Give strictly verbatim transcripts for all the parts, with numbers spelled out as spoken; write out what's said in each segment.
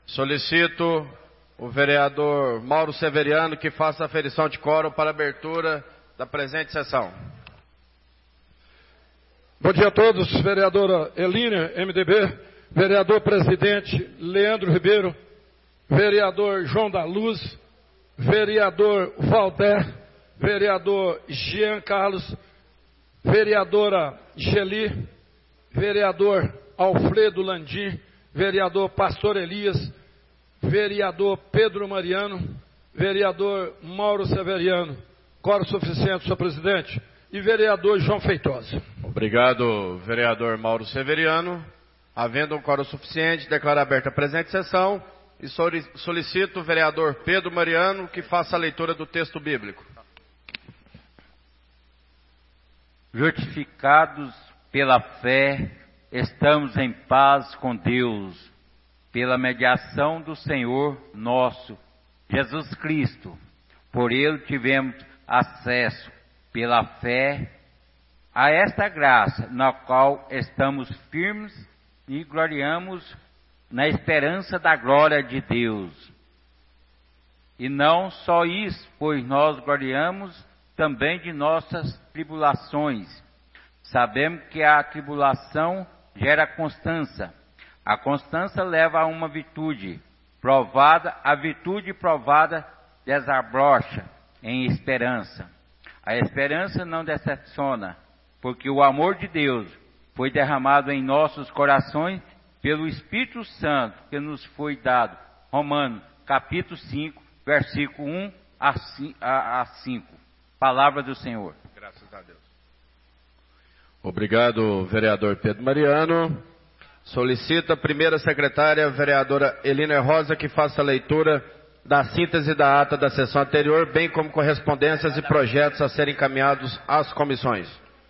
Solicito o vereador Mauro Severiano que faça a aferição de quórum para a abertura da presente sessão. Bom dia a todos. Vereadora Elínia, M D B, vereador presidente Leandro Ribeiro, vereador João da Luz, vereador Valder, vereador Jean Carlos, vereadora Geli, vereador Alfredo Landim, vereador Pastor Elias, vereador Pedro Mariano, vereador Mauro Severiano, quórum suficiente, senhor presidente, e vereador João Feitosa. Obrigado, vereador Mauro Severiano. Havendo um quórum suficiente, declaro aberta a presente sessão e solicito o vereador Pedro Mariano que faça a leitura do texto bíblico. Justificados pela fé, estamos em paz com Deus, pela mediação do Senhor nosso, Jesus Cristo. Por Ele tivemos acesso, pela fé, a esta graça, na qual estamos firmes e gloriamos na esperança da glória de Deus. E não só isso, pois nós gloriamos também de nossas tribulações. Sabemos que a tribulação gera constância. A constância leva a uma virtude provada, a virtude provada desabrocha em esperança. A esperança não decepciona, porque o amor de Deus foi derramado em nossos corações pelo Espírito Santo que nos foi dado. Romanos, capítulo cinco, versículo um a cinco. Palavra do Senhor. Graças a Deus. Obrigado, vereador Pedro Mariano. Solicito a primeira secretária, vereadora Elina Rosa, que faça a leitura da síntese da ata da sessão anterior, bem como correspondências e projetos a serem encaminhados às comissões.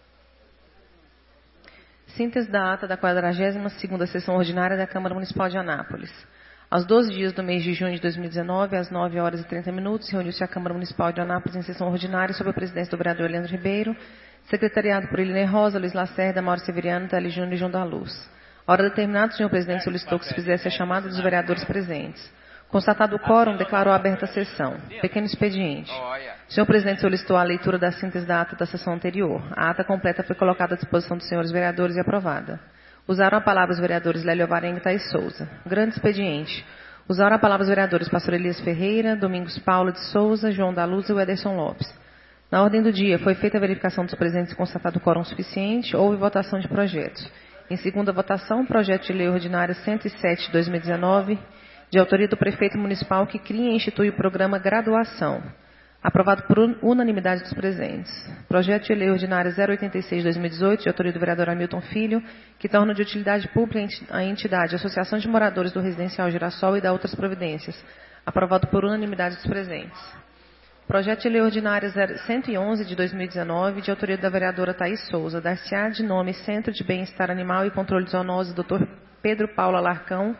Síntese da ata da quadragésima segunda sessão ordinária da Câmara Municipal de Anápolis. Aos doze dias do mês de junho de dois mil e dezenove, às nove horas e trinta minutos, reuniu-se a Câmara Municipal de Anápolis em sessão ordinária sob a presidência do vereador Leandro Ribeiro, secretariado por Eline Rosa, Luiz Lacerda, Mauro Severiano, Tali Júnior e João da Luz. A hora determinada, o senhor presidente solicitou que se fizesse a chamada dos vereadores presentes. Constatado o quórum, declarou aberta a sessão. Pequeno expediente. O senhor presidente solicitou a leitura da síntese da ata da sessão anterior. A ata completa foi colocada à disposição dos senhores vereadores e aprovada. Usaram a palavra os vereadores Lélio Alvarenga e Thaís Souza. Grande expediente. Usaram a palavra os vereadores Pastor Elias Ferreira, Domingos Paulo de Souza, João da Luz e o Ederson Lopes. Na ordem do dia, foi feita a verificação dos presentes e constatado o quórum suficiente. Houve votação de projetos. Em segunda votação, projeto de lei ordinária cento e sete de dois mil e dezenove, de autoria do prefeito municipal que cria e institui o programa Graduação. Aprovado por unanimidade dos presentes. Projeto de lei ordinária zero oitenta e seis de dois mil e dezoito, de autoria do vereador Hamilton Filho, que torna de utilidade pública a entidade Associação de Moradores do Residencial Girassol e da outras providências. Aprovado por unanimidade dos presentes. Projeto de lei ordinária cento e onze de dois mil e dezenove, de autoria da vereadora Thaís Souza, dar-se-á de nome Centro de Bem-Estar Animal e Controle de Zoonoses, doutor Pedro Paulo Alarcão,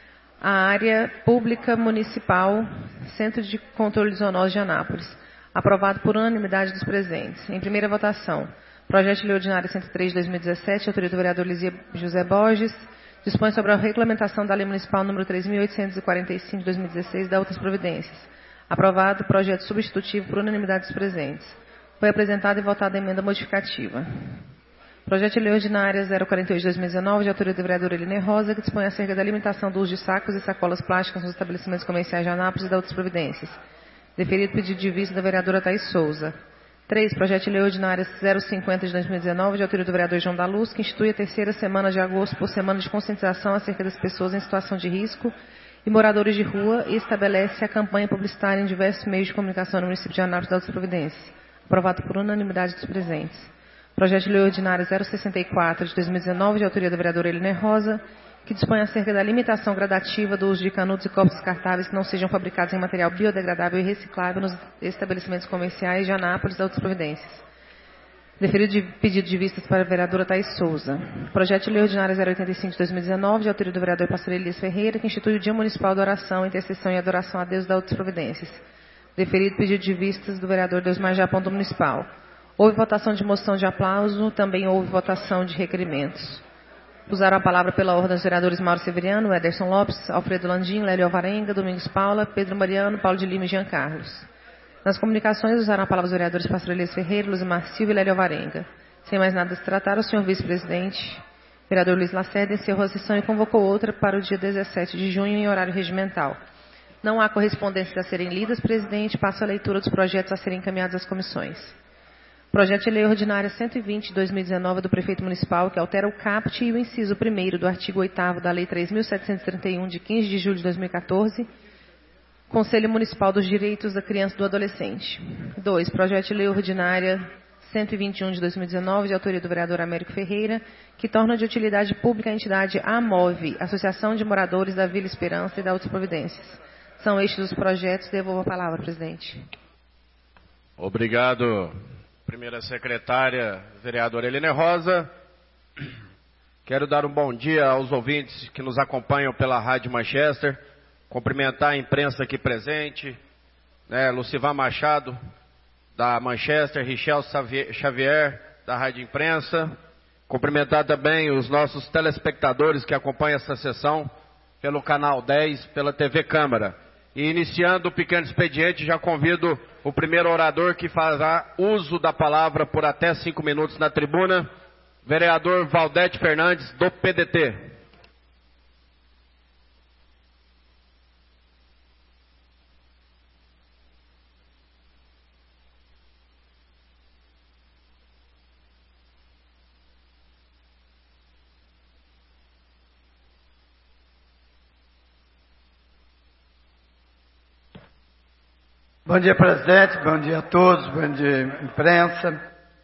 a área pública municipal, Centro de Controle de Zoonoses de Anápolis. Aprovado por unanimidade dos presentes. Em primeira votação, projeto de lei ordinária cento e três de dois mil e dezessete, autoria do vereador Lizia José Borges, dispõe sobre a regulamentação da lei municipal número três mil oitocentos e quarenta e cinco de dois mil e dezesseis, da outras providências. Aprovado o projeto substitutivo por unanimidade dos presentes. Foi apresentada e votada a emenda modificativa. Projeto de lei ordinária zero quarenta e oito de dois mil e dezenove, de autoria do vereador Eline Rosa, que dispõe acerca da limitação do uso de sacos e sacolas plásticas nos estabelecimentos comerciais de Anápolis e da outras providências. Deferido pedido de vista da vereadora Thaís Souza. três. Projeto de lei ordinária zero cinquenta de dois mil e dezenove, de autoria do vereador João da Luz, que institui a terceira semana de agosto por semana de conscientização acerca das pessoas em situação de risco e moradores de rua e estabelece a campanha publicitária em diversos meios de comunicação no município de Anápolis e das outras providências. Aprovado por unanimidade dos presentes. Projeto de lei ordinária zero sessenta e quatro de dois mil e dezenove, de autoria da vereadora Eline Rosa, que dispõe acerca da limitação gradativa do uso de canudos e copos descartáveis que não sejam fabricados em material biodegradável e reciclável nos estabelecimentos comerciais de Anápolis e outras providências. Deferido de pedido de vistas para a vereadora Thaís Souza. Projeto de lei ordinária zero oitenta e cinco de dois mil e dezenove, de autoria do vereador Pastor Elias Ferreira, que institui o Dia Municipal de Oração, Intercessão e Adoração a Deus e da outras providências. Deferido pedido de vistas do vereador Deusmar Japão do Municipal. Houve votação de moção de aplauso, também houve votação de requerimentos. Usaram a palavra pela ordem os vereadores Mauro Severiano, Ederson Lopes, Alfredo Landim, Lélio Alvarenga, Domingos Paula, Pedro Mariano, Paulo de Lima e Jean Carlos. Nas comunicações, usaram a palavra os vereadores Pastor Elias Ferreira, Luzimar Silva e Lélio Alvarenga. Sem mais nada a se tratar, o senhor vice-presidente, vereador Luiz Lacerda, encerrou a sessão e convocou outra para o dia dezessete de junho em horário regimental. Não há correspondências a serem lidas, presidente. Passo a leitura dos projetos a serem encaminhados às comissões. Projeto de Lei Ordinária cento e vinte de dois mil e dezenove do Prefeito Municipal, que altera o caput e o inciso primeiro do artigo oitavo da Lei três mil setecentos e trinta e um, de quinze de julho de dois mil e quatorze, Conselho Municipal dos Direitos da Criança e do Adolescente. dois. Projeto de Lei Ordinária cento e vinte e um de dois mil e dezenove, de autoria do vereador Américo Ferreira, que torna de utilidade pública a entidade AMOVE, Associação de Moradores da Vila Esperança, e da outras providências. São estes os projetos. Devolvo a palavra, presidente. Obrigado, primeira secretária, vereadora Elina Rosa. Quero dar um bom dia aos ouvintes que nos acompanham pela Rádio Manchester, cumprimentar a imprensa aqui presente, né, Lucivar Machado, da Manchester, Richel Xavier, da Rádio Imprensa, cumprimentar também os nossos telespectadores que acompanham essa sessão pelo Canal dez, pela T V Câmara. E iniciando o pequeno expediente, já convido o primeiro orador que fará uso da palavra por até cinco minutos na tribuna, vereador Valdete Fernandes, do P D T. Bom dia, presidente. Bom dia a todos. Bom dia, imprensa.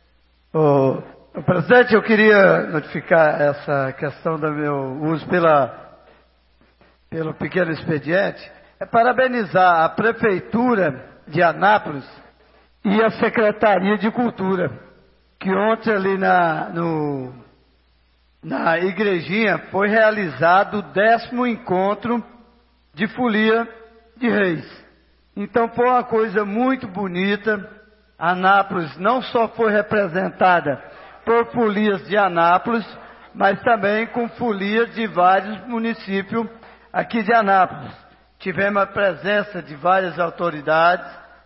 O, o presidente, eu queria notificar essa questão do meu uso pela, pelo pequeno expediente. É parabenizar a Prefeitura de Anápolis e a Secretaria de Cultura, que ontem ali na, no, na igrejinha foi realizado o décimo encontro de Folia de Reis. Então foi uma coisa muito bonita. Anápolis não só foi representada por folias de Anápolis, mas também com folias de vários municípios aqui de Anápolis. Tivemos a presença de várias autoridades,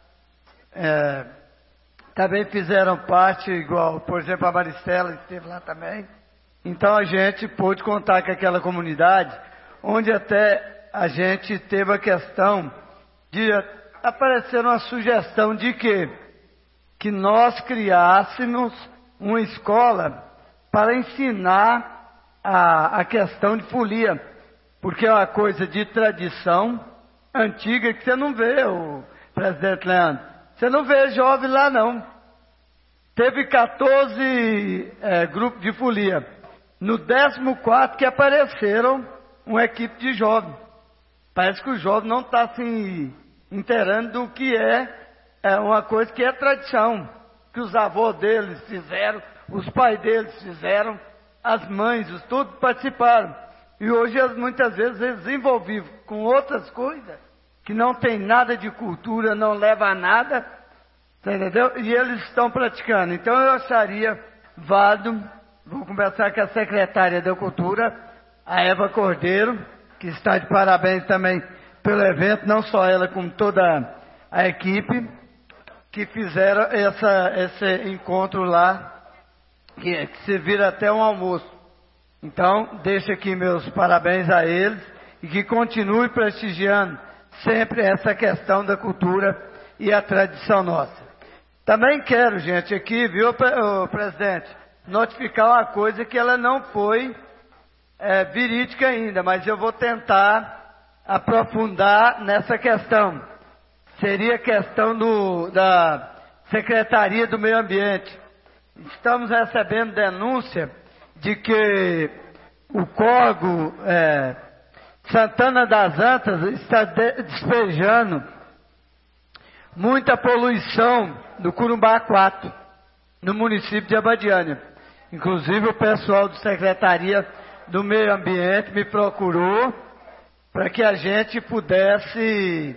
é, também fizeram parte, igual, por exemplo, a Maristela esteve lá também. Então a gente pôde contar com aquela comunidade, onde até a gente teve a questão de aparecer uma sugestão de que, que nós criássemos uma escola para ensinar a, a questão de folia, porque é uma coisa de tradição antiga que você não vê, o presidente Leandro, você não vê jovem lá não. Teve quatorze é, grupos de folia, no décimo quarto que apareceram uma equipe de jovens. Parece que o jovem não está assim inteirando do que é, é uma coisa que é tradição, que os avós deles fizeram, os pais deles fizeram, as mães, os todos participaram. E hoje muitas vezes eles envolvidos com outras coisas, que não tem nada de cultura, não leva a nada, entendeu? E eles estão praticando. Então eu acharia válido, vou conversar com a secretária da Cultura, a Eva Cordeiro, que está de parabéns também pelo evento, não só ela, como toda a equipe que fizeram essa, esse encontro lá, que, que se vira até um almoço. Então, deixo aqui meus parabéns a eles e que continue prestigiando sempre essa questão da cultura e a tradição nossa. Também quero, gente, aqui, viu, presidente, notificar uma coisa que ela não foi é, verídica ainda, mas eu vou tentar aprofundar nessa questão. Seria a questão do, da Secretaria do Meio Ambiente. Estamos recebendo denúncia de que o córrego é, Santana das Antas está de, despejando muita poluição do Corumbá quatro, no município de Abadiânia. Inclusive o pessoal da Secretaria do Meio Ambiente me procurou para que a gente pudesse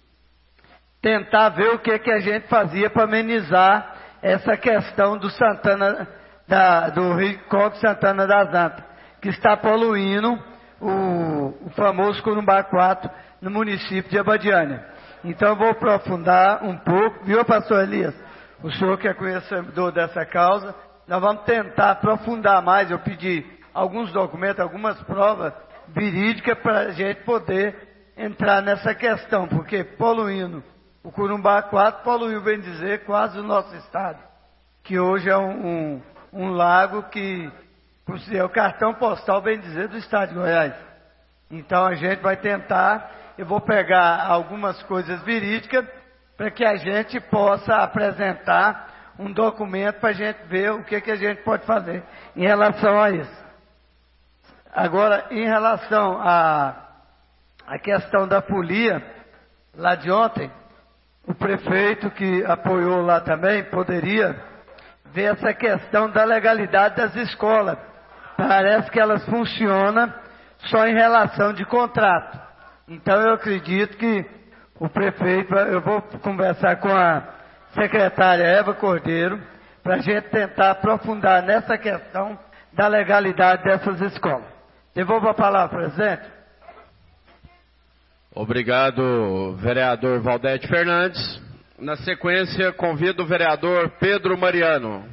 tentar ver o que, que a gente fazia para amenizar essa questão do Santana, da, do Rio Córrego Santana das Antas, que está poluindo o, o famoso Corumbá quatro no município de Abadiânia. Então eu vou aprofundar um pouco, viu, pastor Elias? O senhor que é conhecedor dessa causa, nós vamos tentar aprofundar mais. Eu pedi alguns documentos, algumas provas verídicas para a gente poder entrar nessa questão, porque poluindo o Corumbá quatro, poluiu, bem dizer, quase o nosso estado, que hoje é um, um, um lago que é o cartão postal, bem dizer, do estado de Goiás. Então a gente vai tentar, eu vou pegar algumas coisas verídicas para que a gente possa apresentar um documento para a gente ver o que, que a gente pode fazer em relação a isso. Agora, em relação à a, a questão da folia, lá de ontem, o prefeito que apoiou lá também poderia ver essa questão da legalidade das escolas. Parece que elas funcionam só em relação de contrato. Então eu acredito que o prefeito, eu vou conversar com a secretária Eva Cordeiro, para a gente tentar aprofundar nessa questão da legalidade dessas escolas. Devolvo a palavra, presidente. Obrigado, vereador Valdete Fernandes. Na sequência, convido o vereador Pedro Mariano.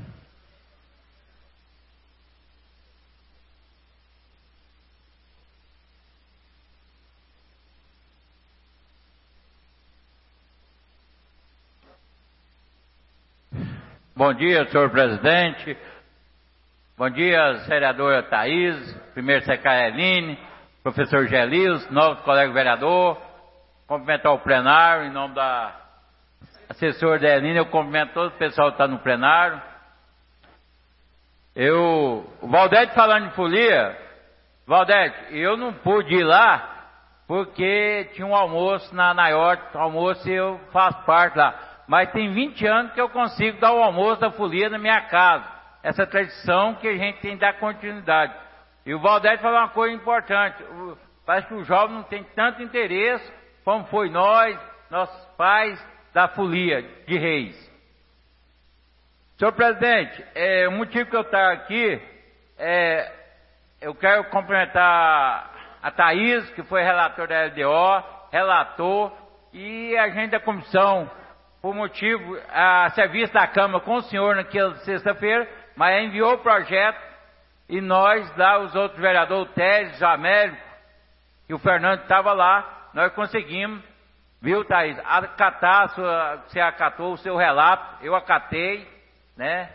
Bom dia, senhor presidente. Bom dia, vereadora Thaís, primeiro secretário Eline, professor Gelius, novo colega vereador. Cumprimentar o plenário, em nome da assessora da Eline, eu cumprimento todo o pessoal que está no plenário. Eu, o Valdete falando de folia, Valdete, eu não pude ir lá, porque tinha um almoço na Naiorte, almoço e eu faço parte lá. Mas tem vinte anos que eu consigo dar o almoço da folia na minha casa. Essa tradição que a gente tem que dar continuidade. E o Valdete falou uma coisa importante. O, parece que o jovem não tem tanto interesse como foi nós, nossos pais, da folia de Reis. Senhor presidente, é, o motivo que eu estou aqui, é, eu quero cumprimentar a Thaís, que foi relator da L D O, relator, e a gente da comissão, por motivo, a serviço da Câmara com o senhor naquela sexta-feira, mas enviou o projeto e nós, lá, os outros vereadores, o Teres, o Américo e o Fernando estava lá, nós conseguimos, viu, Thaís, acatar, sua, você acatou o seu relato, eu acatei, né,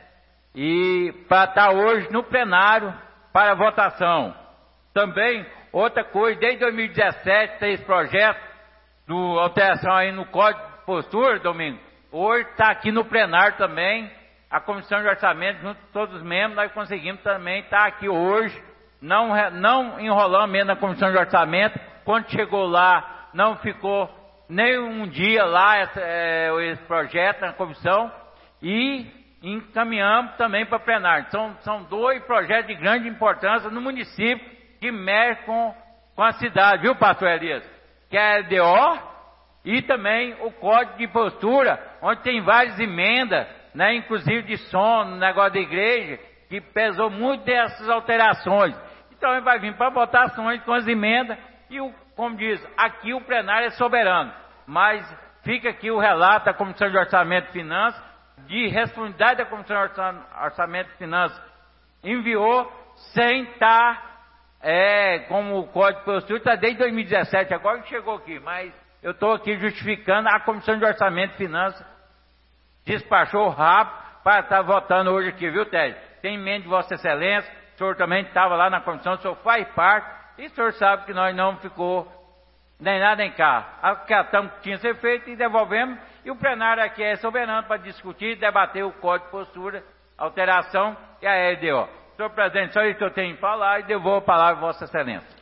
e para estar hoje no plenário para votação. Também, outra coisa, desde dois mil e dezessete tem esse projeto do alteração aí no Código de Postura, Domingo, hoje está aqui no plenário também, a Comissão de Orçamento, junto com todos os membros, nós conseguimos também estar aqui hoje, não, não enrolamos mesmo na Comissão de Orçamento, quando chegou lá, não ficou nem um dia lá esse, é, esse projeto na comissão, e encaminhamos também para plenário. São, são dois projetos de grande importância no município, que mexem com, com a cidade, viu, pastor Elias? Que é a L D O e também o Código de Postura, onde tem várias emendas, né, inclusive de som, no negócio da igreja, que pesou muito dessas alterações. Então ele vai vir para votações com as emendas, e o, como diz, aqui o plenário é soberano, mas fica aqui o relato da Comissão de Orçamento e Finanças, de responsabilidade da Comissão de Orçamento e Finanças, enviou sem estar, é, como o Código de Postura, está desde dois mil e dezessete, agora que chegou aqui, mas eu estou aqui justificando, a Comissão de Orçamento e Finanças despachou rápido para estar votando hoje aqui, viu, Tércio? Tem em mente de Vossa Excelência, o senhor também estava lá na comissão, o senhor faz parte, e o senhor sabe que nós não ficou nem lá nem cá. Acatamos o que tinha que ser feito e devolvemos, e o plenário aqui é soberano para discutir e debater o Código de Postura, alteração e a L D O. Senhor presidente, só isso que eu tenho que falar e devolvo a palavra a Vossa Excelência.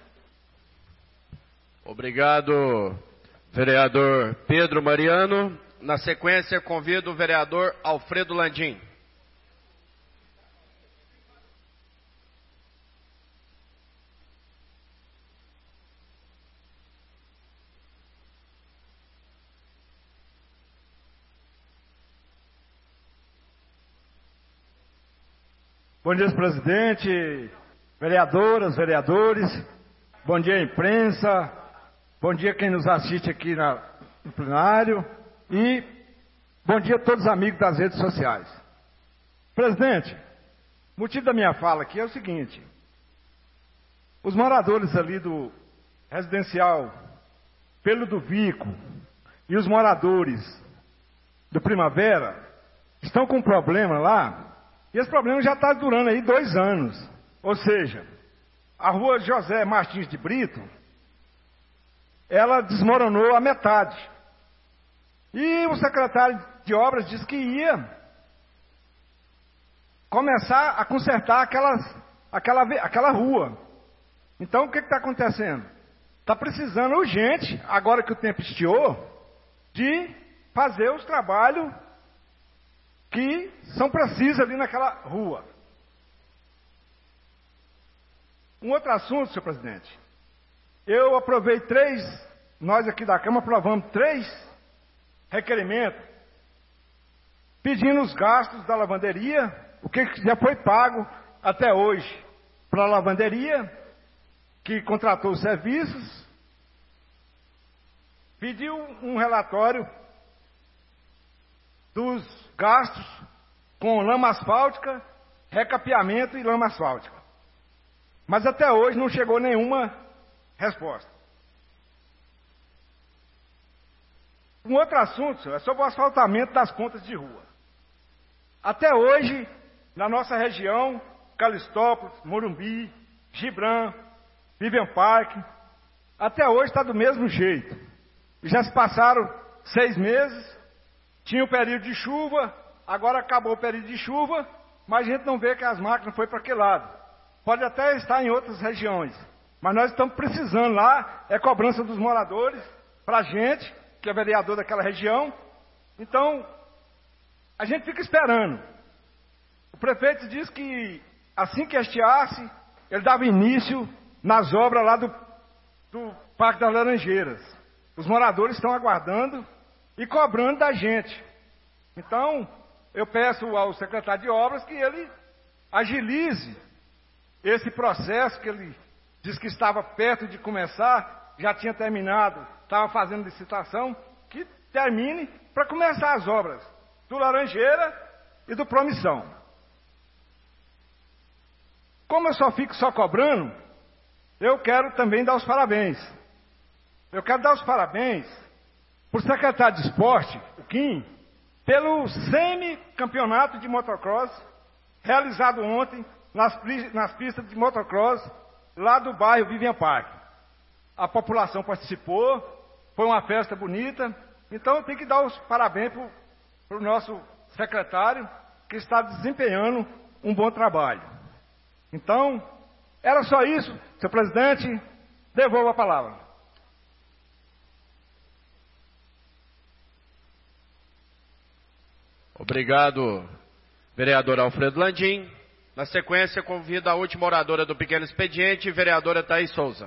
Obrigado, vereador Pedro Mariano. Na sequência, convido o vereador Alfredo Landim. Bom dia, presidente, vereadoras, vereadores, bom dia imprensa, bom dia quem nos assiste aqui na, no plenário e bom dia a todos os amigos das redes sociais. Presidente, o motivo da minha fala aqui é o seguinte: os moradores ali do residencial Pelo do Vico e os moradores do Primavera estão com um problema lá, e esse problema já está durando aí dois anos. Ou seja, a rua José Martins de Brito, ela desmoronou a metade. E o secretário de obras disse que ia começar a consertar aquelas, aquela, aquela rua. Então, o que está acontecendo? Está precisando urgente, agora que o tempo estiou, de fazer os trabalhos que são precisos ali naquela rua. Um outro assunto, senhor presidente. Eu aprovei três, nós aqui da Câmara aprovamos três requerimentos pedindo os gastos da lavanderia, o que já foi pago até hoje para a lavanderia, que contratou os serviços, pediu um relatório dos gastos com lama asfáltica, recapeamento e lama asfáltica. Mas até hoje não chegou nenhuma resposta. Um outro assunto, senhor, é sobre o asfaltamento das pontas de rua. Até hoje, na nossa região, Calistópolis, Morumbi, Gibran, Vivian Park, até hoje está do mesmo jeito. Já se passaram seis meses, tinha o período de chuva, agora acabou o período de chuva, mas a gente não vê que as máquinas foram para aquele lado. Pode até estar em outras regiões, mas nós estamos precisando lá, é cobrança dos moradores, para a gente, que é vereador daquela região. Então, a gente fica esperando. O prefeito disse que assim que estiasse, ele dava início nas obras lá do, do Parque das Laranjeiras. Os moradores estão aguardando e cobrando da gente. Então, eu peço ao secretário de obras que ele agilize esse processo que ele disse que estava perto de começar, já tinha terminado, estava fazendo licitação, que termine para começar as obras do Laranjeira e do Promissão. Como eu só fico só cobrando, eu quero também dar os parabéns. Eu quero dar os parabéns para o secretário de esporte, o Kim, pelo semi-campeonato de motocross realizado ontem nas, nas pistas de motocross lá do bairro Vivian Park. A população participou, foi uma festa bonita, então eu tenho que dar os parabéns para o nosso secretário, que está desempenhando um bom trabalho. Então, era só isso, senhor presidente, devolvo a palavra. Obrigado, vereador Alfredo Landim. Na sequência, convido a última oradora do pequeno expediente, vereadora Thaís Souza.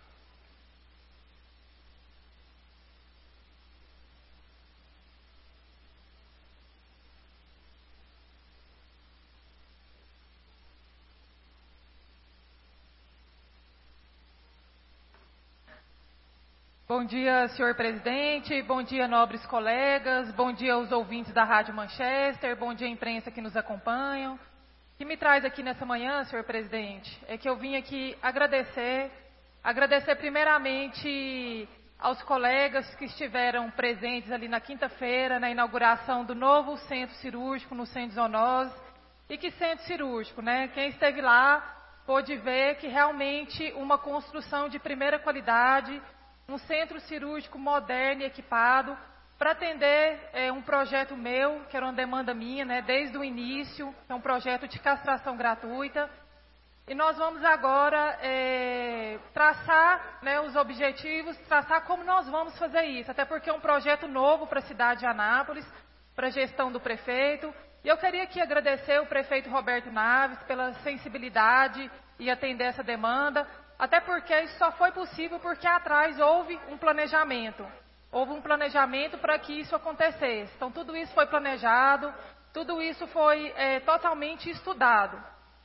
Bom dia, senhor presidente, bom dia, nobres colegas, bom dia aos ouvintes da Rádio Manchester, bom dia, imprensa que nos acompanham. O que me traz aqui nessa manhã, senhor presidente, é que eu vim aqui agradecer, agradecer primeiramente aos colegas que estiveram presentes ali na quinta-feira, na inauguração do novo centro cirúrgico no Centro Zoonose. E que centro cirúrgico, né? Quem esteve lá pôde ver que realmente uma construção de primeira qualidade, um centro cirúrgico moderno e equipado, para atender é, um projeto meu, que era uma demanda minha, né, desde o início, que é um projeto de castração gratuita. E nós vamos agora é, traçar, né, os objetivos, traçar como nós vamos fazer isso, até porque é um projeto novo para a cidade de Anápolis, para a gestão do prefeito. E eu queria aqui agradecer o prefeito Roberto Naves pela sensibilidade e atender essa demanda, até porque isso só foi possível porque atrás houve um planejamento. Houve um planejamento para que isso acontecesse. Então, tudo isso foi planejado, tudo isso foi é, totalmente estudado.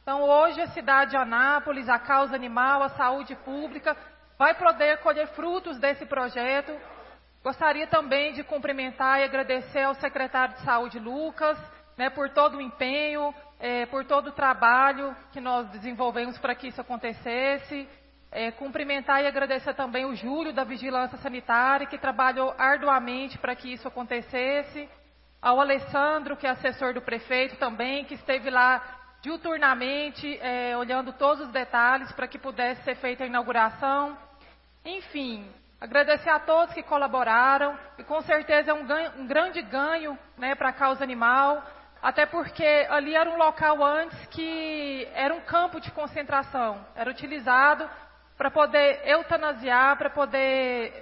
Então, hoje, a cidade de Anápolis, a causa animal, a saúde pública, vai poder colher frutos desse projeto. Gostaria também de cumprimentar e agradecer ao secretário de Saúde, Lucas, né, por todo o empenho, é, por todo o trabalho que nós desenvolvemos para que isso acontecesse. É, cumprimentar e agradecer também o Júlio, da Vigilância Sanitária, que trabalhou arduamente para que isso acontecesse. Ao Alessandro, que é assessor do prefeito também, que esteve lá diuturnamente, é, olhando todos os detalhes para que pudesse ser feita a inauguração. Enfim, agradecer a todos que colaboraram, e com certeza é um, ganho, um grande ganho, né, para a causa animal, até porque ali era um local antes que era um campo de concentração, era utilizado para poder eutanasiar, para poder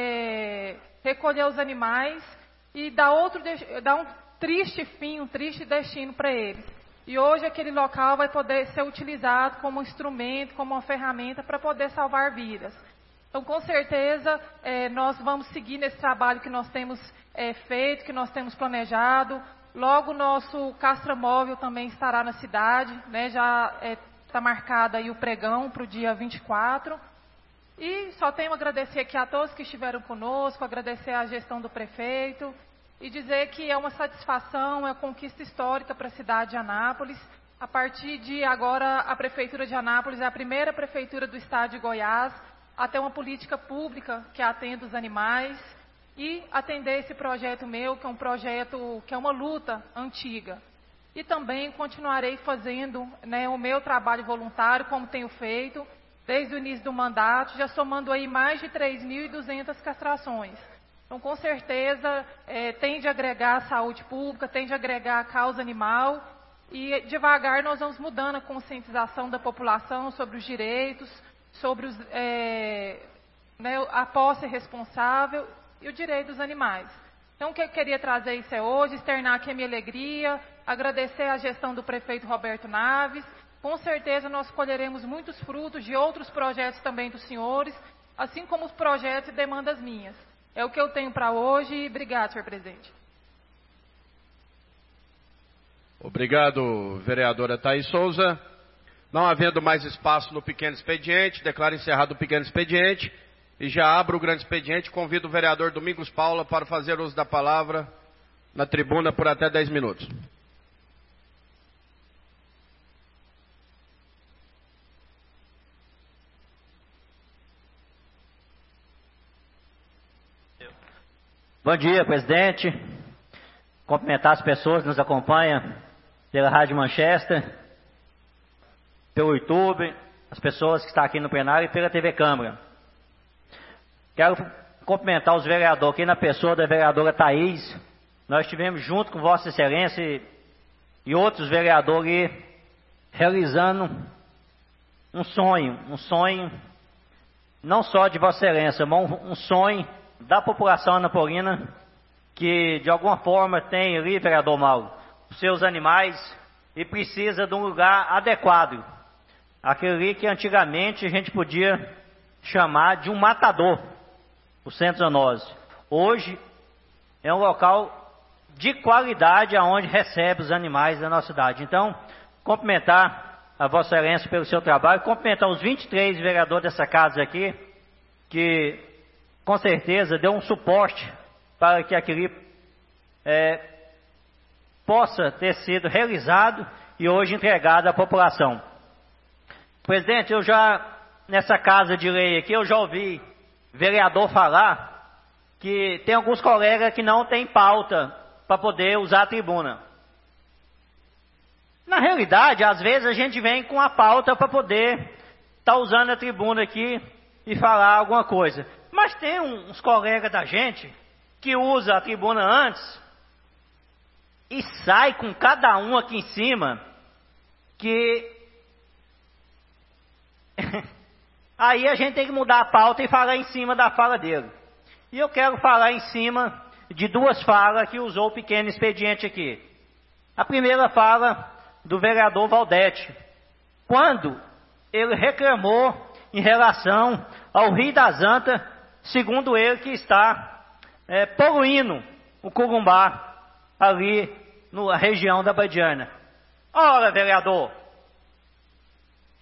é, recolher os animais e dar, outro, dar um triste fim, um triste destino para eles. E hoje aquele local vai poder ser utilizado como um instrumento, como uma ferramenta para poder salvar vidas. Então, com certeza, é, nós vamos seguir nesse trabalho que nós temos é, feito, que nós temos planejado. Logo, o nosso castramóvel também estará na cidade, né? Já está é, marcado aí o pregão para o dia vinte e quatro. E só tenho a agradecer aqui a todos que estiveram conosco, agradecer à gestão do prefeito e dizer que é uma satisfação, é uma conquista histórica para a cidade de Anápolis. A partir de agora, a Prefeitura de Anápolis é a primeira prefeitura do estado de Goiás a ter uma política pública que atenda os animais e atender esse projeto meu, que é um projeto, que é uma luta antiga. E também continuarei fazendo, né, o meu trabalho voluntário, como tenho feito, desde o início do mandato, já somando aí mais de três mil e duzentas castrações. Então, com certeza, é, tem de agregar a saúde pública, tem de agregar a causa animal, e devagar nós vamos mudando a conscientização da população sobre os direitos, sobre os, é, né, a posse responsável e o direito dos animais. Então, o que eu queria trazer isso é hoje, externar aqui a minha alegria, agradecer a gestão do prefeito Roberto Naves. Com certeza nós colheremos muitos frutos de outros projetos também dos senhores, assim como os projetos e demandas minhas. É o que eu tenho para hoje e obrigado, senhor presidente. Obrigado, vereadora Thaís Souza. Não havendo mais espaço no pequeno expediente, declaro encerrado o pequeno expediente e já abro o grande expediente. Convido o vereador Domingos Paula para fazer uso da palavra na tribuna por até dez minutos. Bom dia, presidente. Cumprimentar as pessoas que nos acompanham pela Rádio Manchester, pelo YouTube, as pessoas que estão aqui no plenário e pela T V Câmara. Quero cumprimentar os vereadores aqui na pessoa da vereadora Thaís. Nós estivemos junto com Vossa Excelência e outros vereadores realizando um sonho, um sonho não só de Vossa Excelência, mas um sonho da população anapolina que de alguma forma tem ali, vereador Mauro, os seus animais e precisa de um lugar adequado. Aquele que antigamente a gente podia chamar de um matador, o Centro Zanozzi. Hoje é um local de qualidade aonde recebe os animais da nossa cidade. Então, cumprimentar a Vossa Excelência pelo seu trabalho, cumprimentar os vinte e três vereadores dessa casa aqui, que com certeza deu um suporte para que aquele é, possa ter sido realizado e hoje entregado à população. Presidente, eu já, nessa casa de lei aqui, eu já ouvi vereador falar que tem alguns colegas que não têm pauta para poder usar a tribuna. Na realidade, às vezes a gente vem com a pauta para poder estar tá usando a tribuna aqui e falar alguma coisa. Mas tem uns colegas da gente que usa a tribuna antes e sai com cada um aqui em cima que aí a gente tem que mudar a pauta e falar em cima da fala dele. E eu quero falar em cima de duas falas que usou o pequeno expediente aqui. A primeira fala do vereador Valdete, quando ele reclamou em relação ao Rio das Antas, segundo ele que está é, poluindo o Corumbá ali na região da Badiana. Ora, vereador,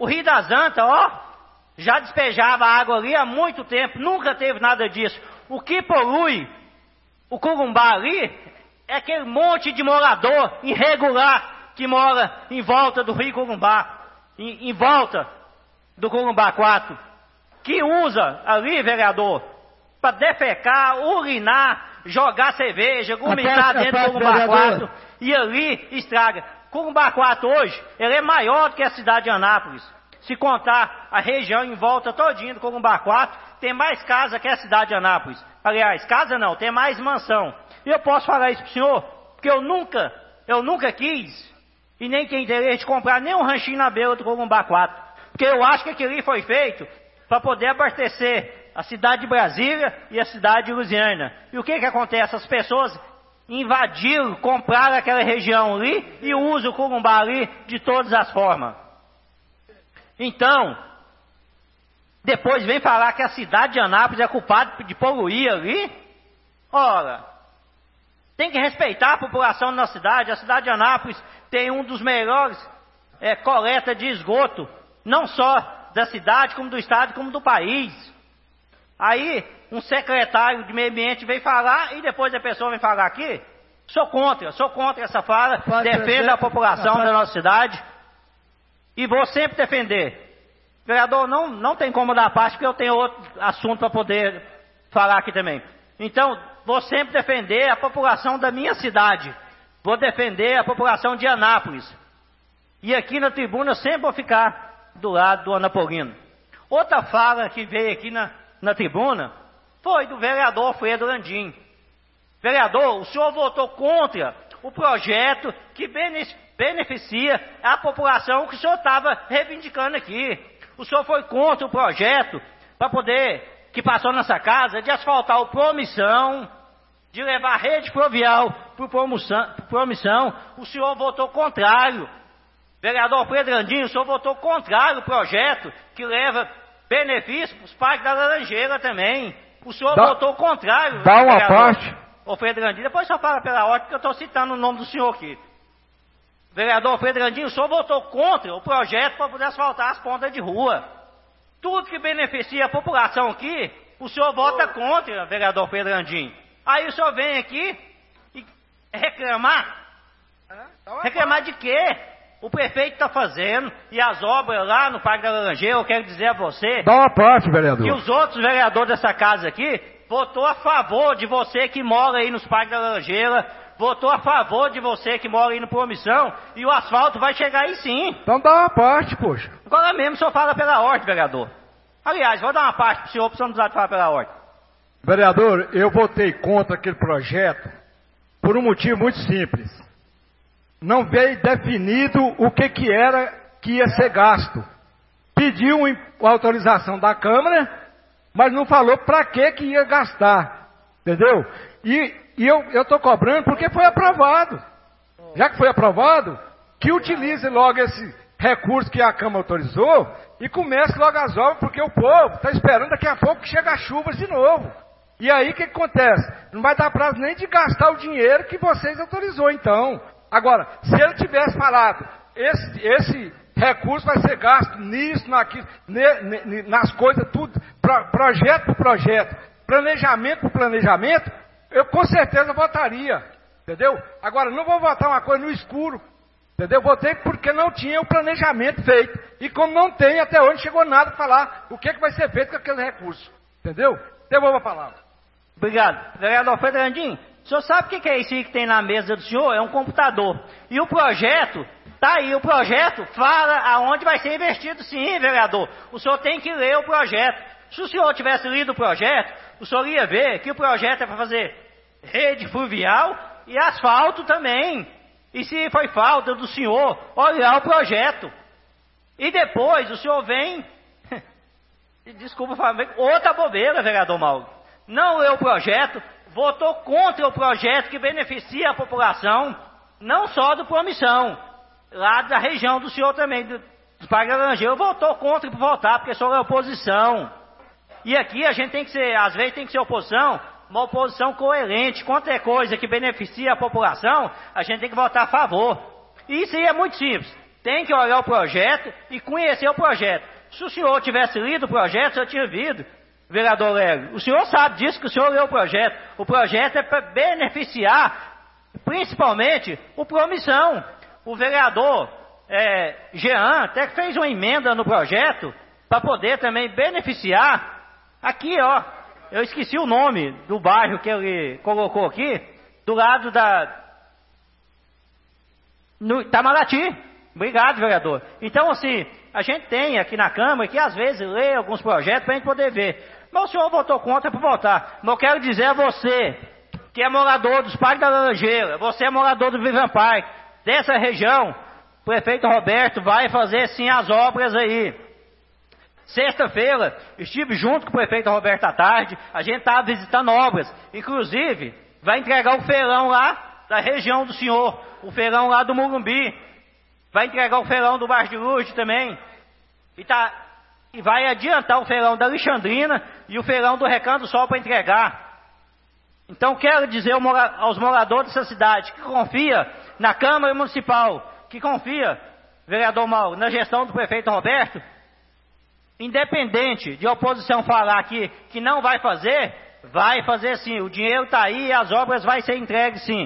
O Rio das Antas, ó, já despejava água ali há muito tempo, nunca teve nada disso. O que polui o Corumbá ali é aquele monte de morador irregular que mora em volta do Rio Corumbá, em, em volta do Corumbá quatro, que usa ali, vereador, para defecar, urinar, jogar cerveja, vomitar dentro do Corumbá quatro, e ali estraga. Corumbá quatro hoje, ele é maior do que a cidade de Anápolis. Se contar a região em volta todinha do Corumbá quatro, tem mais casa que a cidade de Anápolis. Aliás, casa não, tem mais mansão. E eu posso falar isso pro senhor, porque eu nunca, eu nunca quis, e nem tenho interesse de comprar nem um ranchinho na beira do Corumbá quatro. Porque eu acho que aquilo ali foi feito para poder abastecer a cidade de Brasília e a cidade de Lusiânia. E o que que acontece? As pessoas invadiram, compraram aquela região ali e usam o Corumbá ali de todas as formas. Então, depois vem falar que a cidade de Anápolis é culpada de poluir ali. Ora, tem que respeitar a população da nossa cidade. A cidade de Anápolis tem um dos melhores é, coleta de esgoto, não só da cidade, como do estado, como do país. Aí, um secretário de meio ambiente vem falar e depois a pessoa vem falar aqui. Sou contra, sou contra essa fala, defendo a população da nossa cidade e vou sempre defender. Vereador, não, não tem como dar parte, porque eu tenho outro assunto para poder falar aqui também. Então, vou sempre defender a população da minha cidade. Vou defender a população de Anápolis. E aqui na tribuna eu sempre vou ficar do lado do anapolino. Outra fala que veio aqui na, na tribuna foi do vereador Alfredo Landim. Vereador, o senhor votou contra o projeto que beneficia a população que o senhor estava reivindicando aqui. O senhor foi contra o projeto para poder, que passou nessa casa, de asfaltar o Promissão, de levar a rede fluvial para o Promissão. O senhor votou contrário. Vereador Alfredo Landim, o senhor votou contrário ao projeto que leva benefício para os parques da Laranjeira também. O senhor dá, votou contrário. Dá uma parte. Alfredo Landim, depois o senhor fala pela ordem, porque eu estou citando o nome do senhor aqui. Vereador Alfredo Landim, o senhor votou contra o projeto para poder asfaltar as pontas de rua. Tudo que beneficia a população aqui, o senhor vota contra, vereador Alfredo Landim. Aí o senhor vem aqui e reclamar. Reclamar de quê? O prefeito está fazendo, e as obras lá no Parque da Laranjeira, eu quero dizer a você... Dá uma parte, vereador. Que os outros vereadores dessa casa aqui votou a favor de você que mora aí nos Parques da Laranjeira, votou a favor de você que mora aí no Promissão, e o asfalto vai chegar aí sim. Então dá uma parte, poxa. Agora mesmo o senhor fala pela ordem, vereador. Aliás, vou dar uma parte para o senhor, para o senhor não precisar de falar pela ordem. Vereador, eu votei contra aquele projeto por um motivo muito simples. Não veio definido o que, que era que ia ser gasto. Pediu a autorização da Câmara, mas não falou para que que ia gastar. Entendeu? E, e eu estou cobrando porque foi aprovado. Já que foi aprovado, que utilize logo esse recurso que a Câmara autorizou e comece logo as obras, porque o povo está esperando daqui a pouco que chegue as chuvas de novo. E aí o que, que acontece? Não vai dar prazo nem de gastar o dinheiro que vocês autorizou, então. Agora, se ele tivesse falado, esse, esse recurso vai ser gasto nisso, naquilo, ne, ne, nas coisas, tudo, pro, projeto por projeto, planejamento por planejamento, eu com certeza votaria, entendeu? Agora, não vou votar uma coisa no escuro, entendeu? Votei porque não tinha o planejamento feito. E como não tem, até hoje não chegou nada para falar o que, que vai ser feito com aquele recurso, entendeu? Devolvo a palavra. Obrigado. Vereador Fernandinho, o senhor sabe o que é isso aí que tem na mesa do senhor? É um computador. E o projeto, tá aí, o projeto fala aonde vai ser investido sim, vereador. O senhor tem que ler o projeto. Se o senhor tivesse lido o projeto, o senhor ia ver que o projeto é para fazer rede fluvial e asfalto também. E se foi falta do senhor olhar o projeto. E depois o senhor vem... Desculpa falar, outra bobeira, vereador Mauro. Não leu o projeto, votou contra o projeto que beneficia a população, não só do Promissão, lá da região do senhor também, do, do Parque Laranjeira, votou contra por votar, porque o senhor é oposição. E aqui a gente tem que ser, às vezes tem que ser oposição, uma oposição coerente. Quanto é coisa que beneficia a população, a gente tem que votar a favor. E isso aí é muito simples. tem que olhar o projeto e conhecer o projeto. Se o senhor tivesse lido o projeto, eu tinha visto, vereador Lélio. O senhor sabe disso, que o senhor leu o projeto. O projeto é para beneficiar, principalmente, o Promissão. O vereador é, Jean até que fez uma emenda no projeto para poder também beneficiar. Aqui, ó, eu esqueci o nome do bairro que ele colocou aqui, do lado da... no Itamaraty. Obrigado, vereador. Então, assim, a gente tem aqui na Câmara que às vezes lê alguns projetos para a gente poder ver. Mas o senhor votou contra para votar. Mas eu quero dizer a você, que é morador dos Parques da Laranjeira, você é morador do Vivan Park, dessa região, o prefeito Roberto vai fazer sim as obras aí. Sexta-feira, estive junto com o prefeito Roberto à tarde, a gente estava visitando obras. Inclusive, vai entregar o feirão lá da região do senhor, o feirão lá do Morumbi. Vai entregar o feirão do Baixo de Lourdes também. E, tá, e vai adiantar o feirão da Alexandrina e o feirão do Recanto do Sol para entregar. Então quero dizer aos moradores dessa cidade que confia na Câmara Municipal, que confia, vereador Mauro, na gestão do prefeito Roberto, independente de a oposição falar aqui que não vai fazer, vai fazer sim. O dinheiro está aí e as obras vai ser entregue sim.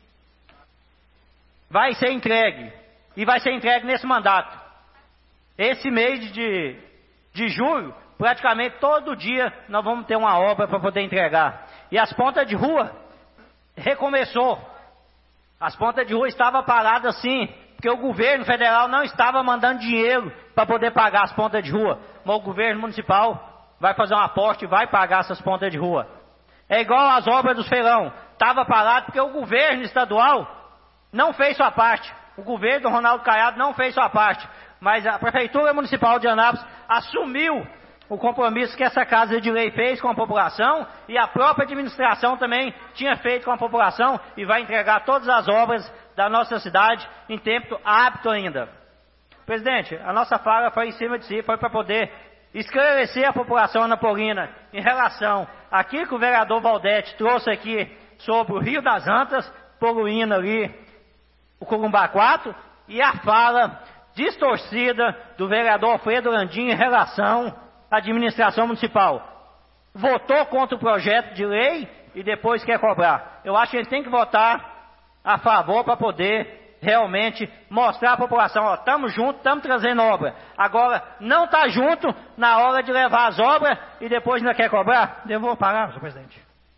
Vai ser entregue. E vai ser entregue nesse mandato. Esse mês de, de julho, praticamente todo dia nós vamos ter uma obra para poder entregar. E as pontas de rua recomeçou. As pontas de rua estavam paradas sim, porque o governo federal não estava mandando dinheiro para poder pagar as pontas de rua. Mas o governo municipal vai fazer um aporte e vai pagar essas pontas de rua. É igual as obras dos feirão. Estava parado porque o governo estadual não fez sua parte. O governo do Ronaldo Caiado não fez sua parte, mas a Prefeitura Municipal de Anápolis assumiu o compromisso que essa Casa de Lei fez com a população e a própria administração também tinha feito com a população e vai entregar todas as obras da nossa cidade em tempo hábito ainda. Presidente, a nossa fala foi em cima de si, foi para poder esclarecer a população anapolina em relação àquilo que o vereador Valdete trouxe aqui sobre o Rio das Antas, poluindo ali o Corumbá quatro, e a fala distorcida do vereador Alfredo Landim em relação à administração municipal. Votou contra o projeto de lei e depois quer cobrar. Eu acho que ele tem que votar a favor para poder realmente mostrar à população, ó, estamos juntos, estamos trazendo obra. Agora, não está junto na hora de levar as obras e depois ainda quer cobrar? Devolvo a palavra, senhor presidente.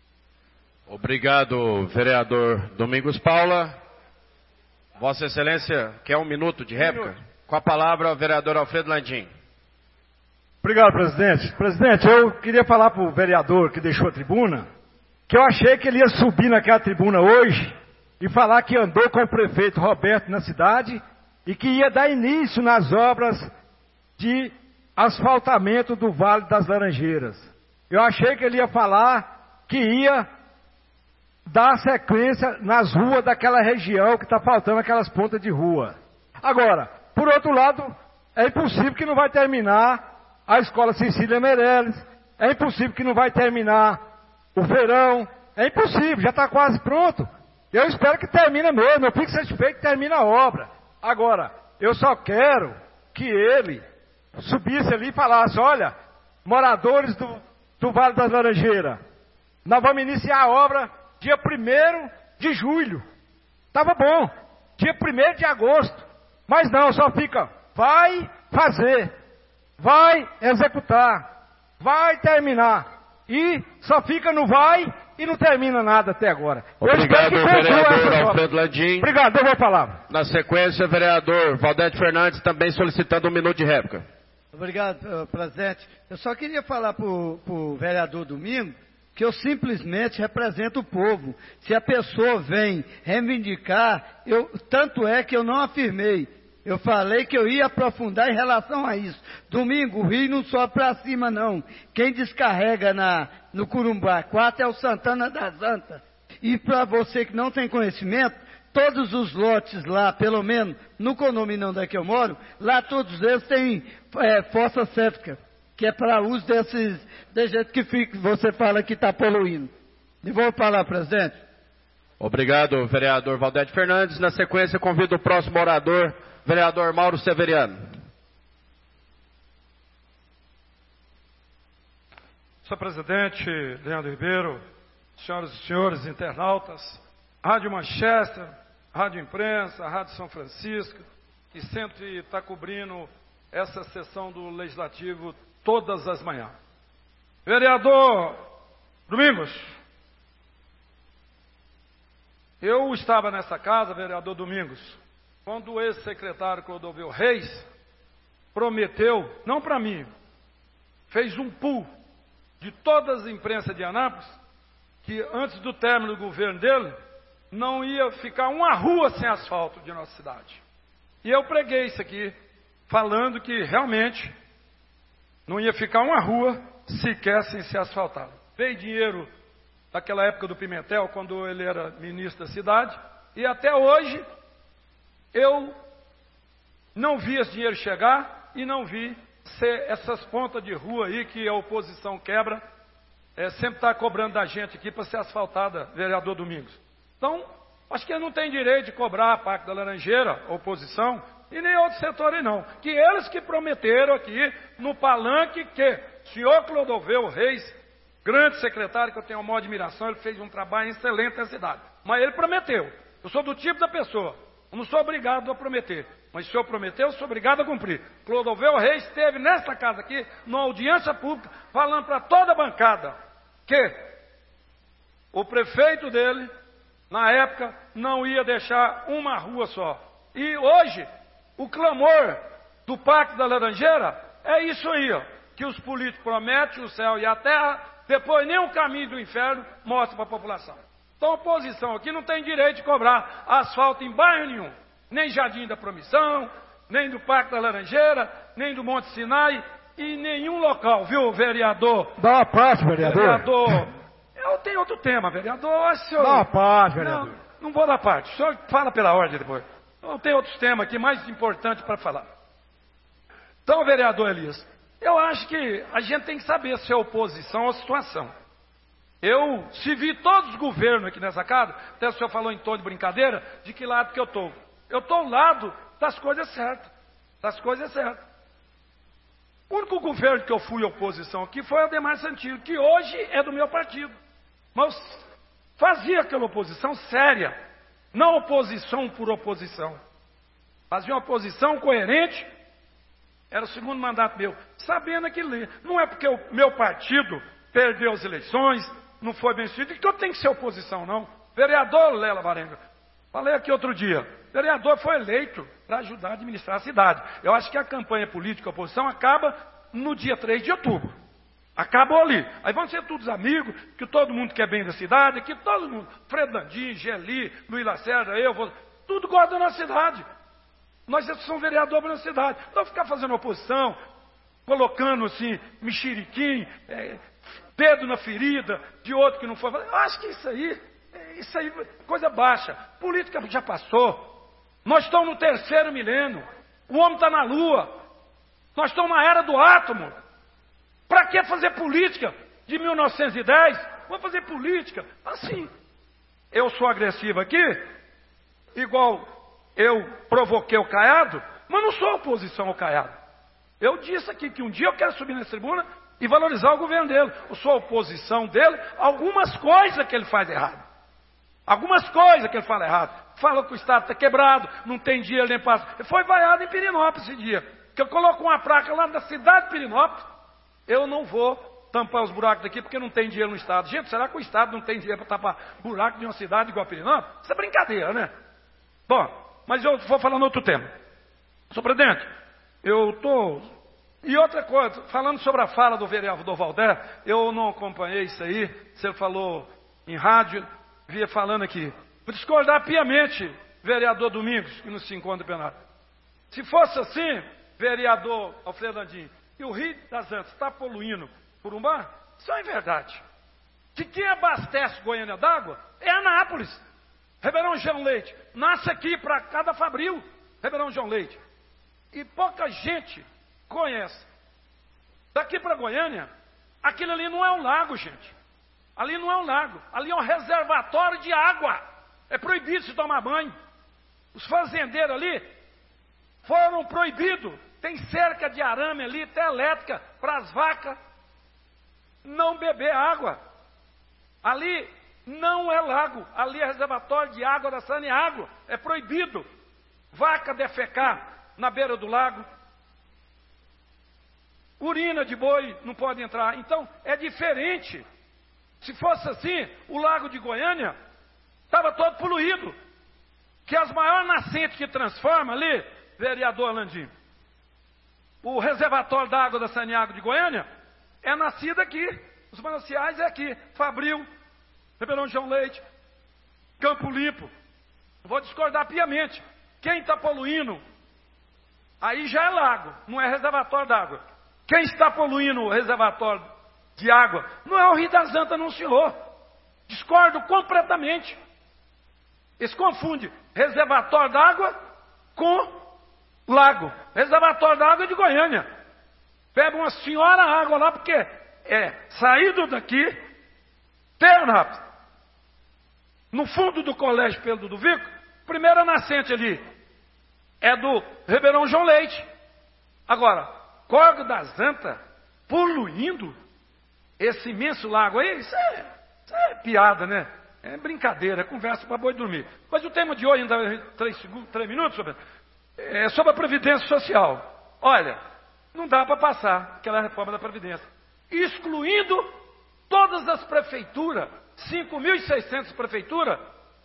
Obrigado, vereador Domingos Paula. Vossa Excelência, quer um minuto de réplica? Um minuto. Com a palavra, o vereador Alfredo Landim. Obrigado, presidente. Presidente, eu queria falar para o vereador que deixou a tribuna, que eu achei que ele ia subir naquela tribuna hoje e falar que andou com o prefeito Roberto na cidade e que ia dar início nas obras de asfaltamento do Vale das Laranjeiras. Eu achei que ele ia falar que ia dar sequência nas ruas daquela região que está faltando aquelas pontas de rua. Agora, por outro lado, é impossível que não vai terminar a Escola Cecília Meirelles, é impossível que não vai terminar o feirão, é impossível, já está quase pronto. Eu espero que termine mesmo, eu fico satisfeito que termine a obra. Agora, eu só quero que ele subisse ali e falasse, olha, moradores do, do Vale das Laranjeiras, nós vamos iniciar a obra dia primeiro de julho. Estava bom. Dia primeiro de agosto. Mas não, só fica, vai fazer, vai executar, vai terminar. E só fica no vai e não termina nada até agora. Obrigado, vereador Alfredo Landim. Obrigado, eu vou falar. Na sequência, vereador Valdete Fernandes também solicitando um minuto de réplica. Obrigado, presidente. Eu só queria falar para o vereador Domingo que eu simplesmente represento o povo. Se a pessoa vem reivindicar, eu, tanto é que eu não afirmei. Eu falei que eu ia aprofundar em relação a isso. Domingo, o rio não sobe para cima, não. Quem descarrega na, no Corumbá quatro é o Santana das Antas. E para você que não tem conhecimento, todos os lotes lá, pelo menos no condomínio onde é que eu moro, lá todos eles têm é, fossa séptica, que é para uso desses, de jeito que fica, você fala que está poluindo. E vou falar, presidente. Obrigado, vereador Valdete Fernandes. Na sequência, convido o próximo orador, vereador Mauro Severiano. Senhor presidente Leandro Ribeiro, senhoras e senhores internautas, Rádio Manchester, Rádio Imprensa, Rádio São Francisco, que sempre está cobrindo essa sessão do Legislativo todas as manhãs. Vereador Domingos, eu estava nessa casa, vereador Domingos, quando o ex-secretário Clodovil Reis prometeu, não para mim, fez um pool de todas as imprensas de Anápolis, que antes do término do governo dele, não ia ficar uma rua sem asfalto de nossa cidade. E eu preguei isso aqui, falando que realmente não ia ficar uma rua sequer sem ser asfaltada. Veio dinheiro daquela época do Pimentel, quando ele era ministro da cidade, e até hoje eu não vi esse dinheiro chegar e não vi ser essas pontas de rua aí que a oposição quebra, é, sempre está cobrando da gente aqui para ser asfaltada, vereador Domingos. Então, acho que ele não tem direito de cobrar a Parque da Laranjeira, a oposição, e nem outro setor aí não. Que eles que prometeram aqui no palanque que o senhor Clodovil Reis, grande secretário, que eu tenho uma maior admiração, ele fez um trabalho excelente na cidade. Mas ele prometeu. Eu sou do tipo da pessoa, eu não sou obrigado a prometer. Mas se o senhor prometeu, eu sou obrigado a cumprir. Clodovil Reis esteve nesta casa aqui, numa audiência pública, falando para toda a bancada que o prefeito dele, na época, não ia deixar uma rua só. E hoje, o clamor do Parque da Laranjeira é isso aí, ó, que os políticos prometem o céu e a terra, depois nem o caminho do inferno mostra para a população. Então a oposição aqui não tem direito de cobrar asfalto em bairro nenhum, nem Jardim da Promissão, nem do Parque da Laranjeira, nem do Monte Sinai, e nenhum local, viu, vereador? Dá uma parte, vereador. Vereador, eu tenho outro tema, vereador. Senhor... Dá uma parte, vereador. Não, não vou dar parte, o senhor fala pela ordem depois. Eu tenho outros temas aqui mais importantes para falar. Então, vereador Elias, eu acho que a gente tem que saber se é oposição ou situação. Eu, se vi todos os governos aqui nessa casa, até o senhor falou em tom de brincadeira, de que lado que eu estou. Eu estou ao lado das coisas certas. Das coisas certas. O único governo que eu fui oposição aqui foi o Ademar Santillo, que hoje é do meu partido. Mas fazia aquela oposição séria. Não oposição por oposição. Fazia uma oposição coerente. Era o segundo mandato meu. Sabendo aquilo. Não é porque o meu partido perdeu as eleições, não foi bem sucedido, que eu tenho que ser oposição, não. Vereador Lela Barenga, falei aqui outro dia, vereador foi eleito para ajudar a administrar a cidade. Eu acho que a campanha política, a oposição, acaba no dia três de outubro. Acabou ali. Aí vão ser todos amigos, que todo mundo quer bem da cidade, que todo mundo, Fred Landim, Geli, Luiz Lacerda, eu, vou, tudo gosta da nossa cidade. Nós somos vereadores na cidade. Não ficar fazendo oposição, colocando assim, mexeriquim, é, dedo na ferida de outro que não foi. Eu acho que isso aí, isso aí, coisa baixa. Política já passou. Nós estamos no terceiro milênio. O homem está na lua. Nós estamos na era do átomo. Para que fazer política de mil novecentos e dez? Vamos fazer política assim. Eu sou agressivo aqui, igual eu provoquei o Caiado, mas não sou oposição ao Caiado. Eu disse aqui que um dia eu quero subir nessa tribuna e valorizar o governo dele. Eu sou oposição dele a algumas coisas que ele faz errado. Algumas coisas que ele fala errado. Fala que o Estado está quebrado, não tem dinheiro nem passa. Ele foi vaiado em Pirinópolis esse dia. Que eu coloco uma placa lá na cidade de Pirinópolis. Eu não vou tampar os buracos daqui porque não tem dinheiro no Estado. Gente, será que o Estado não tem dinheiro para tapar buraco de uma cidade igual a Pirinópolis? Isso é brincadeira, né? Bom, mas eu vou falar no outro tema. Senhor presidente, eu estou... Tô... E outra coisa, falando sobre a fala do vereador Valder, eu não acompanhei isso aí, você falou em rádio, via falando aqui. Vou discordar piamente, vereador Domingos, que não se encontra em plenário. Se fosse assim, vereador Alfredo Landim, e o Rio das Antas está poluindo Corumbá, isso é verdade. Que quem abastece Goiânia d'água é Anápolis. Ribeirão João Leite, nasce aqui para cada Fabril, Ribeirão João Leite. E pouca gente conhece. Daqui para Goiânia, aquilo ali não é um lago, gente. Ali não é um lago, ali é um reservatório de água. É proibido se tomar banho. Os fazendeiros ali foram proibidos. Tem cerca de arame ali, até elétrica, para as vacas não beber água. Ali não é lago, ali é reservatório de água da Saneago. É proibido vaca defecar na beira do lago. Urina de boi não pode entrar. Então é diferente. Se fosse assim, o lago de Goiânia estava todo poluído. Que as maiores nascentes que transforma ali, vereador Landim, o reservatório da água da Saneago de Goiânia é nascido aqui. Os mananciais é aqui. Fabril, Ribeirão João Leite, Campo Limpo. Vou discordar piamente. Quem está poluindo, aí já é lago, não é reservatório d'água. Quem está poluindo o reservatório de água não é o Rio das Antas, não, senhor. Discordo completamente. Eles confundem reservatório d'água com lago. Reservatório d'água é de Goiânia. Pega uma senhora água lá, porque é saído daqui, perna, no fundo do colégio Pedro do Vico, primeira nascente ali é do Ribeirão João Leite. Agora, Córrego das Antas poluindo esse imenso lago aí, isso é, isso é piada, né? É brincadeira, é conversa para boi dormir. Mas o tema de hoje, ainda três, segundos, três minutos, sobre, é sobre a Previdência Social. Olha, não dá para passar aquela reforma da Previdência, excluindo todas as prefeituras, cinco mil e seiscentas prefeituras,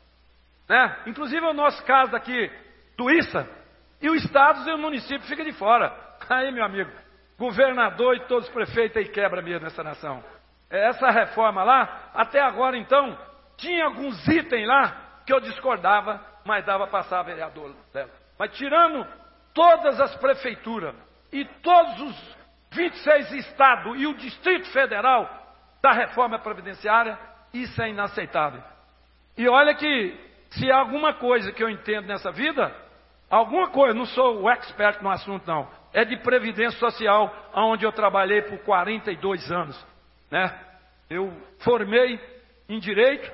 né? Inclusive o nosso caso aqui do Issa, e o Estado e o município ficam de fora. Aí, meu amigo, governador e todos os prefeitos aí quebra mesmo nessa nação. Essa reforma lá, até agora então, tinha alguns itens lá que eu discordava, mas dava para passar a vereador dela. Mas tirando todas as prefeituras e todos os vinte e seis estados e o Distrito Federal da reforma previdenciária, isso é inaceitável. E olha que, se há alguma coisa que eu entendo nessa vida, alguma coisa, não sou o expert no assunto não, é de Previdência Social, onde eu trabalhei por quarenta e dois anos, né? Eu formei em Direito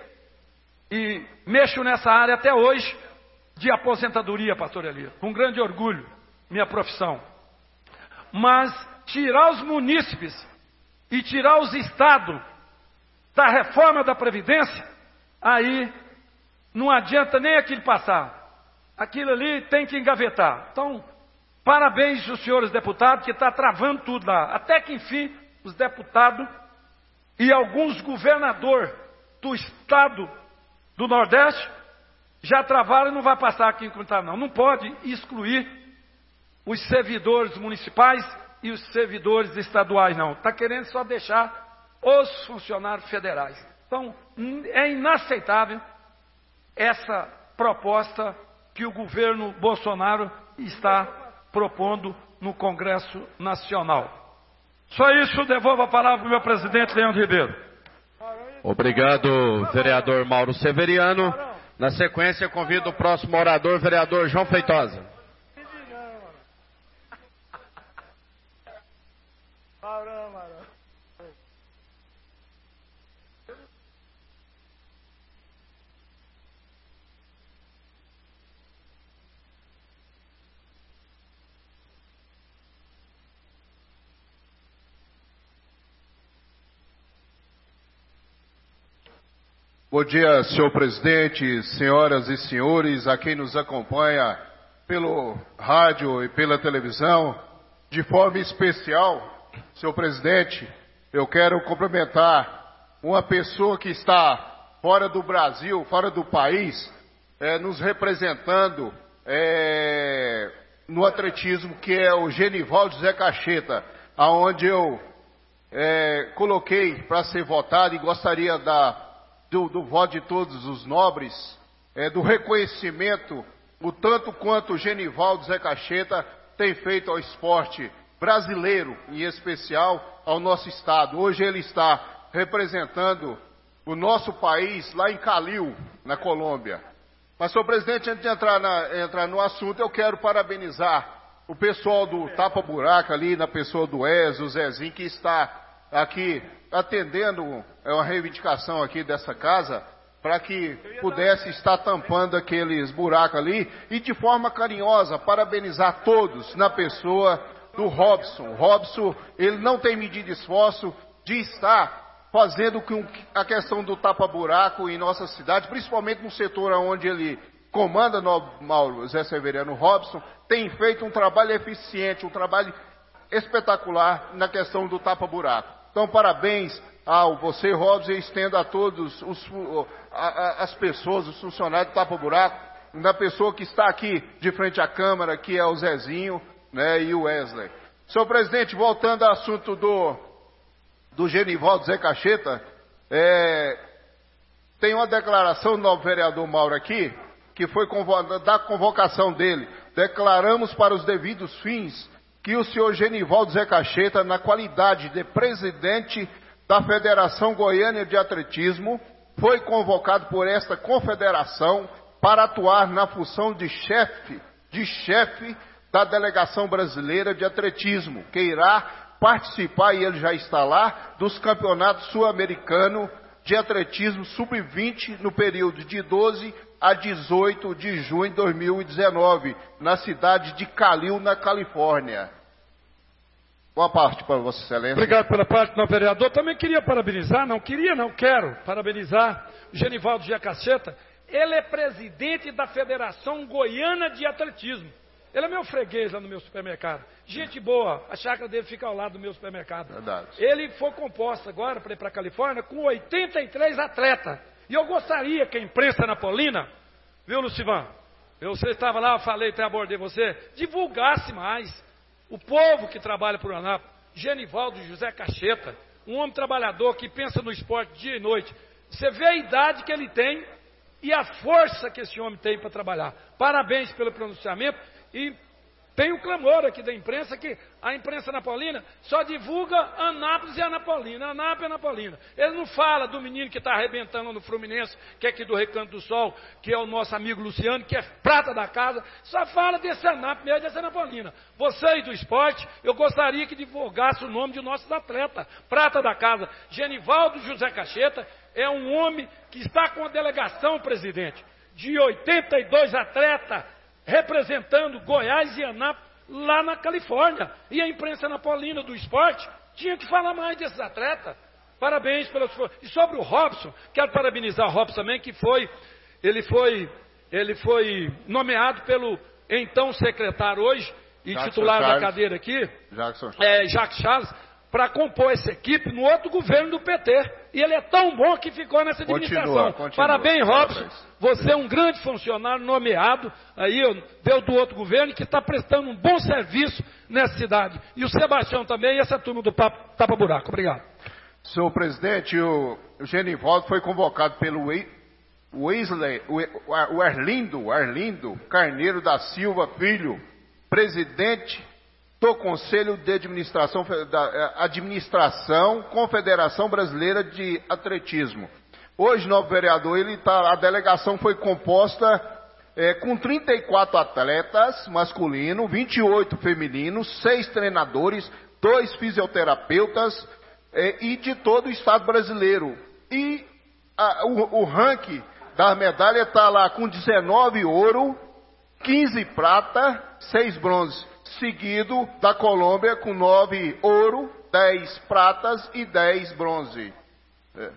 e mexo nessa área até hoje de aposentadoria, pastor Elias, com grande orgulho, minha profissão. Mas tirar os munícipes e tirar os estados da reforma da Previdência, aí não adianta nem aquilo passar. Aquilo ali tem que engavetar. Então, parabéns aos senhores deputados que estão travando tudo lá. Até que enfim, os deputados e alguns governadores do estado do Nordeste já travaram e não vai passar aqui em Cunha não. Não pode excluir os servidores municipais e os servidores estaduais, não. Está querendo só deixar os funcionários federais. Então, é inaceitável essa proposta que o governo Bolsonaro está propondo no Congresso Nacional. Só isso, devolvo a palavra para o meu presidente, Leandro Ribeiro. Obrigado, vereador Mauro Severiano. Na sequência, convido o próximo orador, vereador João Feitosa. Bom dia, senhor presidente, senhoras e senhores, a quem nos acompanha pelo rádio e pela televisão. De forma especial, senhor presidente, eu quero cumprimentar uma pessoa que está fora do Brasil, fora do país, é, nos representando é, no atletismo, que é o Genivaldo Zé Cacheta, aonde eu é, coloquei para ser votado e gostaria da Do, do voto de todos os nobres, é, do reconhecimento, o tanto quanto o Genivaldo Zé Cacheta tem feito ao esporte brasileiro, em especial ao nosso estado. Hoje ele está representando o nosso país lá em Calil, na Colômbia. Mas, senhor presidente, antes de entrar, na, entrar no assunto, eu quero parabenizar o pessoal do Tapa Buraco ali, na pessoa do Ezio, o Zezinho, que está aqui atendendo é uma reivindicação aqui dessa casa, para que pudesse estar tampando aqueles buracos ali, e de forma carinhosa, parabenizar todos na pessoa do Robson. O Robson, ele não tem medido esforço de estar fazendo com a questão do tapa-buraco em nossa cidade, principalmente no setor onde ele comanda, Mauro Zé Severiano Robson, tem feito um trabalho eficiente, um trabalho espetacular na questão do tapa-buraco. Então, parabéns ao você, Robson, e estendo a todos os, a, a, as pessoas, os funcionários do tapa-buraco, na pessoa que está aqui de frente à Câmara, que é o Zezinho, né, e o Wesley. Senhor presidente, voltando ao assunto do, do Genivaldo Zé Cacheta, é, tem uma declaração do novo vereador Mauro aqui, que foi da convocação dele. Declaramos para os devidos fins que o senhor Genivaldo Zé Cacheta, na qualidade de presidente da Federação Goiânia de Atletismo, foi convocado por esta confederação para atuar na função de chefe, de chefe da Delegação Brasileira de Atletismo, que irá participar, e ele já está lá, dos campeonatos sul-americanos de atletismo sub vinte no período de doze a dezoito de junho de dois mil e dezenove, na cidade de Calil, na Califórnia. Boa parte para Vossa Excelência. Obrigado pela parte, meu vereador. Também queria parabenizar, não queria, não quero parabenizar o Genivaldo Zé Cacheta. Ele é presidente da Federação Goiana de Atletismo. Ele é meu freguês lá no meu supermercado. Gente boa, a chácara dele fica ao lado do meu supermercado. Verdade. Ele foi composto agora para ir para a Califórnia com oitenta e três atletas. E eu gostaria que a imprensa napolina, viu, Lucivan? Você estava lá, eu falei, até abordei você, divulgasse mais. O povo que trabalha por Anápolis, Genivaldo José Cacheta, um homem trabalhador que pensa no esporte dia e noite. Você vê a idade que ele tem e a força que esse homem tem para trabalhar. Parabéns pelo pronunciamento. E tem o clamor aqui da imprensa que a imprensa napolina só divulga Anápolis e Anapolina, Anápolis e Anapolina. Ele não fala do menino que está arrebentando no Fluminense, que é aqui do Recanto do Sol, que é o nosso amigo Luciano, que é prata da casa. Só fala desse Anápolis mesmo, dessa Anapolina. Vocês do esporte, eu gostaria que divulgasse o nome de nossos atletas. Prata da casa, Genivaldo José Cacheta, é um homem que está com a delegação, presidente, de oitenta e dois atletas, representando Goiás e Anápolis lá na Califórnia. E a imprensa napolina do esporte tinha que falar mais desses atletas. Parabéns pelas coisas. E sobre o Robson, quero parabenizar o Robson também, que foi, ele foi, ele foi nomeado pelo então secretário hoje, e Jackson titular Charles. da cadeira aqui, Jackson é, Jacques Charles, para compor essa equipe no outro governo do P T. E ele é tão bom que ficou nessa administração. Continua, continua. Parabéns, Robson. Parabéns. Você é um grande funcionário nomeado, aí veio do outro governo, que está prestando um bom serviço nessa cidade. E o Sebastião também, e essa turma do Tapa Buraco. Obrigado. Senhor presidente, o Genivaldo foi convocado pelo Wesley, o Arlindo, Arlindo Carneiro da Silva Filho, presidente do Conselho de Administração, da Administração Confederação Brasileira de Atletismo. Hoje, novo vereador, ele tá, a delegação foi composta é, com trinta e quatro atletas masculinos, vinte e oito femininos, seis treinadores, dois fisioterapeutas é, e de todo o estado brasileiro. E a, o, o ranking da medalha está lá com dezenove ouro, quinze prata, seis bronze. Seguido da Colômbia com nove ouro, dez pratas e dez bronze. É.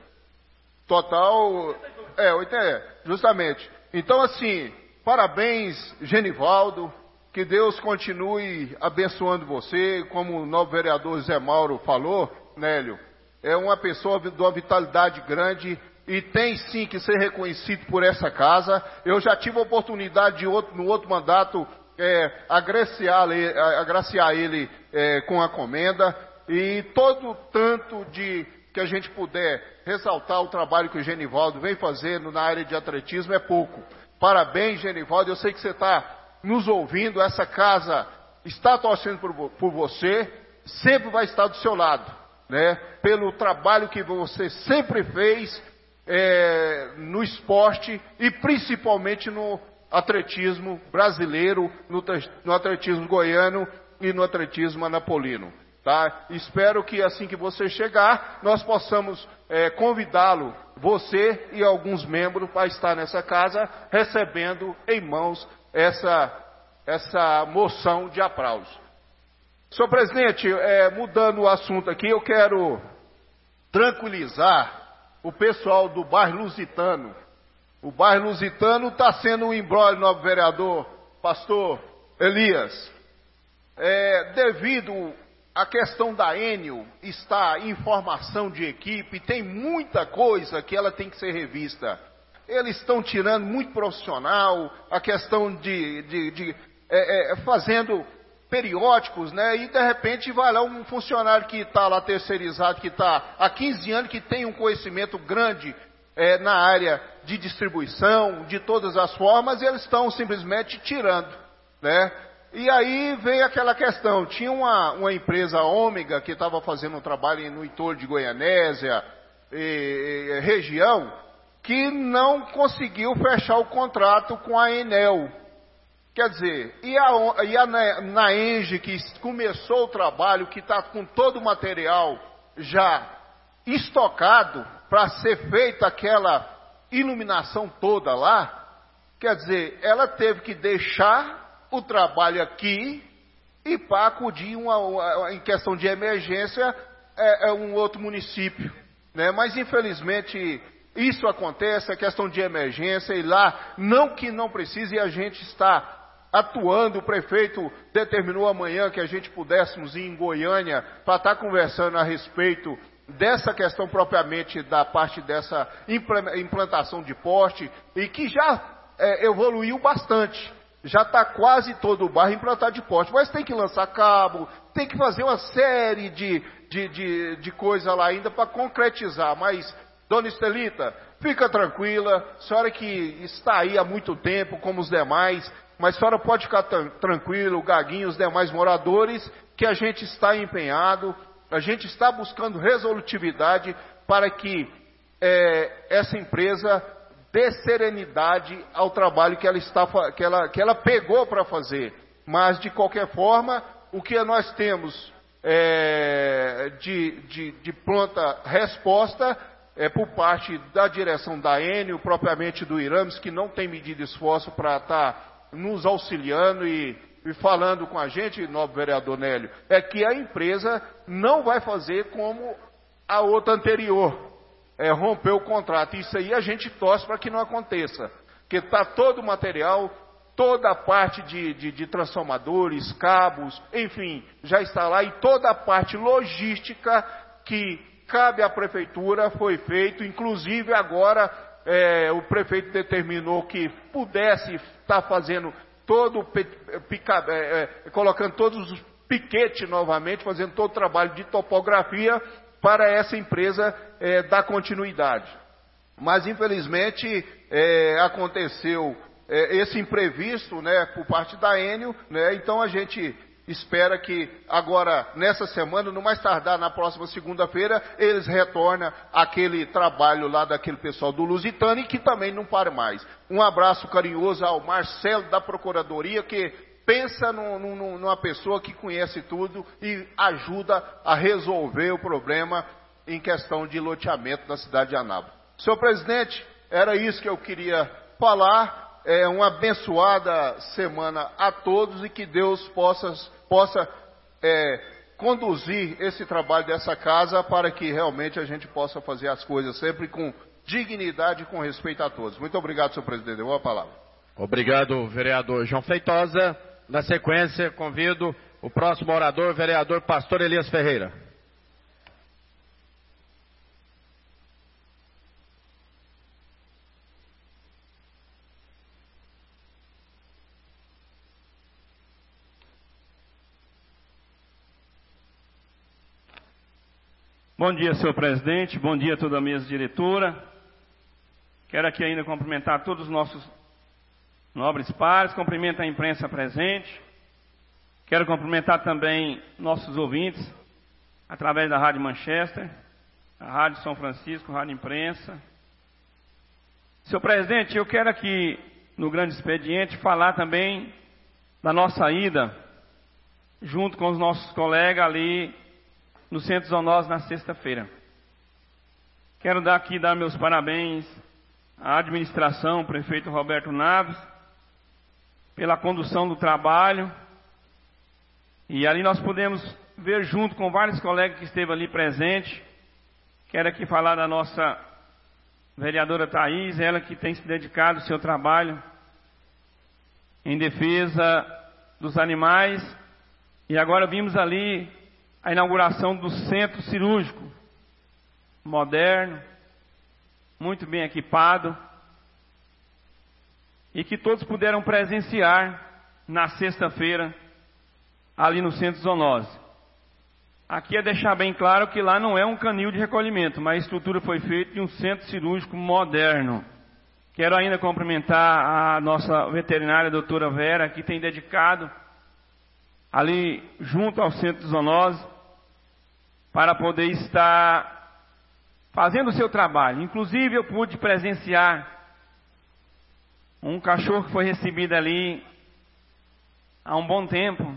Total, é, oito, é, justamente. Então, assim, parabéns, Genivaldo, que Deus continue abençoando você, como o novo vereador Zé Mauro falou, Nélio, é uma pessoa de uma vitalidade grande e tem sim que ser reconhecido por essa casa. Eu já tive a oportunidade de outro, no outro mandato, É, agraciar, agraciar ele é, com a comenda, e todo tanto de que a gente puder ressaltar o trabalho que o Genivaldo vem fazendo na área de atletismo é pouco. Parabéns, Genivaldo, eu sei que você está nos ouvindo, essa casa está torcendo por, por você, sempre vai estar do seu lado, né? Pelo trabalho que você sempre fez é, no esporte e principalmente no atletismo brasileiro, no, no atletismo goiano e no atletismo anapolino. Tá? Espero que assim que você chegar, nós possamos é, convidá-lo você e alguns membros para estar nessa casa recebendo em mãos essa, essa moção de aplauso. Senhor presidente, é, mudando o assunto aqui, eu quero tranquilizar o pessoal do bairro Lusitano. O bairro Lusitano está sendo um imbróglio, novo vereador, pastor Elias. É, devido à questão da Enel, está em formação de equipe, tem muita coisa que ela tem que ser revista. Eles estão tirando muito profissional, a questão de, de, de é, é, fazendo periódicos, né? E de repente vai lá um funcionário que está lá terceirizado, que está há quinze anos, que tem um conhecimento grande é, na área de distribuição, de todas as formas, e eles estão simplesmente tirando, né? E aí vem aquela questão, tinha uma, uma empresa ômega que estava fazendo um trabalho no entorno de Goianésia, e, e, região, que não conseguiu fechar o contrato com a Enel. Quer dizer, e a, e a Naenge, que começou o trabalho, que está com todo o material já estocado para ser feita aquela iluminação toda lá, quer dizer, ela teve que deixar o trabalho aqui e para acudir uma, uma, em questão de emergência é, é um outro município, né? Mas infelizmente isso acontece, é questão de emergência, e lá não que não precise, e a gente está atuando. O prefeito determinou amanhã que a gente pudéssemos ir em Goiânia para estar conversando a respeito dessa questão propriamente da parte dessa implantação de poste, e que já é, evoluiu bastante. Já está quase todo o bairro implantado de poste, mas tem que lançar cabo, tem que fazer uma série de, de, de, de coisas lá ainda para concretizar. Mas, dona Estelita, fica tranquila, a senhora que está aí há muito tempo, como os demais, mas a senhora pode ficar tranquila, o Gaguinho e os demais moradores, que a gente está empenhado, a gente está buscando resolutividade para que é, essa empresa dê serenidade ao trabalho que ela, está, que ela, que ela pegou para fazer. Mas, de qualquer forma, o que nós temos é, de, de, de pronta resposta é por parte da direção da Enel, propriamente do Irames, que não tem medido esforço para estar nos auxiliando e, e falando com a gente, nobre vereador Nélio, é que a empresa não vai fazer como a outra anterior, é, romper o contrato. Isso aí a gente torce para que não aconteça, porque está todo o material, toda a parte de, de, de transformadores, cabos, enfim, já está lá, e toda a parte logística que cabe à prefeitura foi feito, inclusive agora é, o prefeito determinou que pudesse estar fazendo todo, pica, é, é, colocando todos os piquetes novamente, fazendo todo o trabalho de topografia para essa empresa é, dar continuidade. Mas infelizmente é, aconteceu é, esse imprevisto, né, por parte da Enel, né, então a gente espera que agora, nessa semana, no mais tardar na próxima segunda-feira, eles retornem aquele trabalho lá daquele pessoal do Lusitano, e que também não pare mais. Um abraço carinhoso ao Marcelo da Procuradoria, que pensa no, no, numa pessoa que conhece tudo e ajuda a resolver o problema em questão de loteamento da cidade de Anápolis. Senhor presidente, era isso que eu queria falar. É uma abençoada semana a todos, e que Deus possa, possa é, conduzir esse trabalho dessa casa para que realmente a gente possa fazer as coisas sempre com dignidade e com respeito a todos. Muito obrigado, senhor presidente. Deu a palavra. Obrigado, vereador João Feitosa. Na sequência, convido o próximo orador, vereador Pastor Elias Ferreira. Bom dia, senhor presidente. Bom dia a toda a mesa diretora. Quero aqui ainda cumprimentar todos os nossos nobres pares, cumprimento a imprensa presente. Quero cumprimentar também nossos ouvintes, através da Rádio Manchester, a Rádio São Francisco, Rádio Imprensa. Senhor presidente, eu quero aqui, no grande expediente, falar também da nossa ida, junto com os nossos colegas ali no Centro Zoonose na sexta-feira. Quero dar aqui dar meus parabéns à administração, prefeito Roberto Naves, pela condução do trabalho. E ali nós podemos ver junto com vários colegas que esteve ali presente. Quero aqui falar da nossa vereadora Thaís, ela que tem se dedicado ao seu trabalho em defesa dos animais. E agora vimos ali a inauguração do centro cirúrgico, moderno, muito bem equipado, e que todos puderam presenciar na sexta-feira, ali no Centro Zoonose. Aqui é deixar bem claro que lá não é um canil de recolhimento, mas a estrutura foi feita de um centro cirúrgico moderno. Quero ainda cumprimentar a nossa veterinária, a doutora Vera, que tem dedicado ali junto ao Centro Zoonose para poder estar fazendo o seu trabalho. Inclusive eu pude presenciar um cachorro que foi recebido ali há um bom tempo.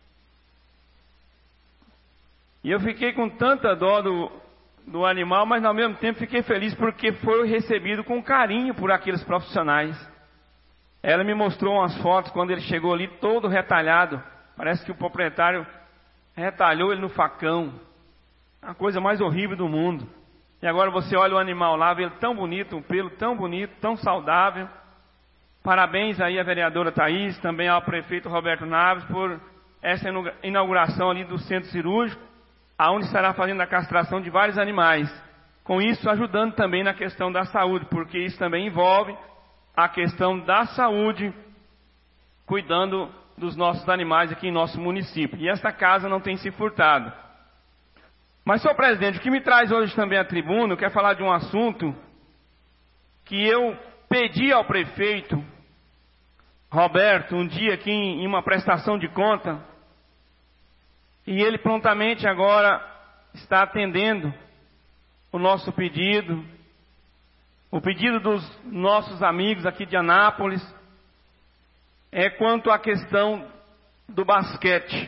E eu fiquei com tanta dó do, do animal, mas ao mesmo tempo fiquei feliz porque foi recebido com carinho por aqueles profissionais. Ela me mostrou umas fotos quando ele chegou ali todo retalhado. Parece que o proprietário retalhou ele no facão. A coisa mais horrível do mundo. E agora você olha o animal lá, vê ele tão bonito, um pelo tão bonito, tão saudável. Parabéns aí à vereadora Thaís, também ao prefeito Roberto Naves por essa inauguração ali do centro cirúrgico, aonde estará fazendo a castração de vários animais. Com isso, ajudando também na questão da saúde, porque isso também envolve a questão da saúde, cuidando dos nossos animais aqui em nosso município. E esta casa não tem se furtado. Mas, senhor presidente, o que me traz hoje também à tribuna, eu quero falar de um assunto que eu pedi ao prefeito Roberto um dia aqui em uma prestação de conta, e ele prontamente agora está atendendo o nosso pedido, o pedido dos nossos amigos aqui de Anápolis, é quanto à questão do basquete.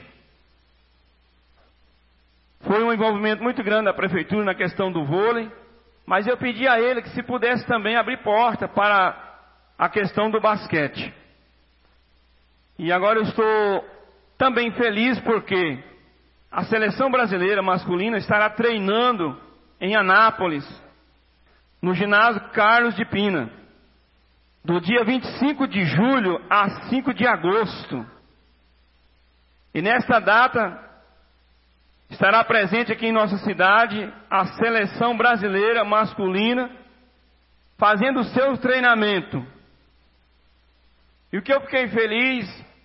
Foi um envolvimento muito grande da prefeitura na questão do vôlei, mas eu pedi a ele que se pudesse também abrir porta para a questão do basquete. E agora eu estou também feliz porque a seleção brasileira masculina estará treinando em Anápolis, no ginásio Carlos de Pina, do dia vinte e cinco de julho a cinco de agosto. E nesta data estará presente aqui em nossa cidade a seleção brasileira masculina fazendo o seu treinamento. E o que eu fiquei feliz,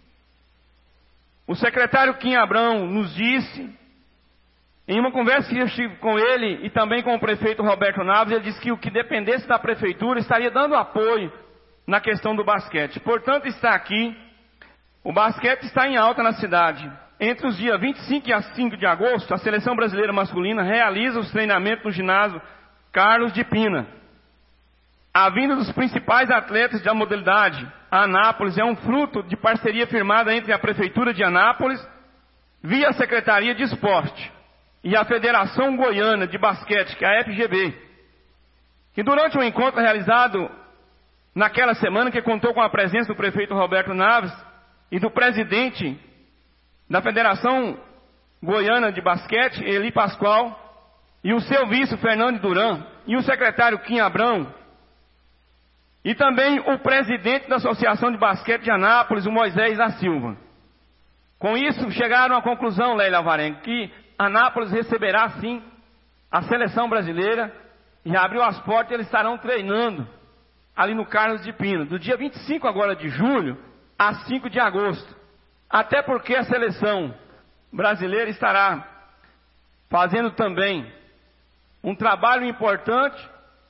o secretário Kim Abrão nos disse, em uma conversa que eu tive com ele e também com o prefeito Roberto Naves, ele disse que o que dependesse da prefeitura estaria dando apoio na questão do basquete. Portanto, está aqui, o basquete está em alta na cidade. Entre os dias vinte e cinco e cinco de agosto, a seleção brasileira masculina realiza os treinamentos no ginásio Carlos de Pina. A vinda dos principais atletas da modalidade a Anápolis é um fruto de parceria firmada entre a Prefeitura de Anápolis, via a Secretaria de Esporte, e a Federação Goiana de Basquete, que é a F G B, que durante um encontro realizado naquela semana, que contou com a presença do prefeito Roberto Naves e do presidente da Federação Goiana de Basquete, Eli Pascoal, e o seu vice, Fernando Duran, e o secretário Kim Abrão, e também o presidente da Associação de Basquete de Anápolis, o Moisés da Silva. Com isso, chegaram à conclusão, Leila Alvarenga, que Anápolis receberá, sim, a seleção brasileira, e abriu as portas e eles estarão treinando ali no Carlos de Pina, do dia vinte e cinco agora de julho a cinco de agosto. Até porque a seleção brasileira estará fazendo também um trabalho importante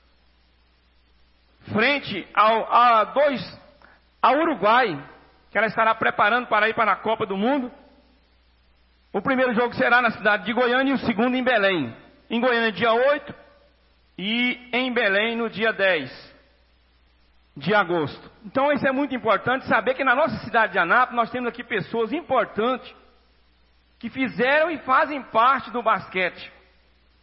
frente ao, a dois, ao Uruguai, que ela estará preparando para ir para a Copa do Mundo. O primeiro jogo será na cidade de Goiânia e o segundo em Belém. Em Goiânia dia oito e em Belém no dia dez de agosto. Então isso é muito importante, saber que na nossa cidade de Anápolis nós temos aqui pessoas importantes que fizeram e fazem parte do basquete.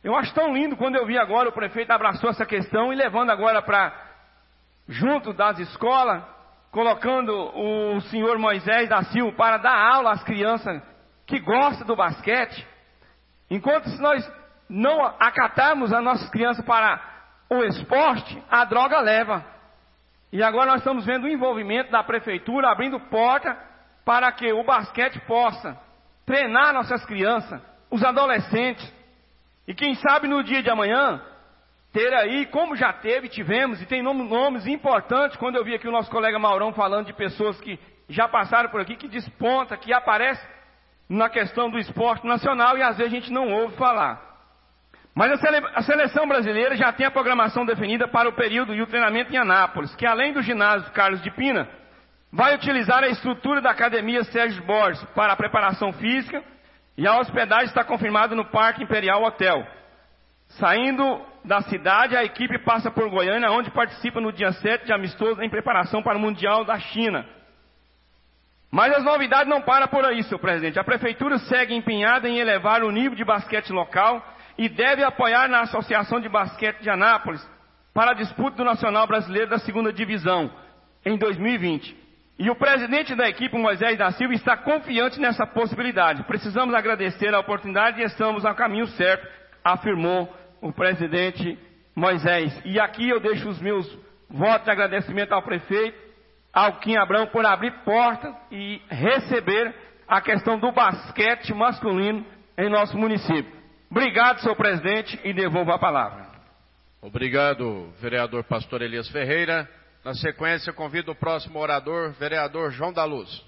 Eu acho tão lindo quando eu vi agora o prefeito abraçou essa questão e levando agora para junto das escolas, colocando o senhor Moisés da Silva para dar aula às crianças que gostam do basquete. Enquanto se nós não acatarmos as nossas crianças para o esporte, a droga leva. E agora nós estamos vendo o envolvimento da prefeitura abrindo porta para que o basquete possa treinar nossas crianças, os adolescentes. E quem sabe no dia de amanhã, ter aí, como já teve, tivemos, e tem nomes importantes, quando eu vi aqui o nosso colega Maurão falando de pessoas que já passaram por aqui, que desponta, que aparece na questão do esporte nacional, e às vezes a gente não ouve falar. Mas a, sele, a seleção brasileira já tem a programação definida para o período e o treinamento em Anápolis, que além do ginásio Carlos de Pina, vai utilizar a estrutura da academia Sérgio Borges para a preparação física, e a hospedagem está confirmada no Parque Imperial Hotel. Saindo da cidade, a equipe passa por Goiânia, onde participa no dia sete de amistoso em preparação para o Mundial da China. Mas as novidades não param por aí, senhor presidente. A prefeitura segue empenhada em elevar o nível de basquete local e deve apoiar na Associação de Basquete de Anápolis para a disputa do Nacional Brasileiro da segunda Divisão em dois mil e vinte. E o presidente da equipe, Moisés da Silva, está confiante nessa possibilidade. Precisamos agradecer a oportunidade e estamos ao caminho certo, afirmou o presidente Moisés. E aqui eu deixo os meus votos de agradecimento ao prefeito, ao Kim Abrão, por abrir porta e receber a questão do basquete masculino em nosso município. Obrigado, senhor presidente, e devolvo a palavra. Obrigado, vereador Pastor Elias Ferreira. Na sequência, convido o próximo orador, vereador João da Luz.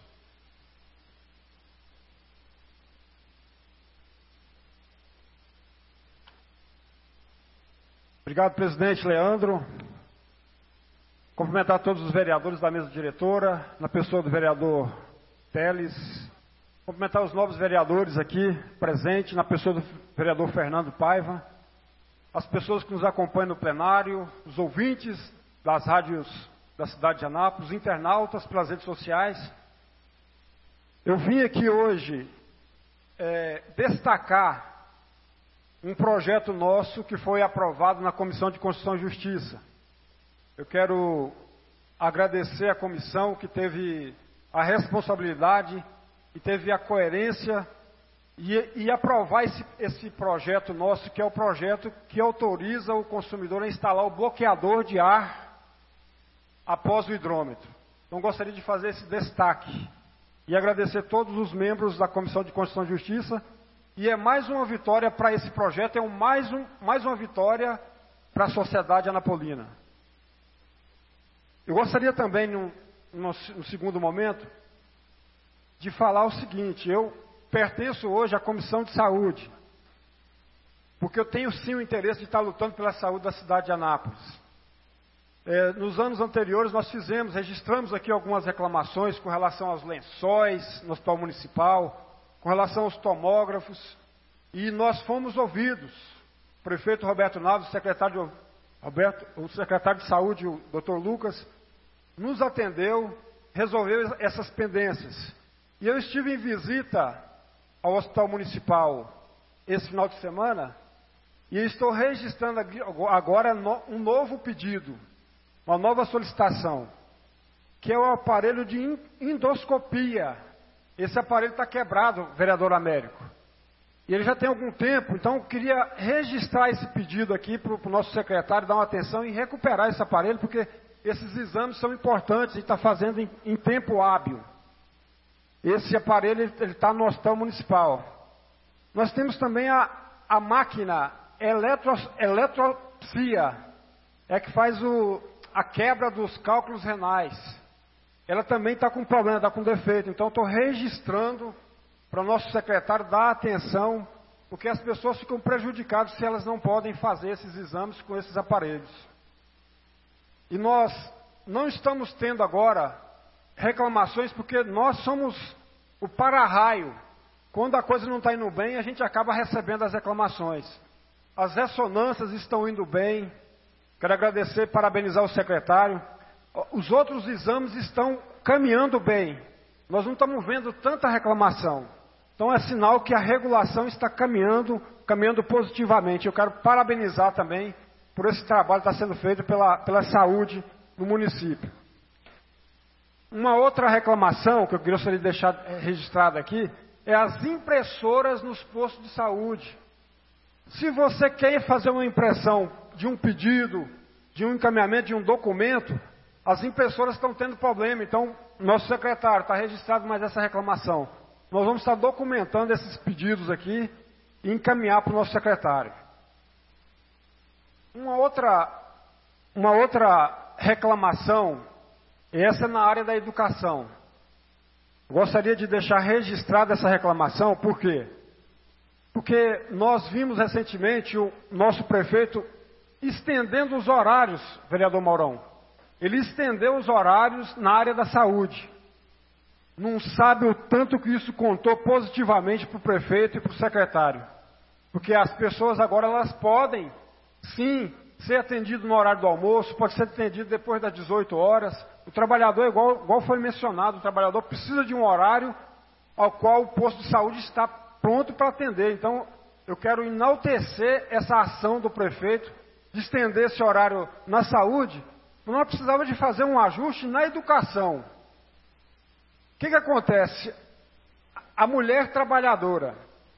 Obrigado, presidente Leandro. Cumprimentar todos os vereadores da mesa diretora, na pessoa do vereador Teles. Cumprimentar os novos vereadores aqui presentes, na pessoa do vereador Fernando Paiva. As pessoas que nos acompanham no plenário, os ouvintes das rádios da cidade de Anápolis, internautas pelas redes sociais. Eu vim aqui hoje é, destacar um projeto nosso que foi aprovado na Comissão de Constituição e Justiça. Eu quero agradecer à comissão que teve a responsabilidade e teve a coerência e, e aprovar esse, esse projeto nosso, que é o projeto que autoriza o consumidor a instalar o bloqueador de ar após o hidrômetro. Então gostaria de fazer esse destaque e agradecer todos os membros da Comissão de Constituição e Justiça. E é mais uma vitória para esse projeto, é um, mais, um, mais uma vitória para a sociedade anapolina. Eu gostaria também, num, num, num segundo momento, de falar o seguinte: eu pertenço hoje à Comissão de Saúde, porque eu tenho sim o interesse de estar lutando pela saúde da cidade de Anápolis. É, nos anos anteriores nós fizemos, registramos aqui algumas reclamações com relação aos lençóis no hospital municipal, com relação aos tomógrafos, e nós fomos ouvidos. O prefeito Roberto Naves, o secretário, Roberto, o secretário de Saúde, o doutor Lucas, nos atendeu, resolveu essas pendências. E eu estive em visita ao hospital municipal esse final de semana, e estou registrando agora um novo pedido, uma nova solicitação, que é o aparelho de endoscopia. Esse aparelho está quebrado, vereador Américo. E ele já tem algum tempo, então eu queria registrar esse pedido aqui para o nosso secretário dar uma atenção e recuperar esse aparelho, porque esses exames são importantes e está fazendo em, em tempo hábil. Esse aparelho ele está no hospital municipal. Nós temos também a, a máquina eletro, eletropsia, é que faz o, a quebra dos cálculos renais. Ela também está com problema, está com defeito. Então, estou registrando para o nosso secretário dar atenção, porque as pessoas ficam prejudicadas se elas não podem fazer esses exames com esses aparelhos. E nós não estamos tendo agora reclamações, porque nós somos o para-raio. Quando a coisa não está indo bem, a gente acaba recebendo as reclamações. As ressonâncias estão indo bem. Quero agradecer e parabenizar o secretário. Os outros exames estão caminhando bem. Nós não estamos vendo tanta reclamação. Então é sinal que a regulação está caminhando, caminhando positivamente. Eu quero parabenizar também por esse trabalho que está sendo feito pela, pela saúde no município. Uma outra reclamação que eu gostaria de deixar registrada aqui é as impressoras nos postos de saúde. Se você quer fazer uma impressão de um pedido, de um encaminhamento de um documento, as impressoras estão tendo problema. Então, nosso secretário está registrado mais essa reclamação. Nós vamos estar documentando esses pedidos aqui e encaminhar para o nosso secretário. Uma outra, uma outra reclamação, essa é na área da educação. Gostaria de deixar registrada essa reclamação, por quê? Porque nós vimos recentemente o nosso prefeito estendendo os horários, vereador Maurão. Ele estendeu os horários na área da saúde. Não sabe o tanto que isso contou positivamente para o prefeito e para o secretário. Porque as pessoas agora elas podem, sim, ser atendidas no horário do almoço, pode ser atendido depois das dezoito horas. O trabalhador, igual, igual foi mencionado, o trabalhador precisa de um horário ao qual o posto de saúde está pronto para atender. Então, eu quero enaltecer essa ação do prefeito de estender esse horário na saúde. Nós precisávamos de fazer um ajuste na educação. O que que acontece? A mulher trabalhadora,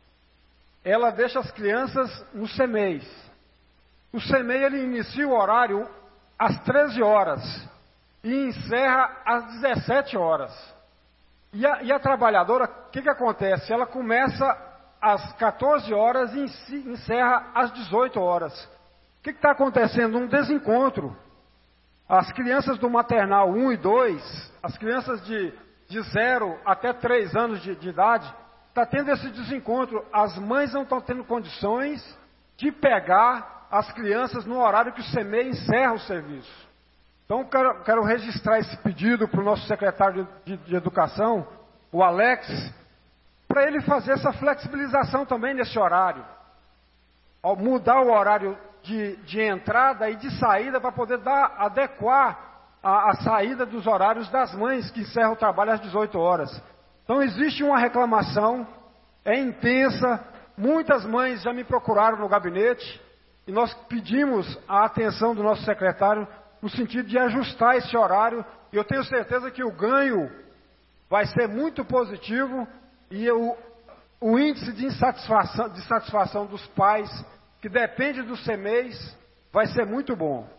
ela deixa as crianças no C M E I. O C M E I, ele inicia o horário às treze horas e encerra às dezessete horas. E a, e a trabalhadora, o que que acontece? Ela começa às quatorze horas e encerra às dezoito horas. O que está acontecendo? Um desencontro. As crianças do maternal um e dois, as crianças de, de zero até três anos de, de idade, está tendo esse desencontro. As mães não estão tendo condições de pegar as crianças no horário que o C M E I encerra o serviço. Então, quero, quero registrar esse pedido para o nosso secretário de, de, de Educação, o Alex, para ele fazer essa flexibilização também nesse horário. Ao mudar o horário de, de entrada e de saída para poder dar, adequar a, a saída dos horários das mães que encerram o trabalho às dezoito horas. Então, existe uma reclamação, é intensa, muitas mães já me procuraram no gabinete e nós pedimos a atenção do nosso secretário no sentido de ajustar esse horário, e eu tenho certeza que o ganho vai ser muito positivo e o, o índice de insatisfação, de satisfação dos pais, que depende do C M E I, vai ser muito bom.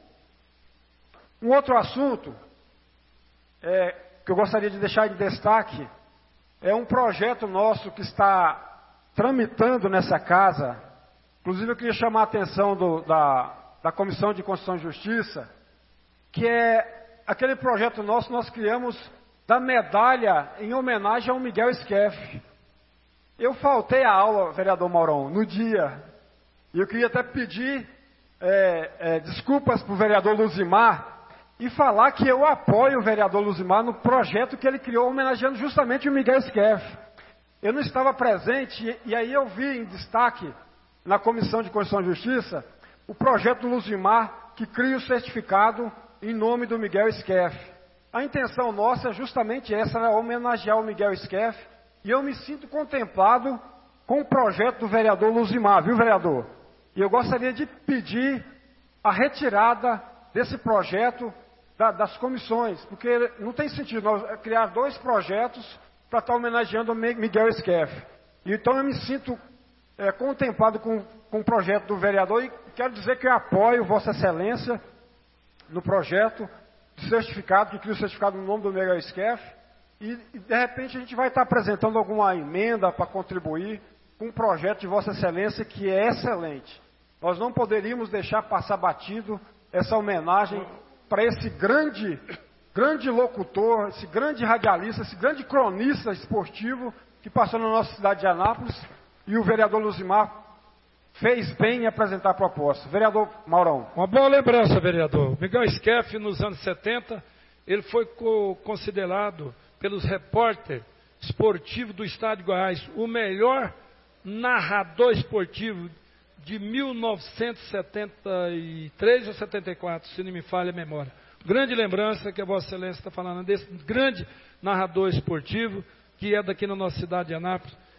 Um outro assunto é, que eu gostaria de deixar em destaque é um projeto nosso que está tramitando nessa casa. Inclusive eu queria chamar a atenção do, da, da Comissão de Constituição e Justiça, que é aquele projeto nosso, nós criamos da medalha em homenagem ao Miguel Skeff. Eu faltei a aula, vereador Maurão, no dia, e eu queria até pedir é, é, desculpas para o vereador Luzimar e falar que eu apoio o vereador Luzimar no projeto que ele criou, homenageando justamente o Miguel Skeff. Eu não estava presente, e, e aí eu vi em destaque na Comissão de Constituição e Justiça o projeto do Luzimar que cria o certificado em nome do Miguel Skeff. A intenção nossa é justamente essa, é homenagear o Miguel Skeff, e eu me sinto contemplado com o projeto do vereador Luzimar, viu, vereador? E eu gostaria de pedir a retirada desse projeto da, das comissões, porque não tem sentido nós criar dois projetos para estar homenageando o Miguel Skeff. Então eu me sinto é, contemplado com, com o projeto do vereador e quero dizer que eu apoio Vossa Excelência no projeto de certificado, que cria o certificado no nome do Miguel Skeff, e, e de repente a gente vai estar apresentando alguma emenda para contribuir com um projeto de Vossa Excelência que é excelente. Nós não poderíamos deixar passar batido essa homenagem para esse grande, grande locutor, esse grande radialista, esse grande cronista esportivo que passou na nossa cidade de Anápolis, e o vereador Luzimar fez bem em apresentar a proposta. Vereador Maurão. Uma boa lembrança, vereador. Miguel Skeff, nos anos setenta, ele foi co considerado pelos repórteres esportivos do estado de Goiás o melhor narrador esportivo de mil novecentos e setenta e três ou setenta e quatro, se não me falha a memória. Grande lembrança que a Vossa Excelência está falando desse grande narrador esportivo, que é daqui na nossa cidade de Anápolis.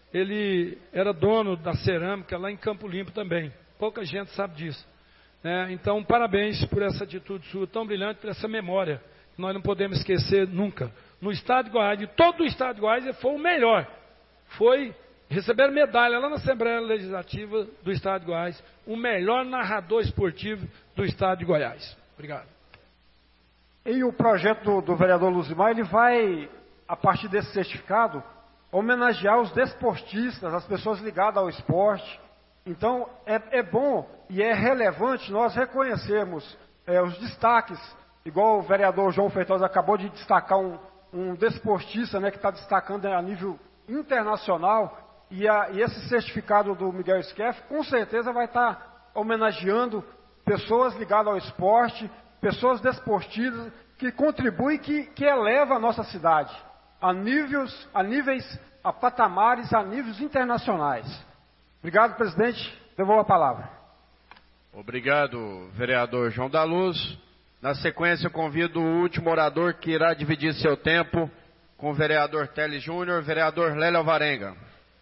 ele era dono da cerâmica lá em Campo Limpo também. Pouca gente sabe disso. Né? Então, parabéns por essa atitude sua tão brilhante, por essa memória, que nós não podemos esquecer nunca. No estado de Goiás, de todo o estado de Goiás, ele foi o melhor. Foi receber medalha lá na Assembleia Legislativa do estado de Goiás, o melhor narrador esportivo do estado de Goiás. Obrigado. E o projeto do, do vereador Luzimar, ele vai, a partir desse certificado, homenagear os desportistas, as pessoas ligadas ao esporte. Então, é, é bom e é relevante nós reconhecermos é, os destaques, igual o vereador João Feitosa acabou de destacar um, um desportista, né, que está destacando a nível internacional, e, a, e esse certificado do Miguel Skeff, com certeza vai estar tá homenageando pessoas ligadas ao esporte, pessoas desportistas, que contribuem, que, que eleva a nossa cidade a níveis, a níveis, a patamares, a níveis internacionais. Obrigado, presidente. Devolvo a palavra. Obrigado, vereador João da Luz. Na sequência, eu convido o último orador que irá dividir seu tempo com o vereador Teles Júnior, vereador Lélio Alvarenga.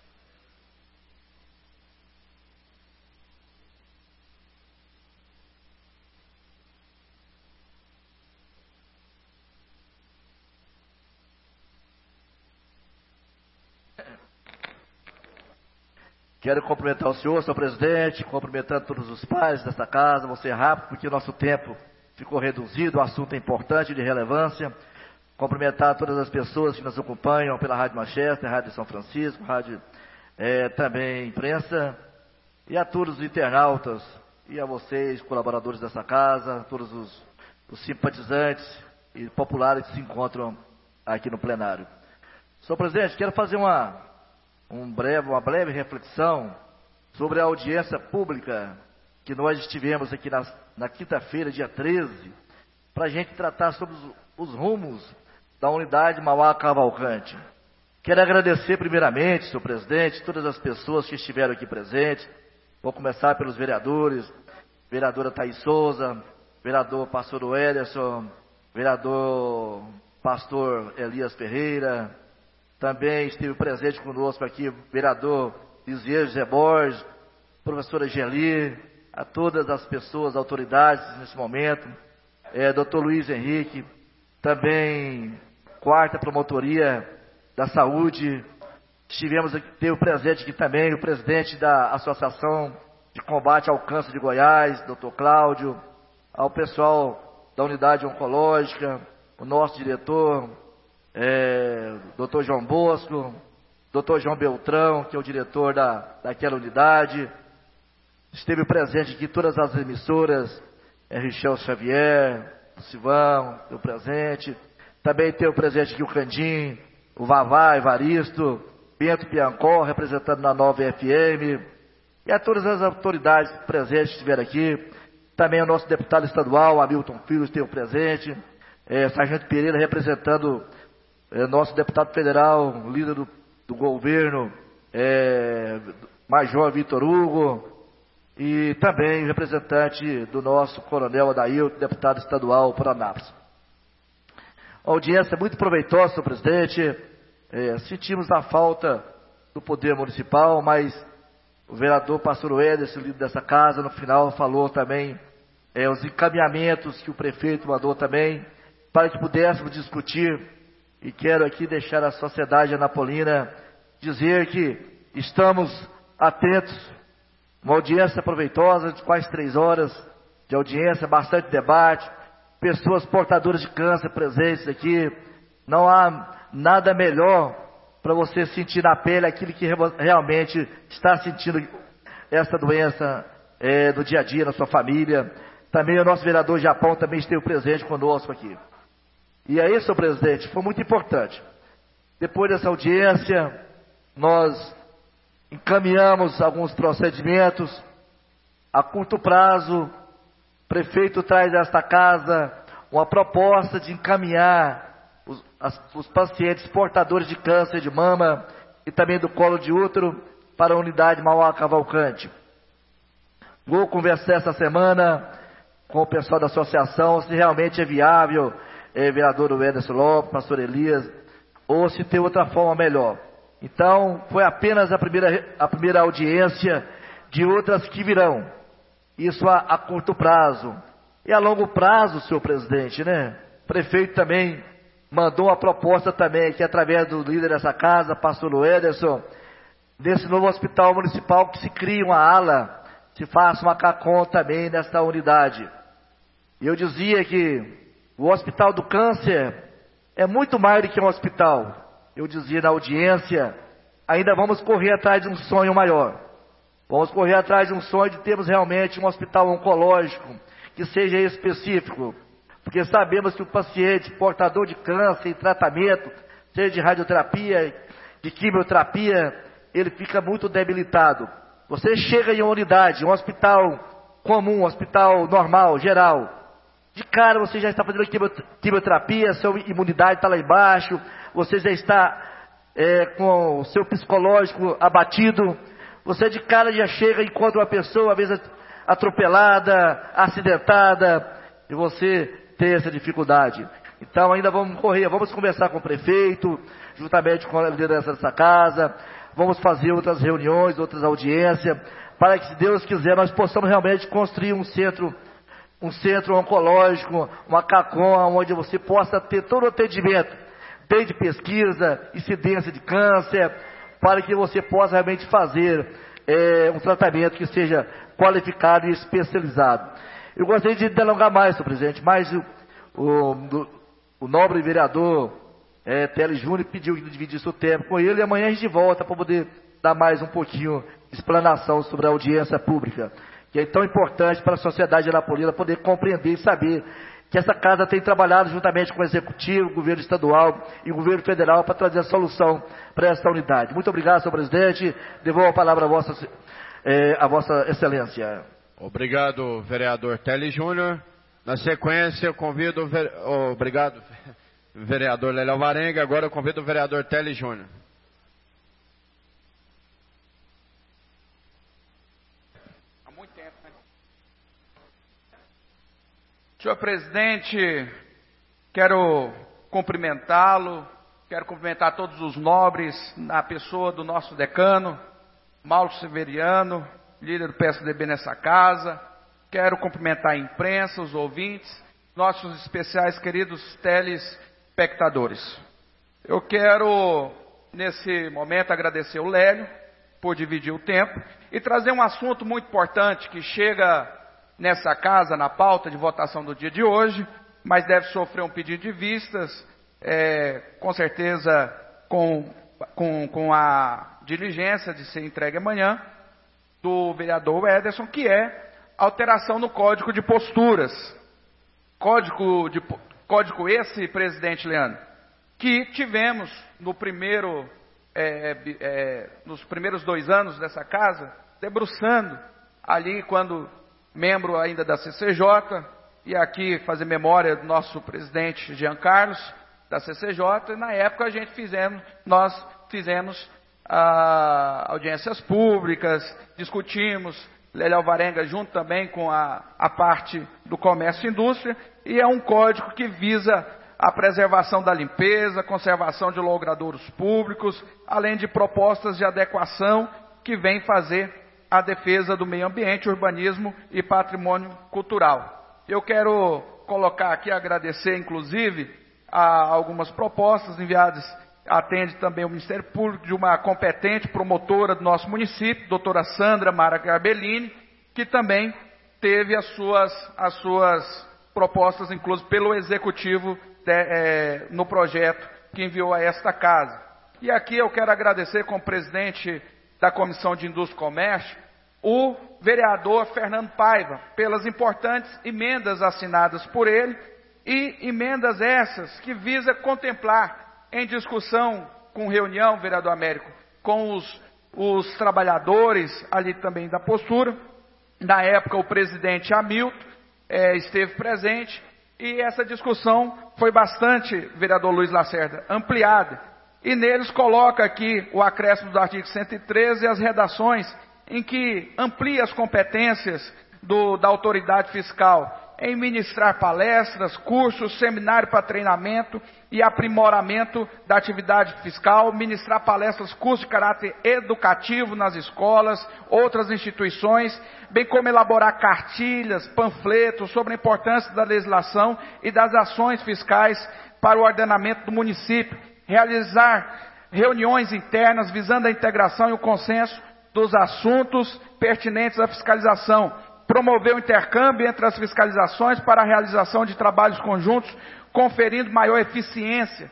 Quero cumprimentar o senhor, senhor presidente, cumprimentando todos os pais desta casa. Vou ser rápido, porque o nosso tempo ficou reduzido, o assunto é importante, de relevância. Cumprimentar todas as pessoas que nos acompanham pela Rádio Manchester, Rádio São Francisco, Rádio é, também imprensa, e a todos os internautas, e a vocês, colaboradores dessa casa, todos os, os simpatizantes e populares que se encontram aqui no plenário. Senhor presidente, quero fazer uma... Um breve, uma breve reflexão sobre a audiência pública que nós estivemos aqui na, na quinta-feira, dia treze, para a gente tratar sobre os, os rumos da unidade Mauá Cavalcante. Quero agradecer primeiramente, senhor presidente, todas as pessoas que estiveram aqui presentes. Vou começar pelos vereadores, vereadora Thaís Souza, vereador pastor Ederson, vereador pastor Elias Ferreira. Também esteve presente conosco aqui o vereador Lisier José Borges, professora Geli, a todas as pessoas, autoridades nesse momento, é, doutor Luiz Henrique, também quarta promotoria da saúde. Estivemos aqui, teve presente aqui também o presidente da Associação de Combate ao Câncer de Goiás, doutor Cláudio, ao pessoal da unidade oncológica, o nosso diretor, É, doutor João Bosco, doutor João Beltrão, que é o diretor da, daquela unidade. Esteve presente aqui todas as emissoras, é, Richel Xavier, o Silvão, deu presente. Também teve presente aqui o Candim, o Vavá, Evaristo, Bento Piancó, representando na nova F M. E a todas as autoridades presentes que estiveram aqui. Também o nosso deputado estadual, Hamilton Filho, esteve presente. É, Sargento Pereira, representando... É, nosso deputado federal, líder do, do governo, é, Major Vitor Hugo, e também representante do nosso coronel Adailton, deputado estadual por Anápolis. A audiência é muito proveitosa, senhor presidente. É, sentimos a falta do poder municipal, mas o vereador pastor Ederson, líder dessa casa, no final falou também é, os encaminhamentos que o prefeito mandou também, para que pudéssemos discutir. E quero aqui deixar a sociedade anapolina dizer que estamos atentos. Uma audiência proveitosa de quase três horas de audiência, bastante debate, pessoas portadoras de câncer presentes aqui. Não há nada melhor para você sentir na pele aquilo que realmente está sentindo essa doença é, no dia a dia, na sua família. Também o nosso vereador Japão também esteve presente conosco aqui. E aí, senhor presidente, foi muito importante. Depois dessa audiência, nós encaminhamos alguns procedimentos. A curto prazo, o prefeito traz a esta casa uma proposta de encaminhar os, as, os pacientes portadores de câncer de mama e também do colo de útero para a unidade Mauá Cavalcante. Vou conversar essa semana com o pessoal da associação se realmente é viável, é, vereador Ederson Lopes, pastor Elias, ou se tem outra forma melhor. Então, foi apenas a primeira, a primeira audiência de outras que virão. Isso a, a curto prazo. E a longo prazo, senhor presidente, né? O prefeito também mandou uma proposta também, que através do líder dessa casa, pastor Ederson, desse novo hospital municipal, que se crie uma ala, se faça uma CACOM também nesta unidade. E eu dizia que o Hospital do Câncer é muito mais do que um hospital. Eu dizia na audiência, ainda vamos correr atrás de um sonho maior. Vamos correr atrás de um sonho de termos realmente um hospital oncológico, que seja específico. Porque sabemos que o paciente portador de câncer em tratamento, seja de radioterapia, de quimioterapia, ele fica muito debilitado. Você chega em uma unidade, um hospital comum, um hospital normal, geral. De cara você já está fazendo quimioterapia, sua imunidade está lá embaixo, você já está é, com o seu psicológico abatido. Você de cara já chega e encontra uma pessoa, às vezes atropelada, acidentada, e você tem essa dificuldade. Então ainda vamos correr, vamos conversar com o prefeito, juntamente com a liderança dessa casa, vamos fazer outras reuniões, outras audiências, para que, se Deus quiser, nós possamos realmente construir um centro, um centro oncológico, uma CACOM, onde você possa ter todo o atendimento, desde pesquisa, incidência de câncer, para que você possa realmente fazer é, um tratamento que seja qualificado e especializado. Eu gostaria de delongar mais, senhor presidente, mas o, o, o nobre vereador é, Teles Júnior pediu que dividisse o tempo com ele, e amanhã a gente volta para poder dar mais um pouquinho de explanação sobre a audiência pública, que é tão importante para a sociedade de Anapolina poder compreender e saber que essa casa tem trabalhado juntamente com o Executivo, o Governo Estadual e o Governo Federal para trazer a solução para essa unidade. Muito obrigado, senhor presidente. Devolvo a palavra a vossa, é, a vossa excelência. Obrigado, vereador Teles Júnior. Na sequência, eu convido o ver... oh, obrigado, vereador Lélia Alvarenga. Agora eu convido o vereador Teles Júnior. Há muito tempo, né? Senhor presidente, quero cumprimentá-lo, quero cumprimentar todos os nobres, na pessoa do nosso decano, Mauro Severiano, líder do P S D B nessa casa. Quero cumprimentar a imprensa, os ouvintes, nossos especiais queridos telespectadores. Eu quero, nesse momento, agradecer o Lélio por dividir o tempo e trazer um assunto muito importante que chega nessa casa, na pauta de votação do dia de hoje, mas deve sofrer um pedido de vistas, é, com certeza com, com, com a diligência de ser entregue amanhã, do vereador Ederson, que é alteração no Código de Posturas. Código, de, código esse, presidente Leandro, que tivemos no primeiro, é, é, nos primeiros dois anos dessa casa, debruçando ali quando membro ainda da C C J, e aqui fazer memória do nosso presidente Jean Carlos, da C C J, e na época a gente fizemos, nós fizemos ah, audiências públicas, discutimos, Lélia Alvarenga junto também com a, a parte do comércio e indústria, e é um código que visa a preservação da limpeza, conservação de logradouros públicos, além de propostas de adequação que vem fazer a defesa do meio ambiente, urbanismo e patrimônio cultural. Eu quero colocar aqui, agradecer inclusive a algumas propostas enviadas, atende também o Ministério Público, de uma competente promotora do nosso município, doutora Sandra Mara Garbellini, que também teve as suas, as suas propostas inclusas pelo Executivo de, é, no projeto que enviou a esta casa. E aqui eu quero agradecer como presidente da Comissão de Indústria e Comércio, o vereador Fernando Paiva, pelas importantes emendas assinadas por ele, e emendas essas que visa contemplar, em discussão com reunião, vereador Américo, com os, os trabalhadores ali também da postura. Na época o presidente Hamilton é, esteve presente, e essa discussão foi bastante, vereador Luiz Lacerda, ampliada. E neles coloca aqui o acréscimo do artigo cento e treze e as redações em que amplia as competências do, da autoridade fiscal em ministrar palestras, cursos, seminário para treinamento e aprimoramento da atividade fiscal, ministrar palestras, cursos de caráter educativo nas escolas, outras instituições, bem como elaborar cartilhas, panfletos sobre a importância da legislação e das ações fiscais para o ordenamento do município, realizar reuniões internas visando a integração e o consenso dos assuntos pertinentes à fiscalização, promover o intercâmbio entre as fiscalizações para a realização de trabalhos conjuntos, conferindo maior eficiência,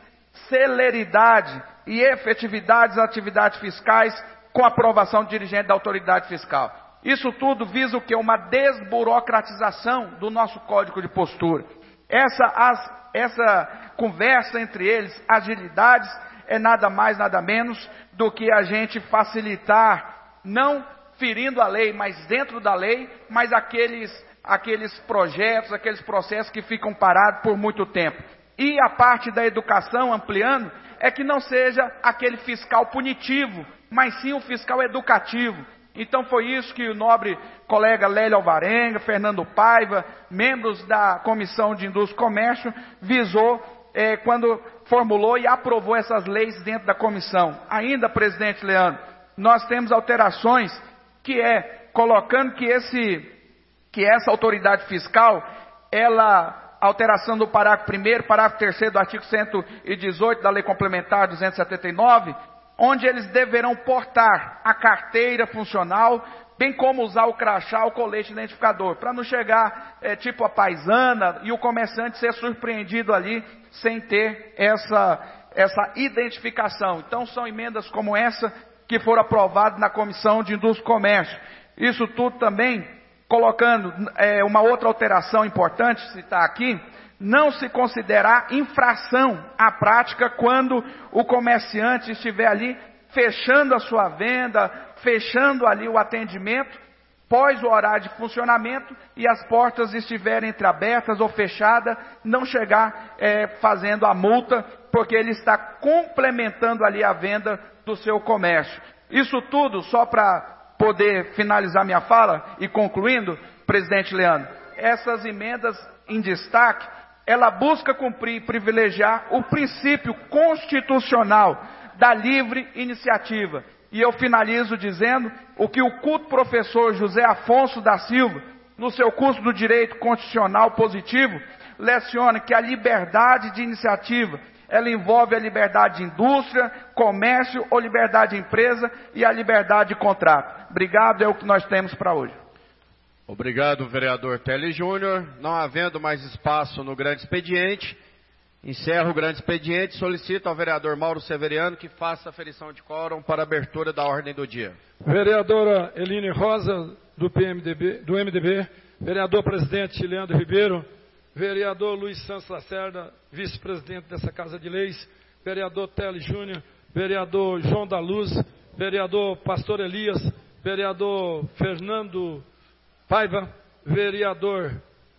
celeridade e efetividade das atividades fiscais com a aprovação do dirigente da autoridade fiscal. Isso tudo visa o que? Uma desburocratização do nosso código de postura. Essa, as, essa conversa entre eles, agilidades, é nada mais, nada menos do que a gente facilitar, não ferindo a lei, mas dentro da lei, mas aqueles, aqueles projetos, aqueles processos que ficam parados por muito tempo. E a parte da educação, ampliando, é que não seja aquele fiscal punitivo, mas sim o fiscal educativo. Então foi isso que o nobre colega Lélio Alvarenga, Fernando Paiva, membros da Comissão de Indústria e Comércio, visou é, quando formulou e aprovou essas leis dentro da comissão. Ainda, presidente Leandro, nós temos alterações que é colocando que, esse, que essa autoridade fiscal, ela, alteração do parágrafo primeiro, parágrafo terceiro do artigo cento e dezoito da Lei Complementar duzentos e setenta e nove, onde eles deverão portar a carteira funcional, bem como usar o crachá, o colete identificador, para não chegar é, tipo a paisana e o comerciante ser surpreendido ali sem ter essa, essa identificação. Então são emendas como essa que foram aprovadas na Comissão de Indústria e Comércio. Isso tudo também colocando é, uma outra alteração importante, citar aqui, não se considerar infração à prática quando o comerciante estiver ali fechando a sua venda, fechando ali o atendimento, pós o horário de funcionamento e as portas estiverem entreabertas ou fechadas, não chegar é, fazendo a multa, porque ele está complementando ali a venda do seu comércio. Isso tudo, só para poder finalizar minha fala e concluindo, presidente Leandro, essas emendas em destaque, ela busca cumprir e privilegiar o princípio constitucional da livre iniciativa. E eu finalizo dizendo o que o culto professor José Afonso da Silva, no seu curso do Direito Constitucional Positivo, leciona que a liberdade de iniciativa, ela envolve a liberdade de indústria, comércio ou liberdade de empresa e a liberdade de contrato. Obrigado, é o que nós temos para hoje. Obrigado, vereador Tele Júnior. Não havendo mais espaço no grande expediente, encerro o grande expediente e solicito ao vereador Mauro Severiano que faça a aferição de quórum para a abertura da ordem do dia. Vereadora Eline Rosa, do, P M D B, do M D B, vereador presidente Leandro Ribeiro, vereador Luiz Santos Lacerda, vice-presidente dessa Casa de Leis, vereador Tele Júnior, vereador João da Luz, vereador Pastor Elias, vereador Fernando Paiva, vereador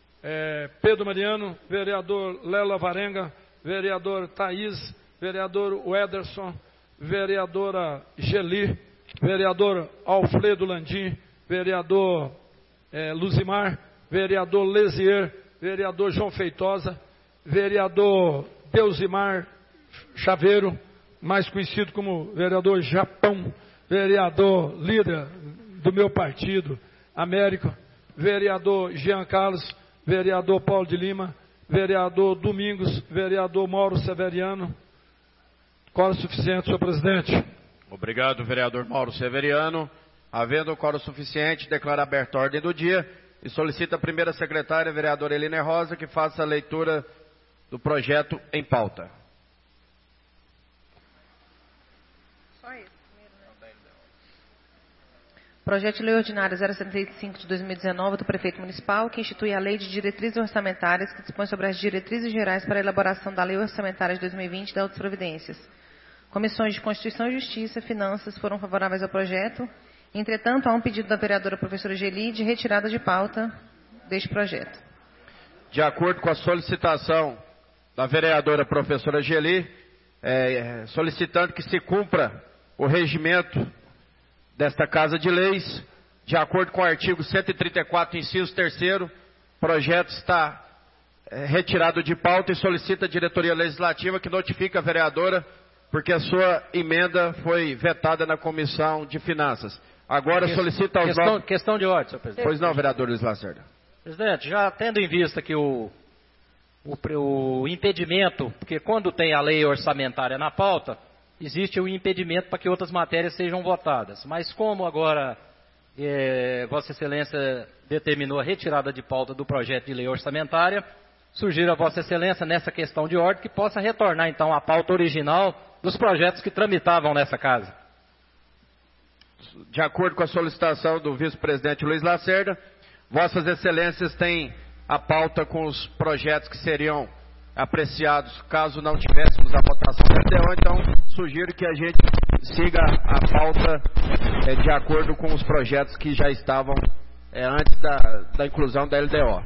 é, Pedro Mariano, vereador Lela Varenga, vereador Thaís, vereador Wederson, vereadora Geli, vereador Alfredo Landim, vereador é, Luzimar, vereador Lesier, vereador João Feitosa, vereador Deusimar Chaveiro, mais conhecido como vereador Japão, vereador líder do meu partido, Américo, vereador Jean Carlos, vereador Paulo de Lima, vereador Domingos, vereador Mauro Severiano. Quórum suficiente, senhor presidente. Obrigado, vereador Mauro Severiano. Havendo quórum suficiente, declaro aberta a ordem do dia e solicita a primeira secretária, vereadora Eline Rosa, que faça a leitura do projeto em pauta. Projeto de Lei Ordinária zero setenta e cinco de dois mil e dezenove do Prefeito Municipal, que institui a Lei de Diretrizes Orçamentárias, que dispõe sobre as diretrizes gerais para a elaboração da Lei Orçamentária de dois mil e vinte e de outras providências. Comissões de Constituição, Justiça e Finanças foram favoráveis ao projeto. Entretanto, há um pedido da vereadora professora Geli de retirada de pauta deste projeto. De acordo com a solicitação da vereadora professora Geli, é, solicitando que se cumpra o regimento desta Casa de Leis, de acordo com o artigo cento e trinta e quatro, inciso terceiro, projeto está é, retirado de pauta e solicita a diretoria legislativa que notifique a vereadora porque a sua emenda foi vetada na Comissão de Finanças. Agora que, solicita aos questão, novos... questão de ordem, senhor presidente. Pois não, vereador Luiz Lacerda. Presidente, já tendo em vista que o, o, o impedimento, porque quando tem a lei orçamentária na pauta, existe o impedimento para que outras matérias sejam votadas. Mas como agora é, Vossa Excelência determinou a retirada de pauta do projeto de lei orçamentária, sugiro a Vossa Excelência, nessa questão de ordem, que possa retornar então à pauta original dos projetos que tramitavam nessa casa. De acordo com a solicitação do vice-presidente Luiz Lacerda, Vossas Excelências têm a pauta com os projetos que seriam apreciados caso não tivéssemos a votação da L D O, então sugiro que a gente siga a pauta é, de acordo com os projetos que já estavam é, antes da, da inclusão da L D O.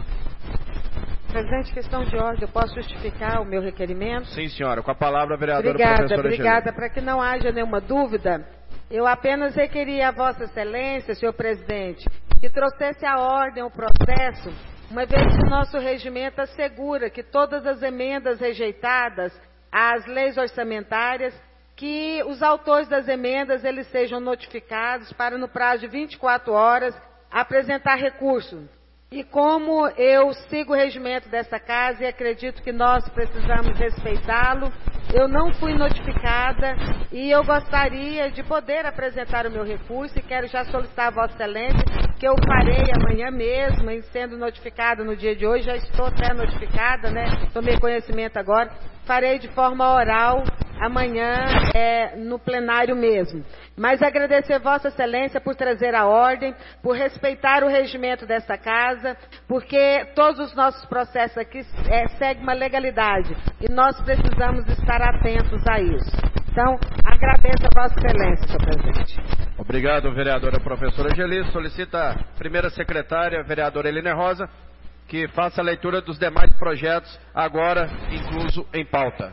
Presidente, questão de ordem, eu posso justificar o meu requerimento? Sim, senhora. Com a palavra, a vereadora obrigada, professora Obrigada, para que não haja nenhuma dúvida, eu apenas requeria a Vossa Excelência, senhor presidente, que trouxesse à ordem o processo, uma vez que o nosso regimento assegura que todas as emendas rejeitadas às leis orçamentárias, que os autores das emendas eles sejam notificados para, no prazo de vinte e quatro horas, apresentar recurso. E como eu sigo o regimento dessa casa e acredito que nós precisamos respeitá-lo, eu não fui notificada e eu gostaria de poder apresentar o meu recurso e quero já solicitar a Vossa Excelência que eu farei amanhã mesmo, e sendo notificada no dia de hoje, já estou até notificada, né? Tomei conhecimento agora, farei de forma oral amanhã é, no plenário mesmo. Mas agradecer Vossa Excelência por trazer a ordem, por respeitar o regimento dessa casa, porque todos os nossos processos aqui é, seguem uma legalidade e nós precisamos estar atentos a isso. Então, agradeço a Vossa Excelência, senhor presidente. Obrigado, vereadora professora Geli. Solicita a primeira secretária, vereadora Eline Rosa, que faça a leitura dos demais projetos, agora incluso em pauta.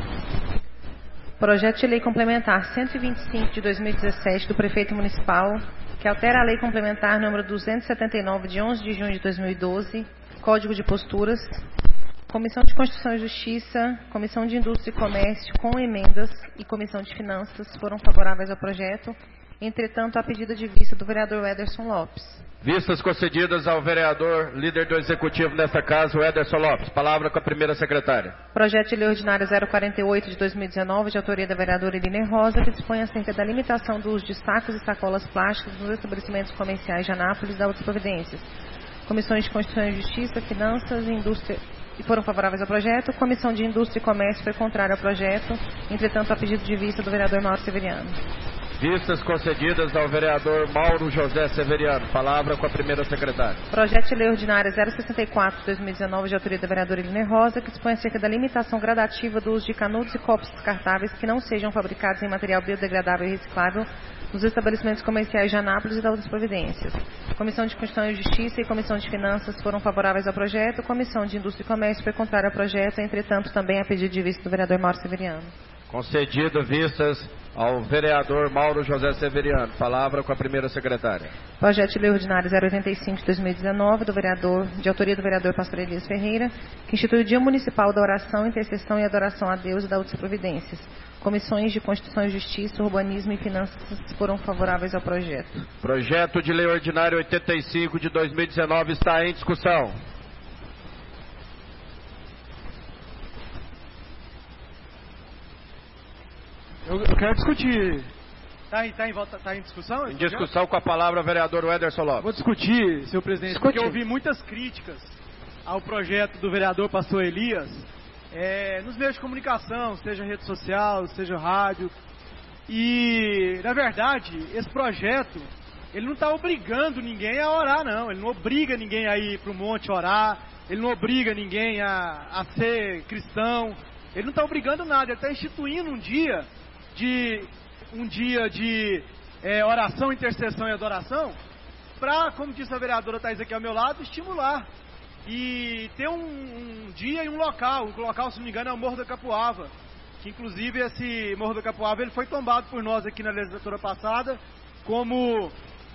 Projeto de Lei Complementar cento e vinte e cinco de dois mil e dezessete do Prefeito Municipal, que altera a Lei Complementar número duzentos e setenta e nove de onze de junho de dois mil e doze, Código de Posturas. Comissão de Constituição e Justiça, Comissão de Indústria e Comércio, com emendas, e Comissão de Finanças foram favoráveis ao projeto. Entretanto, a pedida de vista do vereador Ederson Lopes. Vistas concedidas ao vereador, líder do Executivo nesta casa, o Ederson Lopes. Palavra com a primeira secretária. Projeto de Lei Ordinária zero quarenta e oito de dois mil e dezenove, de autoria da vereadora Eline Rosa, que dispõe acerca da limitação do uso de sacos e sacolas plásticas nos estabelecimentos comerciais de Anápolis e da outras providências. Comissões de Constituição e Justiça, Finanças e Indústria e foram favoráveis ao projeto. Comissão de Indústria e Comércio foi contrária ao projeto. Entretanto, a pedido de vista do vereador Mauro Severiano. Vistas concedidas ao vereador Mauro José Severiano. Palavra com a primeira secretária. Projeto de Lei Ordinária zero sessenta e quatro de dois mil e dezenove, de autoria da vereadora Eline Rosa, que dispõe acerca da limitação gradativa do uso de canudos e copos descartáveis que não sejam fabricados em material biodegradável e reciclável nos estabelecimentos comerciais de Anápolis e das outras providências. Comissão de Constituição e Justiça e Comissão de Finanças foram favoráveis ao projeto. Comissão de Indústria e Comércio foi contrária ao projeto, entretanto, também a pedido de vista do vereador Mauro Severiano. Concedido vistas ao vereador Mauro José Severiano. Palavra com a primeira secretária. Projeto de Lei Ordinária zero oitenta e cinco de dois mil e dezenove, do vereador, de autoria do vereador Pastor Elias Ferreira, que institui o Dia Municipal da Oração, Intercessão e Adoração a Deus e da outras providências. Comissões de Constituição e Justiça, Urbanismo e Finanças foram favoráveis ao projeto. Projeto de Lei Ordinária oitenta e cinco de dois mil e dezenove está em discussão. Eu, eu quero discutir. Está em, tá em, tá em discussão? Em discussão com a palavra o vereador Ederson Lopes. Vou discutir, senhor presidente, Discutir. porque eu ouvi muitas críticas ao projeto do vereador Pastor Elias é, nos meios de comunicação, seja rede social, seja rádio. E, na verdade, esse projeto, ele não está obrigando ninguém a orar, não. Ele não obriga ninguém a ir para o monte orar. Ele não obriga ninguém a, a ser cristão. Ele não está obrigando nada. Ele está instituindo um dia de, um dia de é, oração, intercessão e adoração para, como disse a vereadora Thais aqui ao meu lado, estimular. E ter um, um dia e um local. O local, se não me engano, é o Morro da Capuava. Que, inclusive, esse Morro da Capuava ele foi tombado por nós aqui na legislatura passada como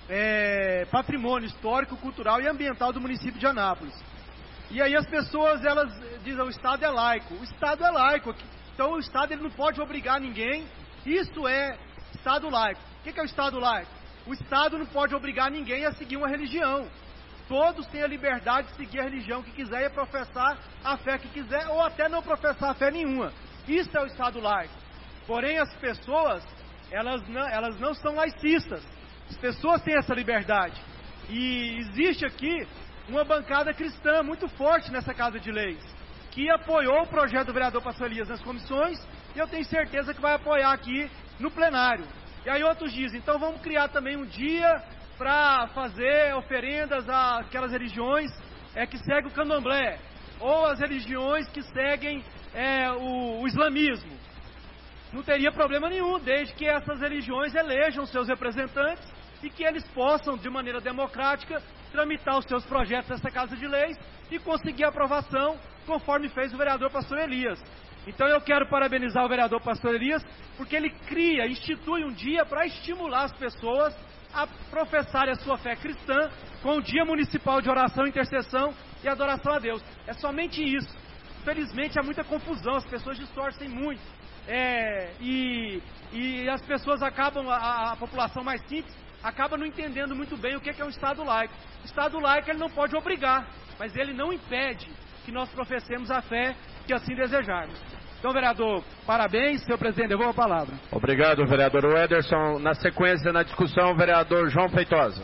é, patrimônio histórico, cultural e ambiental do município de Anápolis. E aí as pessoas, elas dizem, o Estado é laico. O Estado é laico, então o Estado ele não pode obrigar ninguém. Isso é Estado laico. O que é o Estado laico? O Estado não pode obrigar ninguém a seguir uma religião. Todos têm a liberdade de seguir a religião que quiser e professar a fé que quiser, ou até não professar fé nenhuma. Isso é o Estado laico. Porém, as pessoas, elas não, elas não são laicistas. As pessoas têm essa liberdade. E existe aqui uma bancada cristã muito forte nessa Casa de Leis, que apoiou o projeto do vereador Pastor Elias nas comissões, e eu tenho certeza que vai apoiar aqui no plenário. E aí outros dizem, então vamos criar também um dia para fazer oferendas àquelas religiões é, que seguem o candomblé, ou as religiões que seguem é, o, o islamismo. Não teria problema nenhum, desde que essas religiões elejam seus representantes e que eles possam, de maneira democrática, tramitar os seus projetos nessa Casa de Leis e conseguir aprovação, conforme fez o vereador Pastor Elias. Então eu quero parabenizar o vereador Pastor Elias, porque ele cria, institui um dia para estimular as pessoas a professarem a sua fé cristã com o Dia Municipal de Oração, Intercessão e Adoração a Deus. É somente isso. Infelizmente há muita confusão, as pessoas distorcem muito. É, e, e as pessoas acabam, a, a população mais simples, acaba não entendendo muito bem o que é um Estado laico. O Estado laico ele não pode obrigar, mas ele não impede que nós professemos a fé que assim desejarmos. Então, vereador, parabéns. Senhor presidente, devolvo a palavra. Obrigado, vereador Ederson. Na sequência, na discussão, o vereador João Feitosa.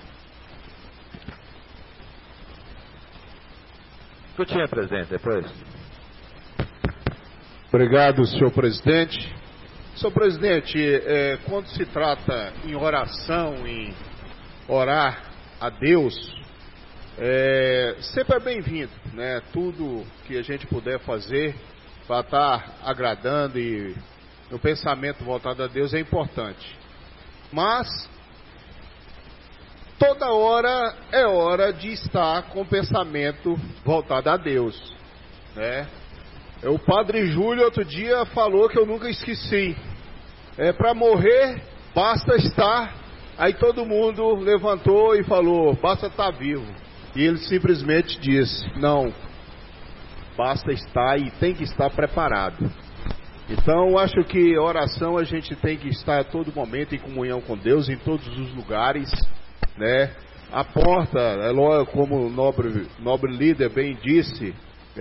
Escutinha, presidente, depois. Obrigado, senhor presidente. Senhor presidente, é, quando se trata em oração, em orar a Deus, é, sempre é bem-vindo, né? Tudo que a gente puder fazer para estar agradando e no pensamento voltado a Deus é importante. Mas toda hora é hora de estar com o pensamento voltado a Deus, né? O padre Júlio outro dia falou que eu nunca esqueci. É, para morrer basta estar. Aí todo mundo levantou e falou, basta estar vivo. E ele simplesmente disse, não, basta estar e tem que estar preparado. Então acho que oração a gente tem que estar a todo momento em comunhão com Deus, em todos os lugares, né? A porta, é como o nobre, nobre líder bem disse,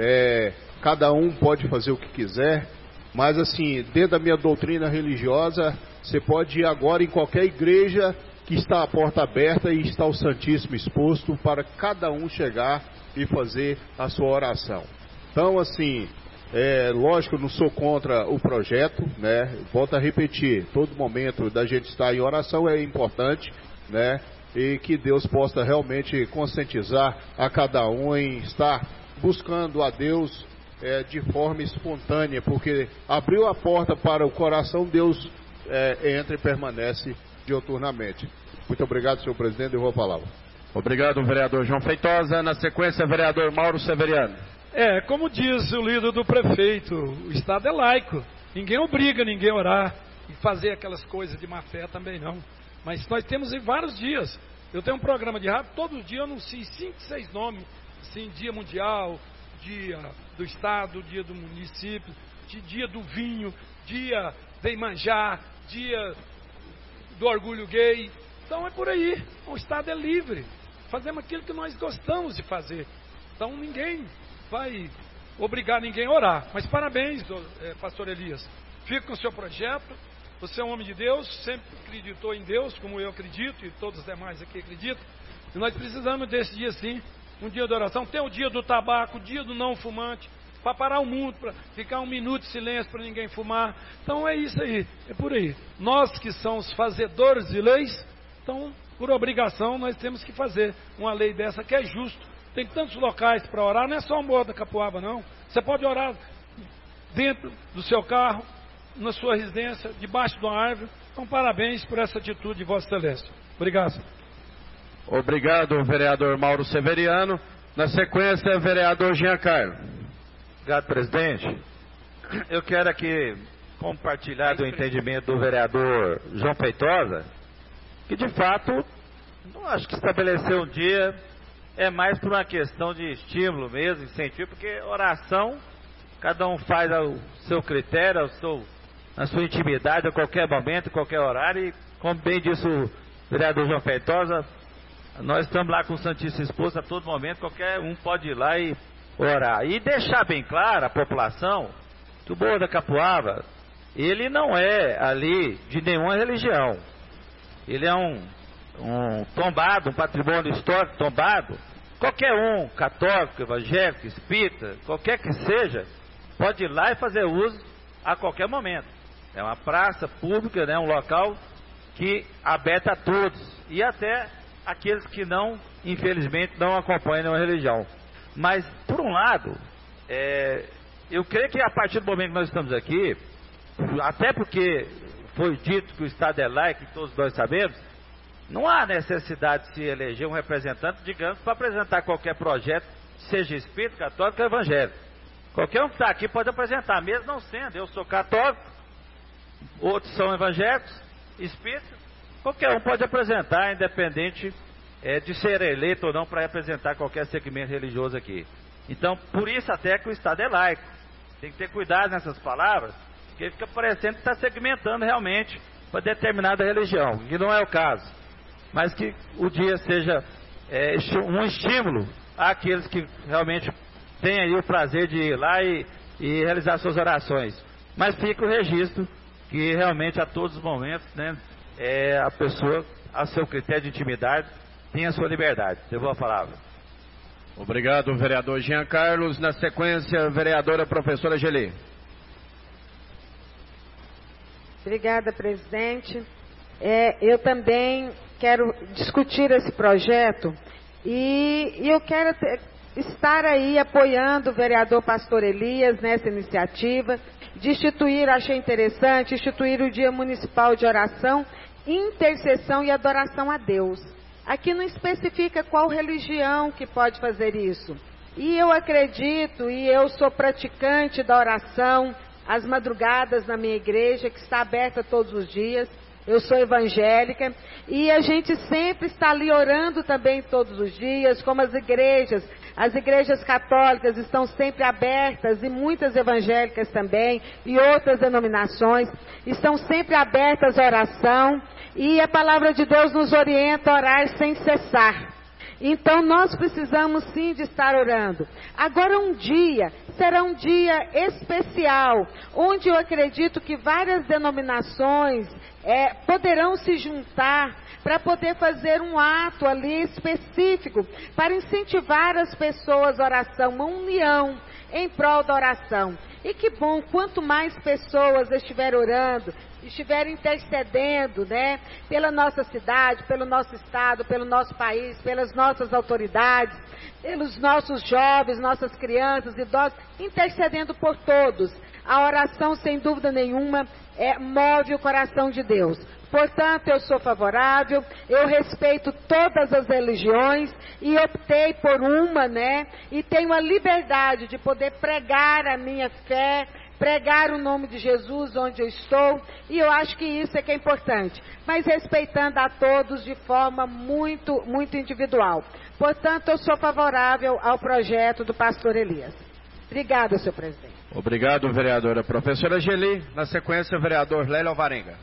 é, cada um pode fazer o que quiser, mas assim, dentro da minha doutrina religiosa, você pode ir agora em qualquer igreja que está a porta aberta e está o Santíssimo exposto para cada um chegar e fazer a sua oração. Então assim, é, lógico, eu não sou contra o projeto, né? Volto a repetir, todo momento da gente estar em oração é importante, né? E que Deus possa realmente conscientizar a cada um em estar buscando a Deus é, de forma espontânea, porque abriu a porta para o coração, Deus é, entra e permanece diuturnamente. Muito obrigado, senhor presidente, eu vou falar. Obrigado, vereador João Feitosa. Na sequência, vereador Mauro Severiano. É, como diz o líder do prefeito, o Estado é laico. Ninguém obriga ninguém a orar e fazer aquelas coisas de má fé também não. Mas nós temos em vários dias. Eu tenho um programa de rádio, todo dia eu anuncio cinco, seis nomes, assim, dia mundial, dia do Estado, dia do município, dia do vinho, dia de Iemanjá, dia do orgulho gay. Então é por aí, o Estado é livre. Fazemos aquilo que nós gostamos de fazer. Então ninguém vai obrigar ninguém a orar. Mas parabéns, pastor Elias. Fica com o seu projeto. Você é um homem de Deus, sempre acreditou em Deus, como eu acredito, e todos os demais aqui acreditam. E nós precisamos desse dia sim, um dia de oração. Tem o dia do tabaco, o dia do não fumante, para parar o mundo, para ficar um minuto de silêncio para ninguém fumar. Então é isso aí, é por aí. Nós que somos fazedores de leis, então por obrigação nós temos que fazer uma lei dessa que é justo. Tem tantos locais para orar, não é só um Morro da Capoaba não. Você pode orar dentro do seu carro, na sua residência, debaixo de uma árvore. Então parabéns por essa atitude de Vossa Excelência. Obrigado. Obrigado, vereador Mauro Severiano. Na sequência, vereador Jean Carlos. Obrigado, presidente. Eu quero aqui compartilhar do entendimento do vereador João Feitosa, que de fato não acho que estabelecer um dia é mais por uma questão de estímulo mesmo, incentivo, porque oração, cada um faz ao seu critério, ao seu, na sua intimidade, a qualquer momento, a qualquer horário, e como bem disse o vereador João Feitosa, nós estamos lá com o Santíssimo Exposto a todo momento, qualquer um pode ir lá e orar. E deixar bem claro à população que o Morro da Capuava, ele não é ali de nenhuma religião. Ele é um, um tombado, um patrimônio histórico tombado. Qualquer um, católico, evangélico, espírita, qualquer que seja, pode ir lá e fazer uso a qualquer momento. É uma praça pública, né, um local que aberto a todos, e até aqueles que não, infelizmente, não acompanham a religião. Mas, por um lado, é, eu creio que a partir do momento que nós estamos aqui, até porque foi dito que o Estado é laico, que todos nós sabemos, não há necessidade de se eleger um representante, digamos, para apresentar qualquer projeto, seja espírita, católico ou evangélico. Qualquer um que está aqui pode apresentar, mesmo não sendo. Eu sou católico, outros são evangélicos, espíritas, qualquer um pode apresentar, independente é, de ser eleito ou não, para representar qualquer segmento religioso aqui. Então, por isso até que o Estado é laico. Tem que ter cuidado nessas palavras, porque fica parecendo que está segmentando realmente para determinada religião, que não é o caso. Mas que o dia seja é, um estímulo àqueles que realmente têm aí o prazer de ir lá e, e realizar suas orações. Mas fica o registro que realmente a todos os momentos, né, é, a pessoa, a seu critério de intimidade, tem a sua liberdade. Devolvo a palavra. Obrigado, vereador Jean Carlos. Na sequência, vereadora professora Geli. Obrigada, presidente. É, eu também quero discutir esse projeto e, e eu quero ter, estar aí apoiando o vereador Pastor Elias nessa iniciativa de instituir, achei interessante, instituir o Dia Municipal de Oração, Intercessão e Adoração a Deus. Aqui não especifica qual religião que pode fazer isso. E eu acredito, e eu sou praticante da oração, às madrugadas na minha igreja, que está aberta todos os dias. Eu sou evangélica e a gente sempre está ali orando também todos os dias, como as igrejas, as igrejas católicas estão sempre abertas e muitas evangélicas também e outras denominações estão sempre abertas à oração e a palavra de Deus nos orienta a orar sem cessar. Então nós precisamos sim de estar orando. Agora um dia, será um dia especial, onde eu acredito que várias denominações é, poderão se juntar para poder fazer um ato ali específico, para incentivar as pessoas à oração, uma união em prol da oração. E que bom, quanto mais pessoas estiverem orando, estiverem intercedendo, né, pela nossa cidade, pelo nosso estado, pelo nosso país, pelas nossas autoridades, pelos nossos jovens, nossas crianças, idosos, intercedendo por todos. A oração, sem dúvida nenhuma, é, move o coração de Deus. Portanto, eu sou favorável, eu respeito todas as religiões e optei por uma, né, e tenho a liberdade de poder pregar a minha fé, pregar o nome de Jesus onde eu estou, e eu acho que isso é que é importante, mas respeitando a todos de forma muito, muito individual. Portanto, eu sou favorável ao projeto do pastor Elias. Obrigada, senhor presidente. Obrigado, vereadora professora Geli. Na sequência, o vereador Lélio Alvarenga.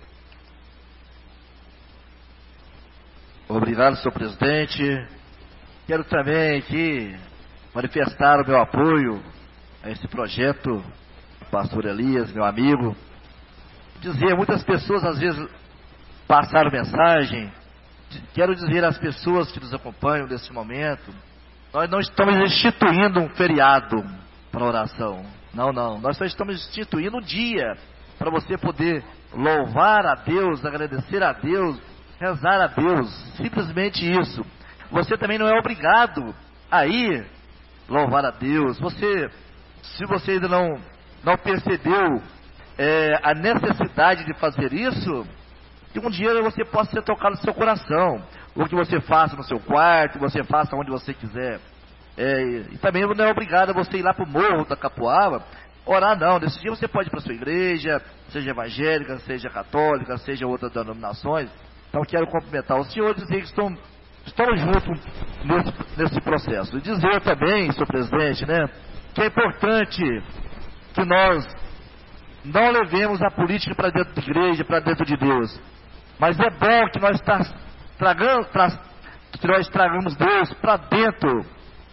Obrigado, senhor presidente. Quero também aqui manifestar o meu apoio a esse projeto do pastor Elias, meu amigo. Dizer, muitas pessoas às vezes passaram mensagem. Quero dizer às pessoas que nos acompanham nesse momento, nós não estamos instituindo um feriado para oração. Não, não. Nós só estamos instituindo um dia para você poder louvar a Deus, agradecer a Deus, rezar a Deus. Simplesmente isso. Você também não é obrigado a ir louvar a Deus. Você, se você ainda não, não percebeu é, a necessidade de fazer isso, que um dia você possa ser tocado no seu coração. Ou que você faça no seu quarto, você faça onde você quiser. É, e também não é obrigado a você ir lá para o Morro da Capuava orar, não. Nesse dia você pode ir para a sua igreja, seja evangélica, seja católica, seja outras denominações, Então quero cumprimentar os senhores e dizer que estão, estão juntos nesse, nesse processo. E dizer também, senhor presidente, né, que é importante que nós não levemos a política para dentro da igreja, para dentro de Deus. Mas é bom que nós tra tragamos, tra que nós tragamos Deus para dentro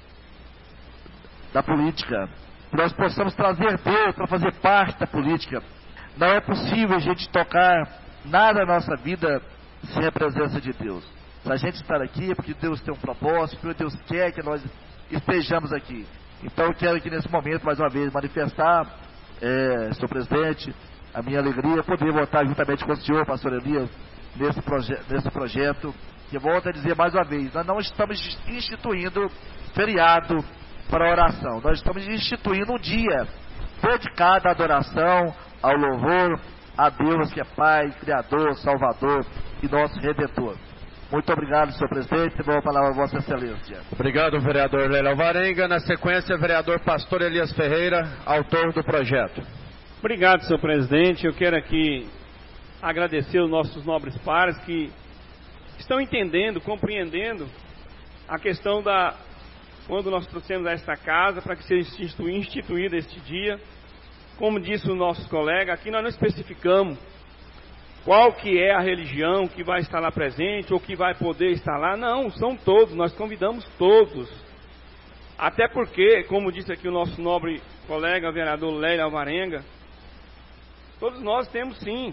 da política. Que nós possamos trazer Deus para fazer parte da política. Não é possível a gente tocar nada na nossa vida sem a presença de Deus. Se a gente estar aqui é porque Deus tem um propósito, porque Deus quer que nós estejamos aqui. Então eu quero aqui nesse momento, mais uma vez, manifestar, é, senhor presidente, a minha alegria poder votar juntamente com o senhor, pastor Elias, nesse, proje nesse projeto, que volto a dizer mais uma vez, nós não estamos instituindo feriado para oração, nós estamos instituindo um dia dedicado à adoração, ao louvor a Deus que é Pai, Criador, Salvador e nosso Redentor. Muito obrigado, senhor presidente, e boa palavra a vossa excelência. Obrigado, vereador Leila Alvarenga. Na sequência, vereador pastor Elias Ferreira, autor do projeto. Obrigado, senhor presidente. Eu quero aqui agradecer os nossos nobres pares que estão entendendo, compreendendo a questão da... quando nós trouxemos a esta casa para que seja instituído este dia. Como disse o nosso colega, aqui nós não especificamos qual que é a religião que vai estar lá presente ou que vai poder estar lá. Não, são todos, nós convidamos todos. Até porque, como disse aqui o nosso nobre colega, vereador Leila Alvarenga, todos nós temos sim.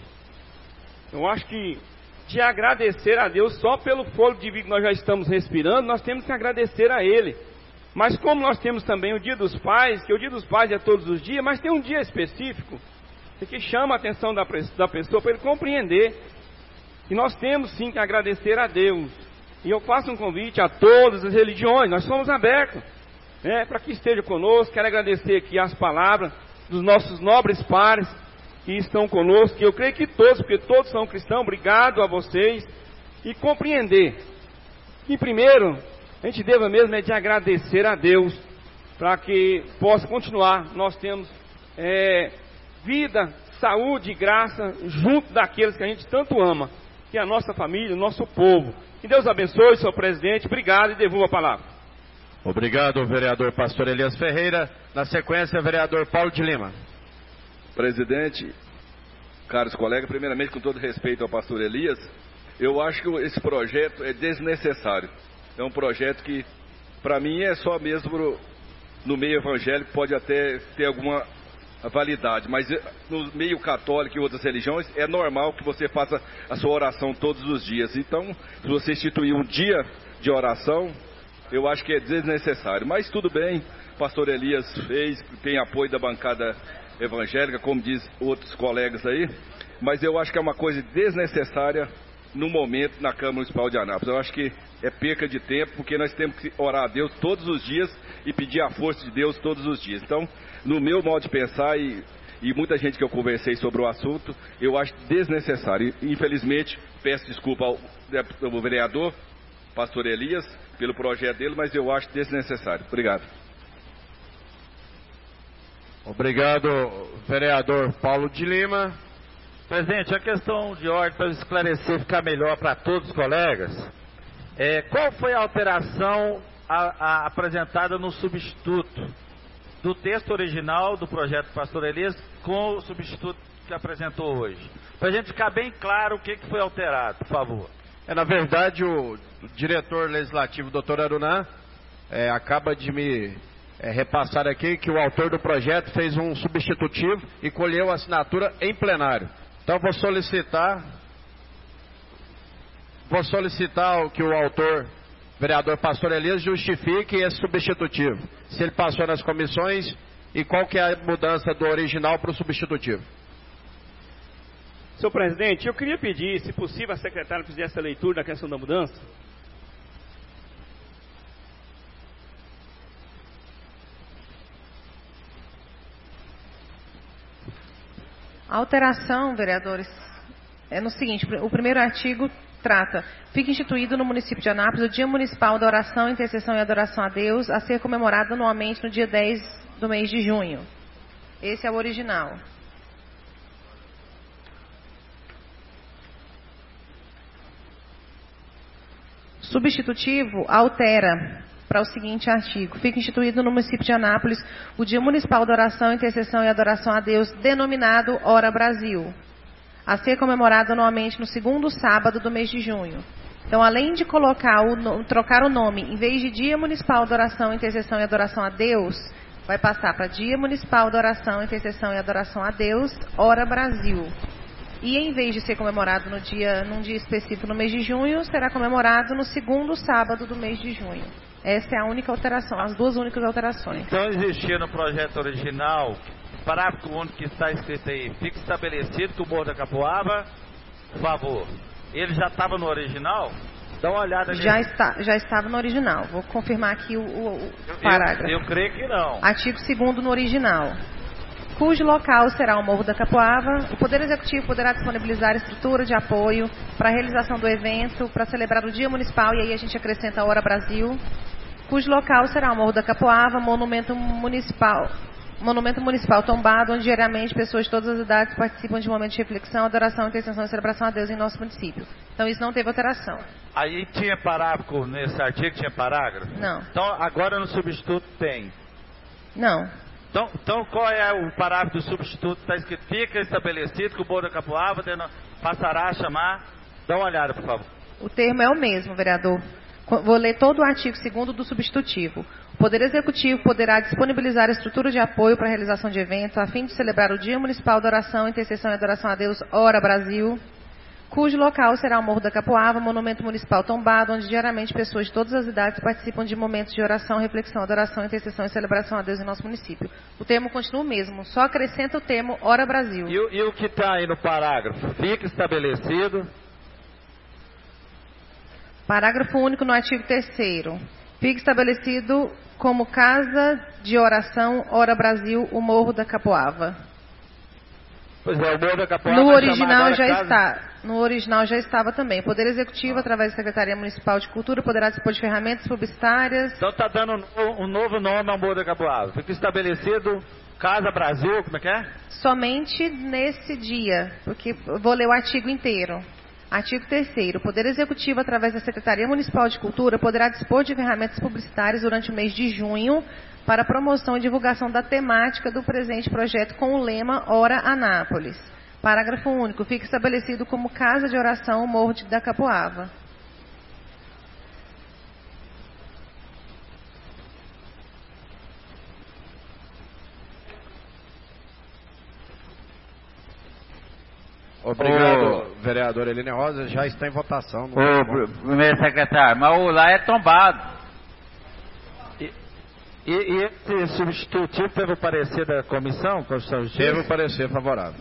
Eu acho que de agradecer a Deus só pelo fôlego de vida que nós já estamos respirando, nós temos que agradecer a Ele. Mas como nós temos também o Dia dos Pais, que o Dia dos Pais é todos os dias, mas tem um dia específico que chama a atenção da, da pessoa para ele compreender que nós temos sim que agradecer a Deus. E eu faço um convite a todas as religiões, nós somos abertos, né, para que esteja conosco. Quero agradecer aqui as palavras dos nossos nobres pares que estão conosco, que eu creio que todos, porque todos são cristãos. Obrigado a vocês, e compreender que primeiro a gente deva mesmo é de agradecer a Deus para que possa continuar. Nós temos é, vida, saúde e graça junto daqueles que a gente tanto ama, que é a nossa família, o nosso povo. Que Deus abençoe, senhor presidente. Obrigado e devolvo a palavra. Obrigado, vereador pastor Elias Ferreira. Na sequência, vereador Paulo de Lima. Presidente, caros colegas, primeiramente, com todo respeito ao pastor Elias, eu acho que esse projeto é desnecessário. É um projeto que, para mim, é só mesmo no meio evangélico, pode até ter alguma validade, mas no meio católico e outras religiões é normal que você faça a sua oração todos os dias. Então, se você instituir um dia de oração, eu acho que é desnecessário. Mas tudo bem, o pastor Elias fez, tem apoio da bancada evangélica, como diz outros colegas aí, mas eu acho que é uma coisa desnecessária no momento na Câmara Municipal de Anápolis. Eu acho que é perca de tempo, porque nós temos que orar a Deus todos os dias e pedir a força de Deus todos os dias. Então, no meu modo de pensar, e, e muita gente que eu conversei sobre o assunto, eu acho desnecessário. E, infelizmente, peço desculpa ao, ao vereador, pastor Elias, pelo projeto dele, mas eu acho desnecessário. Obrigado. Obrigado, vereador Paulo de Lima. Presidente, a questão de ordem para esclarecer, ficar melhor para todos os colegas, é, qual foi a alteração a, a, apresentada no substituto do texto original do projeto do pastor Elias com o substituto que apresentou hoje? Para a gente ficar bem claro o que, que foi alterado, por favor. É, na verdade, o diretor legislativo, doutor Aruná, é, acaba de me é, repassar aqui que o autor do projeto fez um substitutivo e colheu a assinatura em plenário. Então, vou solicitar, vou solicitar que o autor, vereador pastor Elias, justifique esse substitutivo. Se ele passou nas comissões e qual que é a mudança do original para o substitutivo. Senhor presidente, eu queria pedir, se possível, a secretária fizesse a leitura da questão da mudança. A alteração, vereadores, é no seguinte: o primeiro artigo trata: fica instituído no município de Anápolis o Dia Municipal da Oração, Intercessão e Adoração a Deus, a ser comemorado anualmente no dia dez do mês de junho. Esse é o original. substitutivo altera para o seguinte artigo. Fica instituído no município de Anápolis o Dia Municipal de Oração, Intercessão e Adoração a Deus, denominado Ora Brasil, a ser comemorado anualmente no segundo sábado do mês de junho. Então, além de colocar o, trocar o nome, em vez de Dia Municipal de Oração, Intercessão e Adoração a Deus, vai passar para Dia Municipal de Oração, Intercessão e Adoração a Deus, Ora Brasil. E em vez de ser comemorado no dia, num dia específico no mês de junho, será comemorado no segundo sábado do mês de junho. Essa é a única alteração, as duas únicas alterações. Então existia no projeto original, parágrafo único que está escrito aí, fica estabelecido que o Morro da Capoava, por favor, ele já estava no original? Dá uma olhada nisso. Já, está, já estava no original. Vou confirmar aqui o, o, o parágrafo. Eu, eu creio que não. Artigo segundo no original. Cujo local será o Morro da Capoava, o Poder Executivo poderá disponibilizar estrutura de apoio para a realização do evento, para celebrar o Dia Municipal, e aí a gente acrescenta a Hora Brasil, cujo local será o Morro da Capoava, monumento municipal, monumento municipal tombado, onde diariamente pessoas de todas as idades participam de momentos de reflexão, adoração, intercessão e celebração a Deus em nosso município. Então isso não teve alteração. Aí tinha parágrafo nesse artigo, tinha parágrafo? Não. Então agora no substituto tem? Não. Então, então qual é o parágrafo do substituto? Está escrito, fica estabelecido que o Morro da Capoava passará a chamar. Dá uma olhada, por favor. O termo é o mesmo, vereador. Vou ler todo o artigo segundo do substitutivo. O Poder Executivo poderá disponibilizar estrutura de apoio para a realização de eventos a fim de celebrar o Dia Municipal de Oração, Intercessão e Adoração a Deus, Ora Brasil, cujo local será o Morro da Capoava, monumento municipal tombado, onde diariamente pessoas de todas as idades participam de momentos de oração, reflexão, adoração, intercessão e celebração a Deus em nosso município. O termo continua o mesmo, só acrescenta o termo Ora Brasil. E, e o que está aí no parágrafo? Fica estabelecido... Parágrafo único no artigo terceiro. Fica estabelecido como casa de oração, Ora Brasil, o Morro da Capoava. Pois é, o Morro da Capoava no original já casa... está. No original já estava também. O Poder Executivo, ah. através da Secretaria Municipal de Cultura, poderá dispor de ferramentas publicitárias. Então está dando um, um novo nome ao Morro da Capoava. Fica estabelecido Casa Brasil, como é que é? Somente nesse dia, porque vou ler o artigo inteiro. Artigo terceiro. O Poder Executivo, através da Secretaria Municipal de Cultura, poderá dispor de ferramentas publicitárias durante o mês de junho para promoção e divulgação da temática do presente projeto com o lema Ora Anápolis. Parágrafo único. Fica estabelecido como casa de oração o Morro da Capoava. Obrigado, oh, vereador Eline Rosa. Já está em votação. Ô, oh, primeiro secretário, mas o lá é tombado. E, e, e esse substitutivo teve o parecer da comissão? Teve o parecer favorável.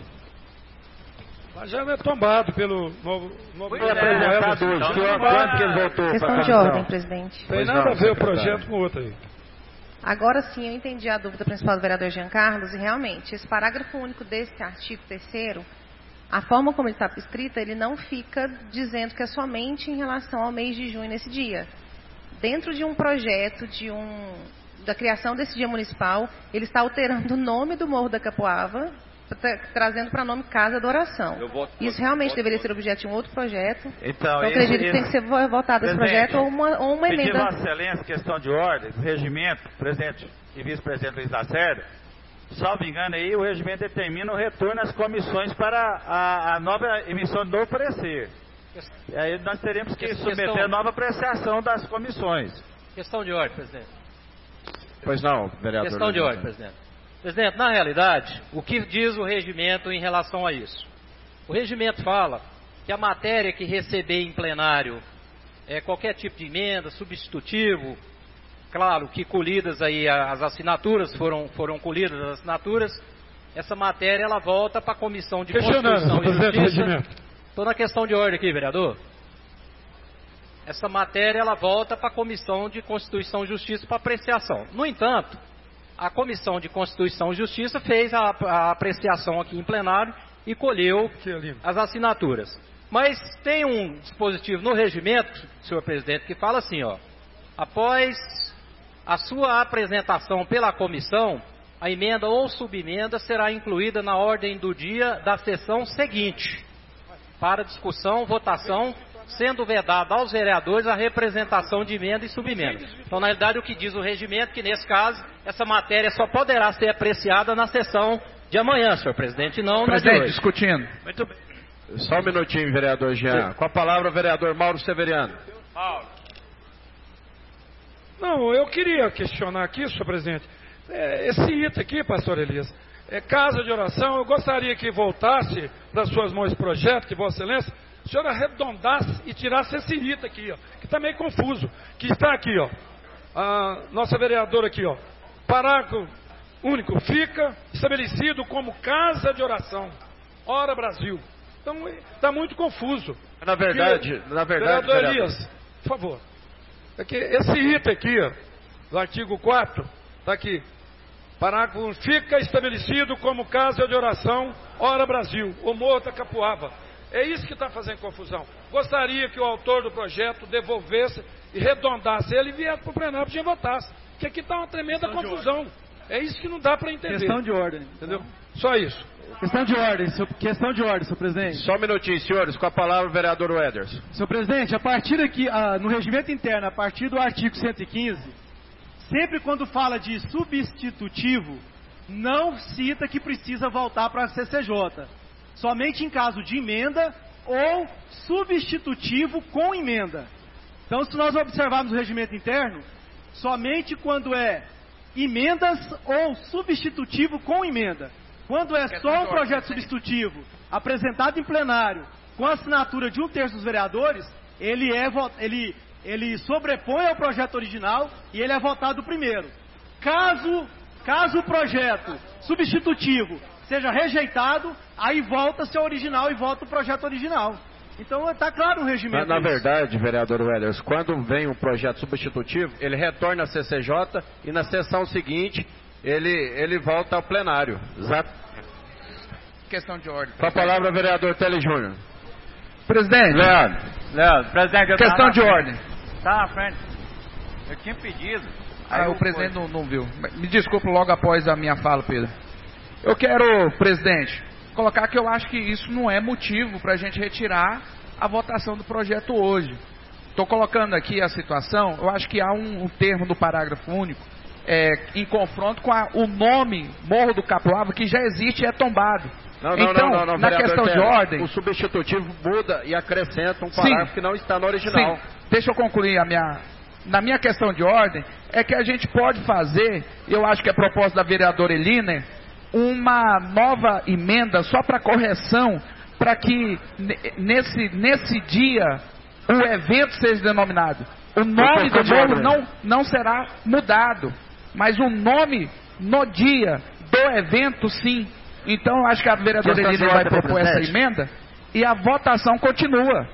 Mas já não é tombado pelo novo... novo Foi apresentado hoje. Então, que quanto que ele votou? Questão de ordem, presidente. Tem nada a ver o projeto com o outro aí. Agora sim, eu entendi a dúvida principal do vereador Jean Carlos, e realmente, esse parágrafo único desse artigo terceiro, a forma como ele está escrita, ele não fica dizendo que é somente em relação ao mês de junho nesse dia. Dentro de um projeto de um, da criação desse dia municipal, ele está alterando o nome do Morro da Capoava, tra trazendo para nome Casa da Oração. Isso realmente voto, deveria voto. ser objeto de um outro projeto. Então, então acredito que tem que ser votado esse projeto ou uma, ou uma emenda. Vossa Excelência, questão de ordem, regimento, presidente e vice-presidente Luiz Lacerda, salvo engano aí, o regimento determina o retorno às comissões para a, a nova emissão de novo parecer. E aí nós teremos que questão, submeter a nova apreciação das comissões. Questão de ordem, presidente. Pois não, vereador. Questão de ordem, presidente. Presidente, na realidade, o que diz o regimento em relação a isso? O regimento fala que a matéria que receber em plenário é qualquer tipo de emenda, substitutivo, claro que colhidas aí as assinaturas, foram, foram colhidas as assinaturas, essa matéria ela volta para a Comissão de Constituição e Justiça. Estou na questão de ordem aqui, vereador. Essa matéria ela volta para a Comissão de Constituição e Justiça para apreciação. No entanto, a Comissão de Constituição e Justiça fez a, a apreciação aqui em plenário e colheu as assinaturas. Mas tem um dispositivo no regimento, senhor presidente, que fala assim, ó, após a sua apresentação pela comissão, a emenda ou subemenda será incluída na ordem do dia da sessão seguinte, para discussão, votação sendo vedado aos vereadores a representação de emenda e subemenda. Então, na realidade, o que diz o regimento, que nesse caso, essa matéria só poderá ser apreciada na sessão de amanhã, senhor presidente, não na de hoje. Discutindo. Muito bem. Só um minutinho, vereador Jean. Com a palavra, o vereador Mauro Severiano. Mauro. Não, eu queria questionar aqui, senhor presidente, é, esse item aqui, pastor Elias, é casa de oração, eu gostaria que voltasse para as suas mãos esse projeto, que Vossa Excelência, o senhor arredondasse e tirasse esse item aqui, ó, que está meio confuso, que está aqui, ó, a nossa vereadora aqui, ó, parágrafo único, fica estabelecido como casa de oração, Ora Brasil. Então, está muito confuso. Na verdade, Porque, na verdade, vereador vereador. Elias, por favor, é que esse item aqui, ó, do artigo quatro, está aqui, parágrafo um, fica estabelecido como casa de oração, Ora Brasil, o Morro da Capuava. É isso que está fazendo confusão. Gostaria que o autor do projeto devolvesse e redondasse ele e viesse para o plenário para a gente votasse. Porque aqui está uma tremenda Questão confusão. É isso que não dá para entender. Questão de ordem. Entendeu? Só isso. Questão de ordem, senhor, questão de ordem, senhor presidente. Só um minutinho, senhores. Com a palavra, o vereador Wederson. Senhor presidente, a partir aqui, ah, no regimento interno, a partir do artigo cento e quinze, sempre quando fala de substitutivo, não cita que precisa voltar para a C C J. Somente em caso de emenda ou substitutivo com emenda. Então, se nós observarmos o regimento interno, somente quando é emendas ou substitutivo com emenda. Quando é só um projeto substitutivo apresentado em plenário com a assinatura de um terço dos vereadores, ele, é, ele, ele sobrepõe ao projeto original e ele é votado primeiro. Caso, caso o projeto substitutivo seja rejeitado, aí volta-se ao original e volta o projeto original. Então está claro o regimento. Na, na verdade, vereador Wellers, quando vem um projeto substitutivo, ele retorna à C C J e na sessão seguinte ele, ele volta ao plenário. Exato. Questão de ordem. Com a palavra, vereador Tele Júnior. Presidente. Leandro, Leandro, presidente, eu Questão de ordem. Tá na frente. Eu tinha pedido. Ah, o presidente não, não viu. Me desculpe logo após a minha fala, Pedro. Eu quero, presidente, colocar que eu acho que isso não é motivo para a gente retirar a votação do projeto hoje. Estou colocando aqui a situação, eu acho que há um, um termo do parágrafo único é, em confronto com a, o nome Morro do Capuava, que já existe e é tombado. Não, não, então, não, não, não, na vereador questão Tele, de ordem... o substitutivo muda e acrescenta um parágrafo Sim. que não está no original. Sim. Deixa eu concluir a minha... Na minha questão de ordem, é que a gente pode fazer, eu acho que é proposta da vereadora Eliner, uma nova emenda só para correção, para que nesse, nesse dia o evento seja denominado. O nome do morro não, não será mudado, mas o nome no dia do evento sim. Então eu acho que a vereadora Eliner vai propor essa emenda e a votação continua.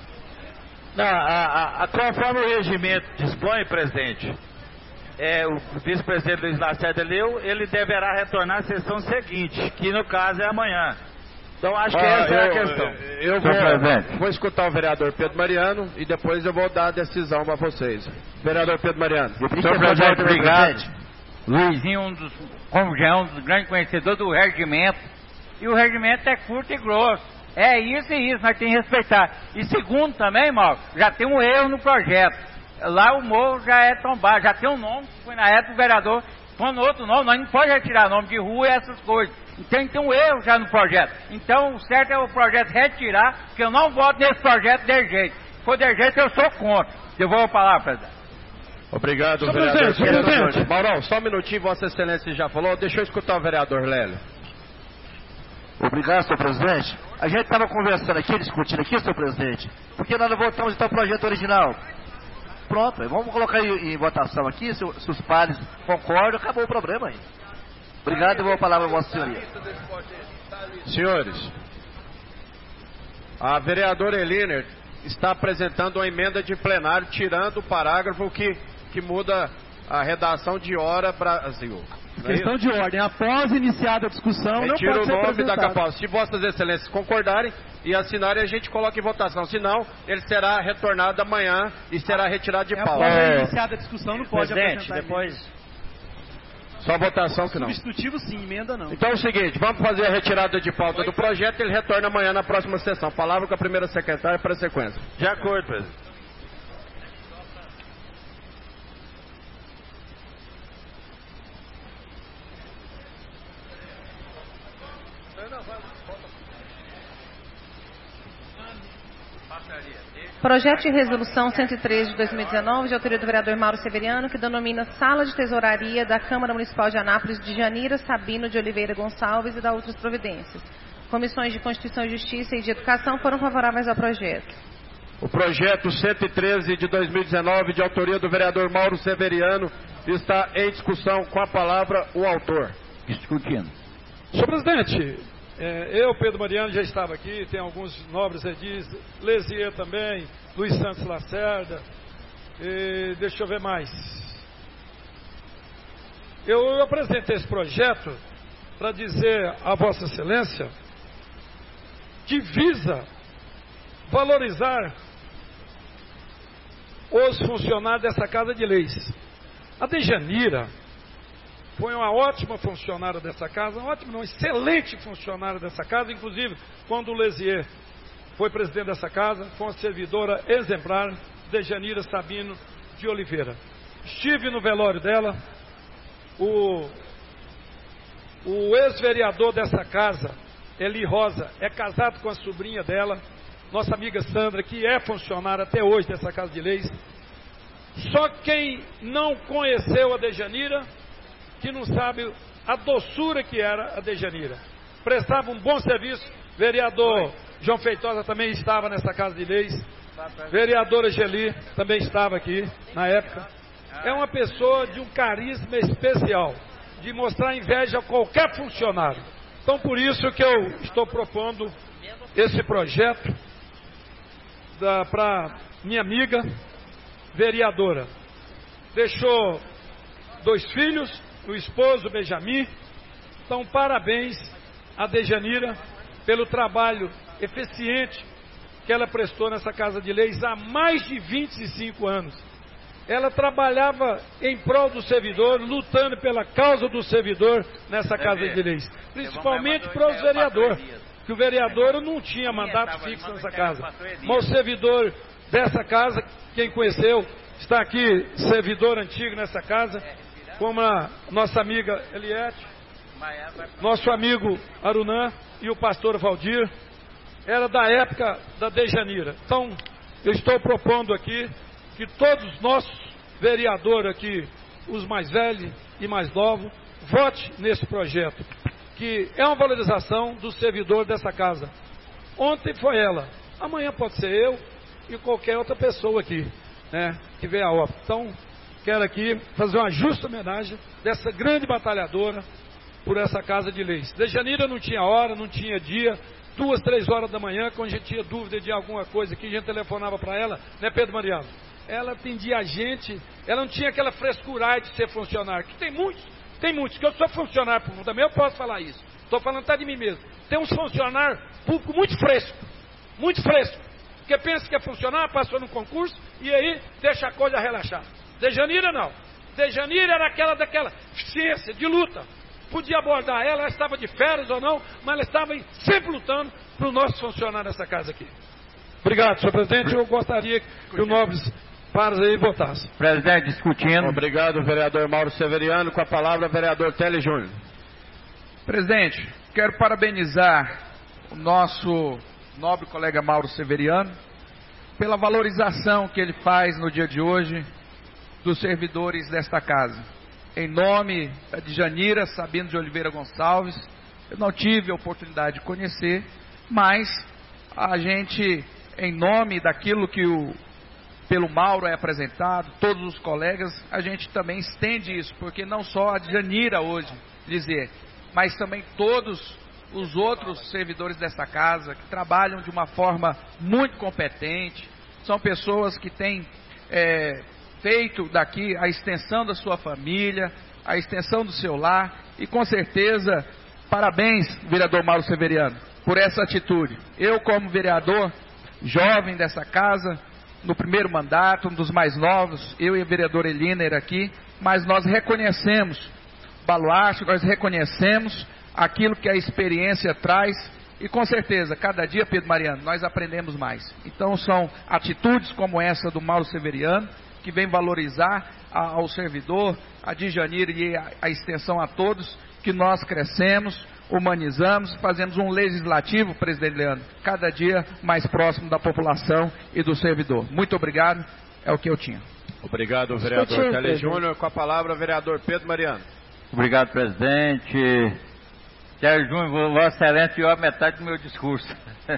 Não, a, a, a, conforme o regimento dispõe, presidente, é, o vice-presidente Luiz Lacerda leu, ele deverá retornar à sessão seguinte, que no caso é amanhã. Então acho que ah, essa eu, é a questão. Eu, eu vou, vou escutar o vereador Pedro Mariano e depois eu vou dar a decisão para vocês. Vereador Pedro Mariano. Senhor presidente, obrigado. Luizinho, um dos, como já é um dos grandes conhecedores do regimento, e o regimento é curto e grosso. É isso e isso, nós temos que respeitar. E segundo também, Mauro, já tem um erro no projeto. Lá o morro já é tombado, já tem um nome, que foi na época do vereador, quando outro nome, nós não podemos retirar nome de rua e essas coisas. Então tem um erro já no projeto. Então o certo é o projeto retirar, porque eu não voto nesse projeto de jeito. Se for de jeito, eu sou contra. Devolvo a palavra, presidente. Obrigado, Só vereador. Presidente, presidente. Maurão, só um minutinho, Vossa Excelência já falou. Deixa eu escutar o vereador Lélio. Obrigado, senhor presidente. A gente estava conversando aqui, discutindo aqui, senhor presidente, porque nós votamos então o projeto original. Pronto, vamos colocar em, em votação aqui, se, se os pares concordam, acabou o problema aí. Obrigado e vou a palavra a vossa senhoria. Senhores, a vereadora Eliner está apresentando uma emenda de plenário, tirando o parágrafo que, que muda a redação de Ora Brasil. Questão de ordem, após iniciada a discussão, não Retira pode ser o nome da apresentado. Capal. Se vossas excelências concordarem e assinarem, a gente coloca em votação. Se não, ele será retornado amanhã e será retirado de é pauta. Após É. iniciada a discussão, não pode Presidente, apresentar. depois... Só votação que não. Substitutivo sim, emenda não. Então é o seguinte, vamos fazer a retirada de pauta do projeto e ele retorna amanhã na próxima sessão. Palavra com a primeira secretária para a sequência. De acordo, presidente. Projeto de Resolução cento e três de dois mil e dezenove, de autoria do vereador Mauro Severiano, que denomina Sala de Tesouraria da Câmara Municipal de Anápolis de Janira Sabino de Oliveira Gonçalves e da outras providências. Comissões de Constituição e Justiça e de Educação foram favoráveis ao projeto. O projeto cento e treze de dois mil e dezenove, de autoria do vereador Mauro Severiano, está em discussão. Com a palavra o autor. Discutindo. Senhor presidente, é, eu, Pedro Mariano, já estava aqui, tem alguns nobres edis, Lesier também, Luiz Santos Lacerda, e deixa eu ver mais. Eu, eu apresentei esse projeto para dizer a Vossa Excelência que visa valorizar os funcionários dessa Casa de Leis. A Dejanira foi uma ótima funcionária dessa casa, uma ótima, não, excelente funcionária dessa casa, inclusive quando o Lesier foi presidente dessa casa, foi uma servidora exemplar, Dejanira Sabino de Oliveira. Estive no velório dela, o, o ex-vereador dessa casa, Eli Rosa, é casado com a sobrinha dela, nossa amiga Sandra, que é funcionária até hoje dessa Casa de Leis. Só quem não conheceu a Dejanira, que não sabe a doçura que era a Dejanira. Prestava um bom serviço. Vereador João Feitosa também estava nessa Casa de Leis. Vereadora Geli também estava aqui na época. É uma pessoa de um carisma especial, de mostrar inveja a qualquer funcionário. Então, por isso que eu estou propondo esse projeto para minha amiga vereadora. Deixou dois filhos, o esposo Benjamin. Então, parabéns a Dejanira pelo trabalho eficiente que ela prestou nessa Casa de Leis há mais de vinte e cinco anos. Ela trabalhava em prol do servidor, lutando pela causa do servidor nessa Casa de Leis, principalmente para os vereadores, que o vereador não tinha mandato fixo nessa casa. Mas o servidor dessa casa, quem conheceu, está aqui, servidor antigo nessa casa, como a nossa amiga Eliette, nosso amigo Arunã e o pastor Valdir, era da época da Dejanira. Então, eu estou propondo aqui que todos os nossos vereadores aqui, os mais velhos e mais novos, votem nesse projeto, que é uma valorização do servidor dessa casa. Ontem foi ela, amanhã pode ser eu e qualquer outra pessoa aqui, né, que veio a óbito. Então, quero aqui fazer uma justa homenagem dessa grande batalhadora por essa Casa de Leis. Dejanira não tinha hora, não tinha dia, duas, três horas da manhã, quando a gente tinha dúvida de alguma coisa aqui, a gente telefonava para ela, né, Pedro Mariano? Ela atendia a gente, ela não tinha aquela frescura de ser funcionário, que tem muitos, tem muitos, que eu sou funcionário público também, eu posso falar isso, estou falando até de mim mesmo. Tem uns funcionários públicos muito frescos, muito frescos, que pensa que é funcionário, passou no concurso, e aí deixa a coisa relaxar. Dejanira não, Dejanira era aquela daquela eficiência, de luta, podia abordar ela, ela estava de férias ou não, mas ela estava sempre lutando para o nosso funcionário nessa casa aqui. Obrigado, senhor presidente, eu gostaria que o Nobres Pares aí votasse. Presidente, discutindo. Obrigado, vereador Mauro Severiano. Com a palavra, vereador Télio Júnior. Presidente, quero parabenizar o nosso nobre colega Mauro Severiano pela valorização que ele faz no dia de hoje dos servidores desta casa. Em nome da Dejanira Sabino de Oliveira Gonçalves, eu não tive a oportunidade de conhecer, mas a gente, em nome daquilo que o, pelo Mauro é apresentado, todos os colegas, a gente também estende isso, porque não só a Dejanira hoje, dizer, mas também todos os outros servidores dessa casa, que trabalham de uma forma muito competente, são pessoas que têm é, feito daqui a extensão da sua família, a extensão do seu lar, e com certeza, parabéns, vereador Mauro Severiano, por essa atitude. Eu, como vereador jovem dessa casa, no primeiro mandato, um dos mais novos, eu e a vereadora Eliner aqui, mas nós reconhecemos baluarte, nós reconhecemos aquilo que a experiência traz e com certeza, cada dia, Pedro Mariano, nós aprendemos mais. Então são atitudes como essa do Mauro Severiano, que vem valorizar a, ao servidor, a Djanira e a, a extensão a todos, que nós crescemos, humanizamos, fazemos um legislativo, presidente Leandro, cada dia mais próximo da população e do servidor. Muito obrigado, é o que eu tinha. Obrigado, vereador Kelly Júnior. Com a palavra, vereador Pedro Mariano. Obrigado, presidente. Kelly Júnior, Vossa Excelência tirou a metade do meu discurso.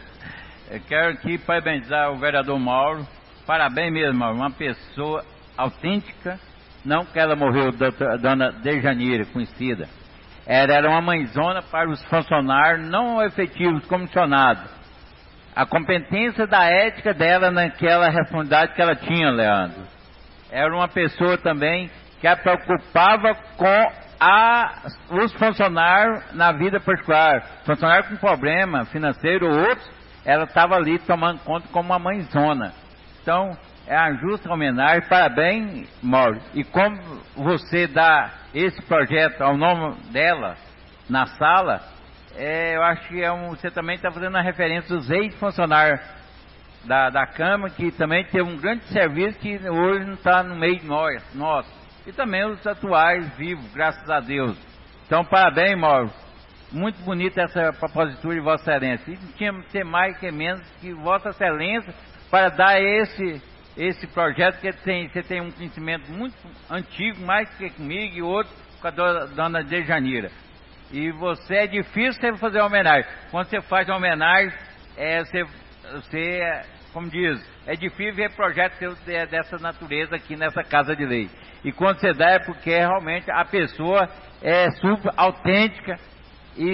Eu quero aqui parabenizar o vereador Mauro. Parabéns mesmo, Mauro. Uma pessoa autêntica. Não que ela morreu, a dona Dejanira, conhecida. Ela era uma mãezona para os funcionários não efetivos, comissionados. A competência da ética dela naquela responsabilidade que ela tinha, Leandro. Era uma pessoa também que a preocupava com a, os funcionários na vida particular. Funcionário com problema financeiro ou outros, ela estava ali tomando conta como uma mãezona. Então, é a justa homenagem. Parabéns, Mauro. E como você dá esse projeto ao nome dela na sala, é, eu acho que é um, você também está fazendo a referência dos ex-funcionários da, da Câmara, que também teve um grande serviço que hoje não está no meio de nós, nós. E também os atuais vivos, graças a Deus. Então, parabéns, Mauro. Muito bonita essa propositura de Vossa Excelência. E não tinha que ser mais que menos que Vossa Excelência para dar esse, esse projeto, que tem, você tem um conhecimento muito antigo, mais que comigo e outro com a dona, dona Dejanira. E você, é difícil você fazer uma homenagem. Quando você faz uma homenagem, é, você, você, como diz, é difícil ver projetos dessa natureza aqui nessa Casa de Lei. E quando você dá é porque realmente a pessoa é super autêntica e,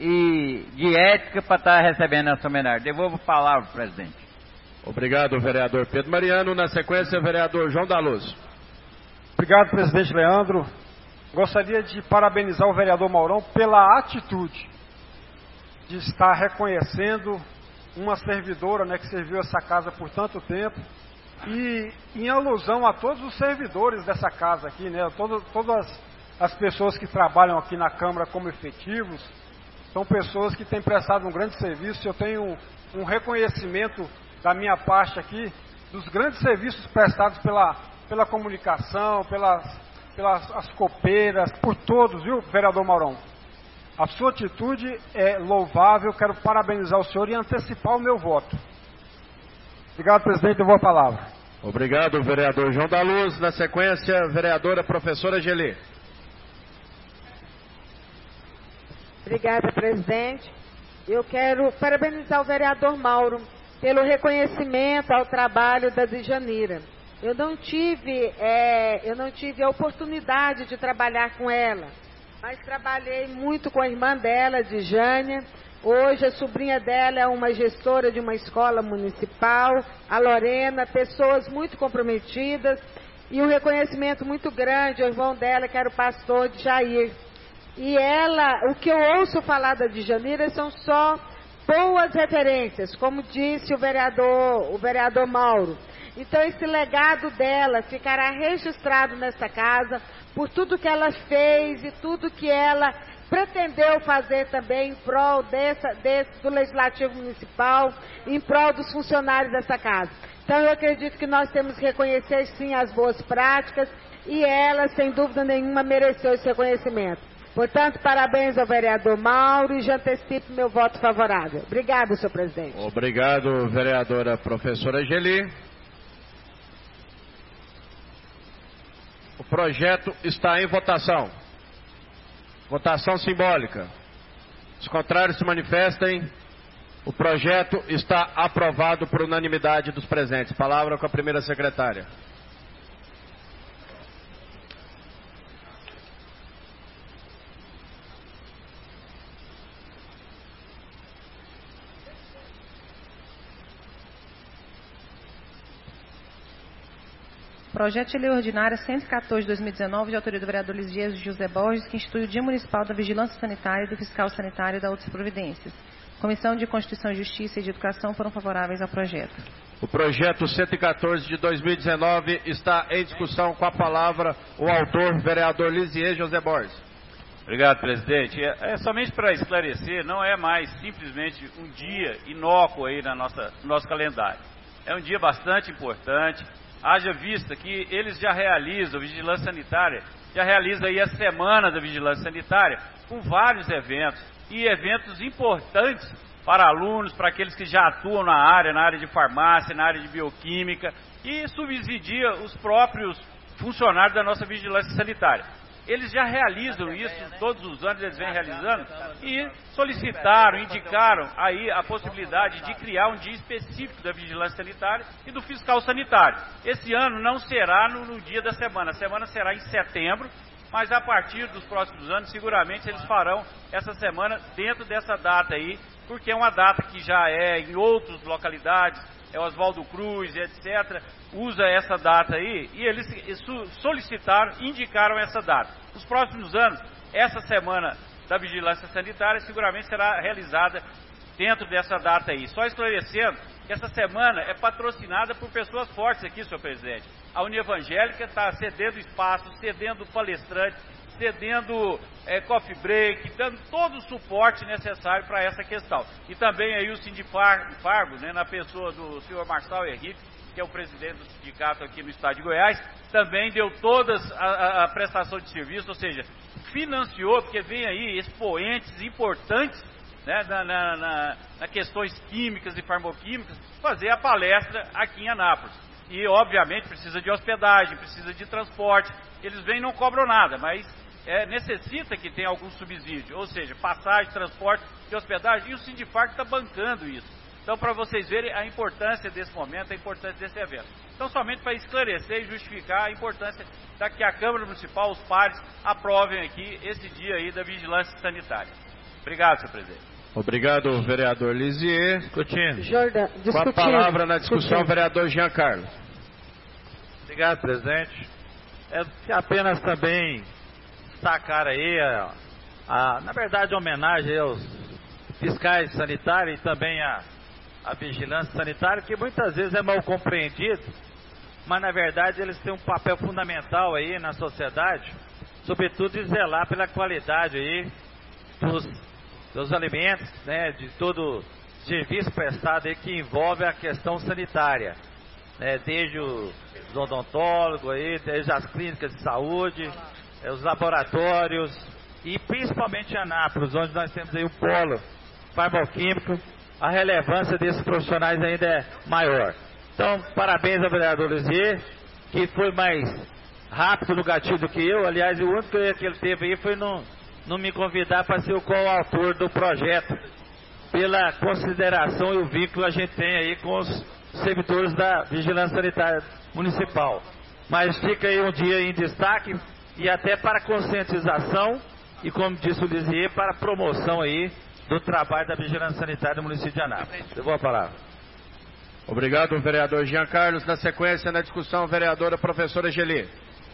e de ética para estar recebendo essa homenagem. Devolvo a palavra, presidente. Obrigado, vereador Pedro Mariano. Na sequência, vereador João da Luz. Obrigado, presidente Leandro. Gostaria de parabenizar o vereador Maurão pela atitude de estar reconhecendo uma servidora, né, que serviu essa casa por tanto tempo, e em alusão a todos os servidores dessa casa aqui, né, todo, todas as pessoas que trabalham aqui na Câmara como efetivos, são pessoas que têm prestado um grande serviço. Eu tenho um reconhecimento da minha parte aqui, dos grandes serviços prestados pela, pela comunicação, pelas, pelas as copeiras, por todos, viu, vereador Maurão? A sua atitude é louvável, quero parabenizar o senhor e antecipar o meu voto. Obrigado, presidente, eu vou a palavra. Obrigado, vereador João da Luz. Na sequência, vereadora professora Geli. Obrigada, presidente. Eu quero parabenizar o vereador Mauro pelo reconhecimento ao trabalho da Djanira. Eu não tive, é, eu não tive a oportunidade de trabalhar com ela, mas trabalhei muito com a irmã dela, Djânia. Hoje a sobrinha dela é uma gestora de uma escola municipal, a Lorena, pessoas muito comprometidas, e um reconhecimento muito grande ao irmão dela, que era o pastor de Jair. E ela, o que eu ouço falar da Djanira são só boas referências, como disse o vereador, o vereador Mauro. Então esse legado dela ficará registrado nesta casa por tudo que ela fez e tudo que ela pretendeu fazer também em prol dessa, desse, do Legislativo Municipal, em prol dos funcionários dessa casa. Então eu acredito que nós temos que reconhecer sim as boas práticas, e ela, sem dúvida nenhuma, mereceu esse reconhecimento. Portanto, parabéns ao vereador Mauro, e já antecipo meu voto favorável. Obrigado, senhor presidente. Obrigado, vereadora professora Geli. O projeto está em votação. Votação simbólica. Os contrários se manifestem. O projeto está aprovado por unanimidade dos presentes. Palavra com a primeira secretária. Projeto de Lei Ordinária cento e quatorze de dois mil e dezenove, de autoria do vereador Lisias José Borges, que institui o Dia Municipal da Vigilância Sanitária, do Fiscal Sanitário e da outras providências. Comissão de Constituição, Justiça e de Educação foram favoráveis ao projeto. O projeto cento e quatorze de dois mil e dezenove está em discussão. Com a palavra o autor, vereador Lisias José Borges. Obrigado, presidente. É, é somente para esclarecer, não é mais simplesmente um dia inócuo aí na nossa, no nosso calendário. É um dia bastante importante, haja vista que eles já realizam, vigilância sanitária, já realiza aí a semana da vigilância sanitária, com vários eventos, e eventos importantes para alunos, para aqueles que já atuam na área, na área de farmácia, na área de bioquímica, e subsidia os próprios funcionários da nossa vigilância sanitária. Eles já realizam isso, todos os anos eles vêm realizando, e solicitaram, indicaram aí a possibilidade de criar um dia específico da vigilância sanitária e do fiscal sanitário. Esse ano não será no, no dia da semana, a semana será em setembro, mas a partir dos próximos anos, seguramente eles farão essa semana dentro dessa data aí, porque é uma data que já é em outras localidades, é Oswaldo Cruz, etcétera, usa essa data aí, e eles solicitaram, indicaram essa data. Nos próximos anos, essa semana da vigilância sanitária seguramente será realizada dentro dessa data aí. Só esclarecendo que essa semana é patrocinada por pessoas fortes aqui, senhor presidente. A União Evangélica está cedendo espaço, cedendo palestrantes, cedendo é, coffee break, dando todo o suporte necessário para essa questão. E também aí o Sindifargo, né, na pessoa do senhor Marçal Henrique, que é o presidente do sindicato aqui no estado de Goiás, também deu toda a, a, a prestação de serviço, ou seja, financiou, porque vem aí expoentes importantes, né, na, na, na, na questões químicas e farmoquímicas, fazer a palestra aqui em Anápolis. E, obviamente, precisa de hospedagem, precisa de transporte. Eles vêm e não cobram nada, mas é, necessita que tenha algum subsídio, ou seja, passagem, transporte e hospedagem, e o Sindifargo está bancando isso. Então, para vocês verem a importância desse momento, a importância desse evento. Então, somente para esclarecer e justificar a importância da que a Câmara Municipal, os pares, aprovem aqui esse dia aí da vigilância sanitária. Obrigado, senhor presidente. Obrigado, vereador Lisier. Discutindo. Jordan, Com a palavra na discussão, o vereador Jean Carlos. Obrigado, presidente. É apenas também destacar aí, a, a, na verdade, a homenagem aos fiscais sanitários e também a, a vigilância sanitária, que muitas vezes é mal compreendido, mas na verdade eles têm um papel fundamental aí na sociedade, sobretudo de zelar pela qualidade aí dos, dos alimentos, né, de todo serviço prestado aí que envolve a questão sanitária, né, desde os odontólogos aí, desde as clínicas de saúde, os laboratórios e principalmente em Anápolis, onde nós temos aí o polo farmoquímico, a relevância desses profissionais ainda é maior. Então, parabéns ao vereador Lisier, que foi mais rápido no gatilho do que eu. Aliás, o único erro que ele teve aí foi não, não me convidar para ser o coautor do projeto, pela consideração e o vínculo que a gente tem aí com os servidores da Vigilância Sanitária Municipal. Mas fica aí um dia em destaque e até para conscientização e, como disse o Lisier, para promoção aí do trabalho da Vigilância Sanitária do município de Anápolis. Eu vou falar. Obrigado, vereador Jean Carlos. Na sequência, na discussão, a vereadora professora Geli.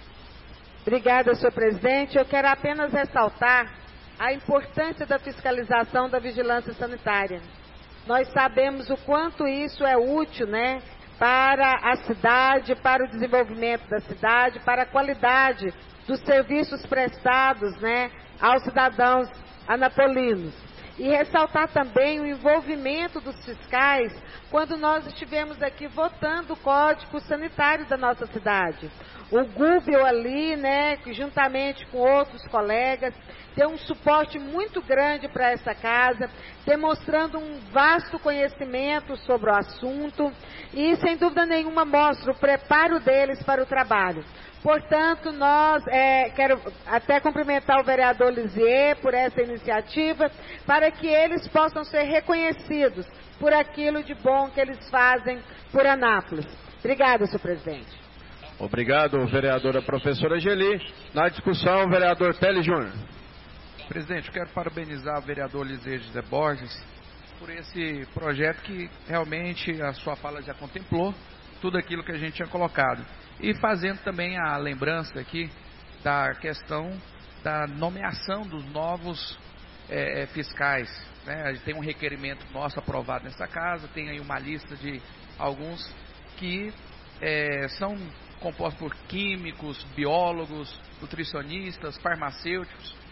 Obrigada, senhor presidente. Eu quero apenas ressaltar a importância da fiscalização da vigilância sanitária. Nós sabemos o quanto isso é útil, né, para a cidade, para o desenvolvimento da cidade, para a qualidade dos serviços prestados, né, aos cidadãos anapolinos. E ressaltar também o envolvimento dos fiscais quando nós estivemos aqui votando o Código Sanitário da nossa cidade. O Gúbio ali, né, juntamente com outros colegas, deu um suporte muito grande para essa casa, demonstrando um vasto conhecimento sobre o assunto e, sem dúvida nenhuma, mostra o preparo deles para o trabalho. Portanto, nós, é, quero até cumprimentar o vereador Lisier por essa iniciativa, para que eles possam ser reconhecidos por aquilo de bom que eles fazem por Anápolis. Obrigada, senhor presidente. Obrigado, vereadora professora Geli. Na discussão, o vereador Télio Júnior. Presidente, eu quero parabenizar o vereador Lisier José Borges por esse projeto que realmente a sua fala já contemplou tudo aquilo que a gente tinha colocado. E fazendo também a lembrança aqui da questão da nomeação dos novos é, fiscais. Né? A gente tem um requerimento nosso aprovado nessa casa, tem aí uma lista de alguns que é, são compostos por químicos, biólogos, nutricionistas, farmacêuticos,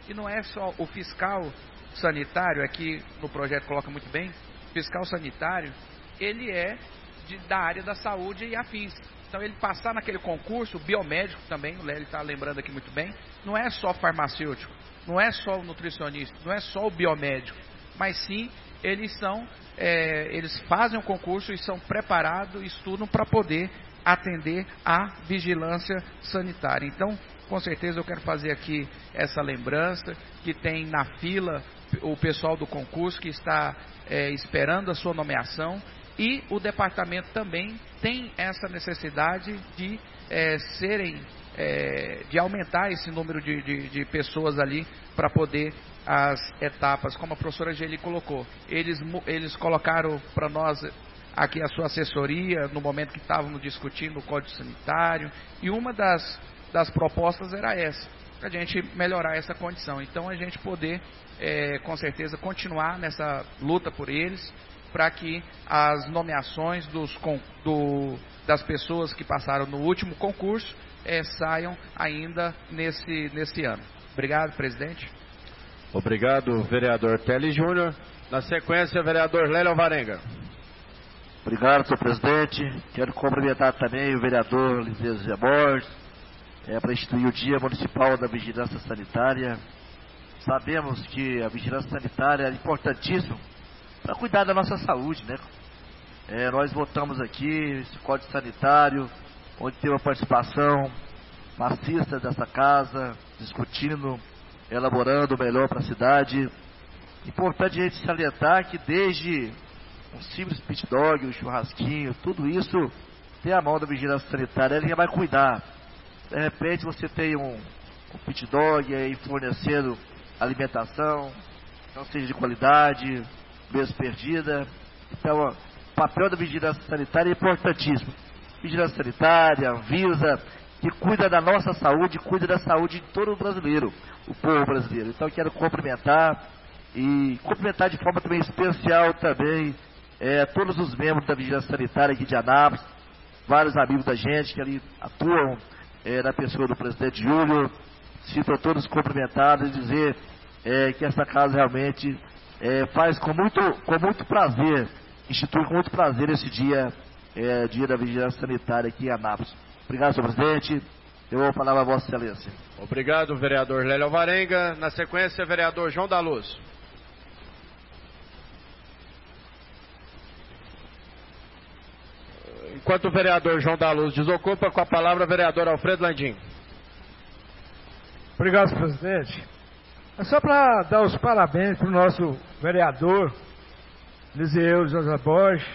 E não é só o fiscal sanitário, aqui no projeto coloca muito bem, fiscal sanitário, ele é de, da área da saúde e afins. Então ele passar naquele concurso, biomédico também, o Lélio está lembrando aqui muito bem, não é só farmacêutico, não é só o nutricionista, não é só o biomédico, mas sim eles são, é, eles fazem o concurso e são preparados, estudam para poder atender a vigilância sanitária. Então, com certeza eu quero fazer aqui essa lembrança, que tem na fila o pessoal do concurso que está é, esperando a sua nomeação, e o departamento também tem essa necessidade de é, serem, é, de aumentar esse número de, de, de pessoas ali para poder as etapas, como a professora Geli colocou. Eles, eles colocaram para nós aqui a sua assessoria no momento que estávamos discutindo o Código Sanitário, e uma das, das propostas era essa, para a gente melhorar essa condição. Então a gente poder, é, com certeza, continuar nessa luta por eles, para que as nomeações dos, do, das pessoas que passaram no último concurso é, saiam ainda nesse, nesse ano. Obrigado, presidente. Obrigado, vereador Teles Júnior. Na sequência, vereador Lélio Alvarenga. Obrigado, senhor presidente. Quero cumprimentar também o vereador Liseu Zé Borges, é, para instituir o Dia Municipal da Vigilância Sanitária. Sabemos que a vigilância sanitária é importantíssima para cuidar da nossa saúde, né? É, nós votamos aqui esse Código Sanitário, onde teve uma participação maciça dessa casa, discutindo, elaborando o melhor para a cidade. Importante a gente salientar que desde um simples pit dog, um churrasquinho, tudo isso tem a mão da vigilância sanitária, ele já vai cuidar. De repente você tem um, um pit dog aí fornecendo alimentação, não seja de qualidade, mesmo perdida. Então, o papel da vigilância sanitária é importantíssimo. Vigilância sanitária, Anvisa, que cuida da nossa saúde, cuida da saúde de todo o brasileiro, o povo brasileiro. Então, quero cumprimentar e cumprimentar de forma também especial também é, todos os membros da vigilância sanitária aqui de Anápolis, vários amigos da gente que ali atuam é, na pessoa do presidente Júlio. Sinto todos cumprimentados e dizer é, que essa casa realmente É, faz com muito, com muito prazer, institui com muito prazer esse dia, é, dia da vigilância sanitária aqui em Anápolis. Obrigado, senhor presidente. Eu vou falar a Vossa Excelência. Obrigado, vereador Lélio Alvarenga. Na sequência, vereador João da Luz. Enquanto o vereador João da Luz desocupa, com a palavra o vereador Alfredo Landim. Obrigado, senhor presidente. É só para dar os parabéns para o nosso vereador, Liseu José Borges.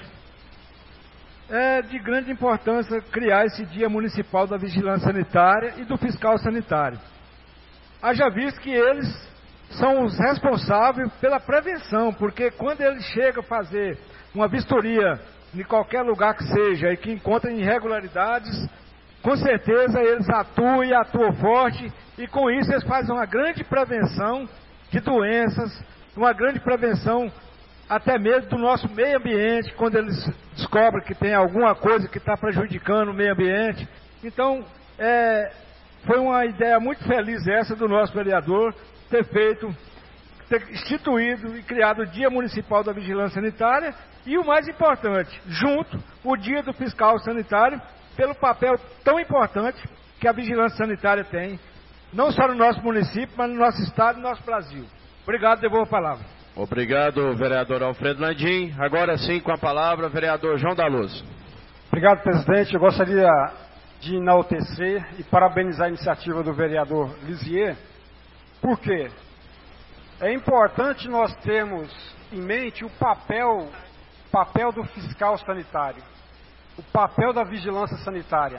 É de grande importância criar esse Dia Municipal da Vigilância Sanitária e do Fiscal Sanitário. Haja visto que eles são os responsáveis pela prevenção, porque quando eles chegam a fazer uma vistoria em qualquer lugar que seja e que encontrem irregularidades, com certeza eles atuam e atuam forte, e com isso eles fazem uma grande prevenção de doenças, uma grande prevenção até mesmo do nosso meio ambiente, quando eles descobrem que tem alguma coisa que está prejudicando o meio ambiente. Então, é, foi uma ideia muito feliz essa do nosso vereador, ter feito, ter instituído e criado o Dia Municipal da Vigilância Sanitária, e o mais importante, junto, o Dia do Fiscal Sanitário, pelo papel tão importante que a vigilância sanitária tem, não só no nosso município, mas no nosso estado e no nosso Brasil. Obrigado, devolvo a palavra. Obrigado, vereador Alfredo Landim. Agora sim, com a palavra, vereador João da Luz. Obrigado, presidente. Eu gostaria de enaltecer e parabenizar a iniciativa do vereador Lisier. Por quê? É importante nós termos em mente o papel, papel do fiscal sanitário, o papel da vigilância sanitária.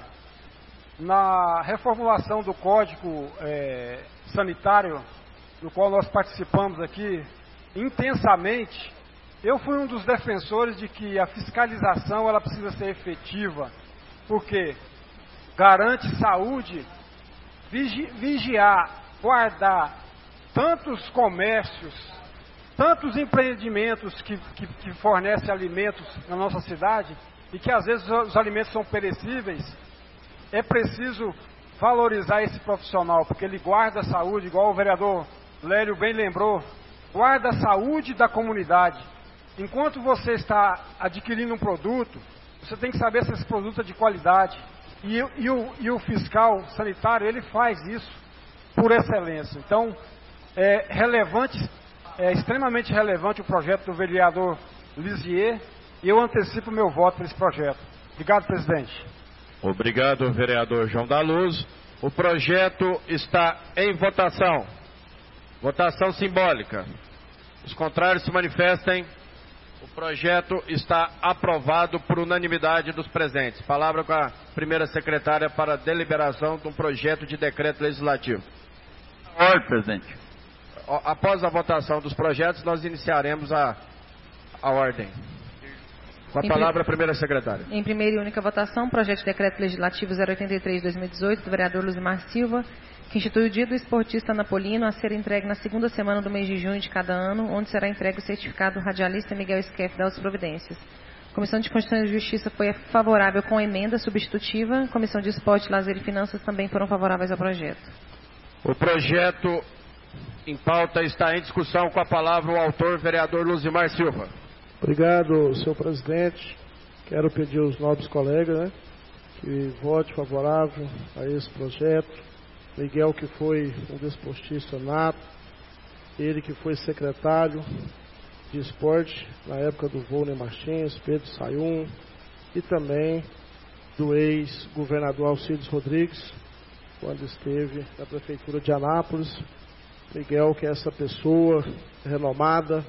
Na reformulação do Código é, Sanitário, no qual nós participamos aqui intensamente, eu fui um dos defensores de que a fiscalização ela precisa ser efetiva, porque garante saúde, vigi, vigiar, guardar tantos comércios, tantos empreendimentos que, que, que fornecem alimentos na nossa cidade, e que às vezes os alimentos são perecíveis. É preciso valorizar esse profissional, porque ele guarda a saúde, igual o vereador Lélio bem lembrou, guarda a saúde da comunidade. Enquanto você está adquirindo um produto, você tem que saber se esse produto é de qualidade. E, e, o, e o fiscal sanitário, ele faz isso por excelência. Então, é relevante, é extremamente relevante o projeto do vereador Lisier, e eu antecipo meu voto para esse projeto. Obrigado, presidente. Obrigado, vereador João da Luz. O projeto está em votação. Votação simbólica. Os contrários se manifestem. O projeto está aprovado por unanimidade dos presentes. Palavra com a primeira secretária para deliberação de um projeto de decreto legislativo. Ordem, presidente. Após a votação dos projetos, nós iniciaremos a, a ordem. Com a palavra, a primeira secretária. Em primeira e única votação, projeto de decreto legislativo zero oitenta e três de dois mil e dezoito, do vereador Luzimar Silva, que institui o Dia do Esportista Anapolino a ser entregue na segunda semana do mês de junho de cada ano, onde será entregue o certificado do radialista Miguel Skeff das Providências. Comissão de Constituição e Justiça foi favorável com emenda substitutiva. Comissão de Esporte, Lazer e Finanças também foram favoráveis ao projeto. O projeto em pauta está em discussão. Com a palavra o autor, vereador Luzimar Silva. Obrigado, senhor presidente. Quero pedir aos nobres colegas, né, que vote favorável a esse projeto. Miguel, que foi um desportista nato, ele que foi secretário de esporte na época do Volney Martins, Pedro Sayum, e também do ex-governador Alcides Rodrigues, quando esteve na prefeitura de Anápolis. Miguel, que é essa pessoa renomada,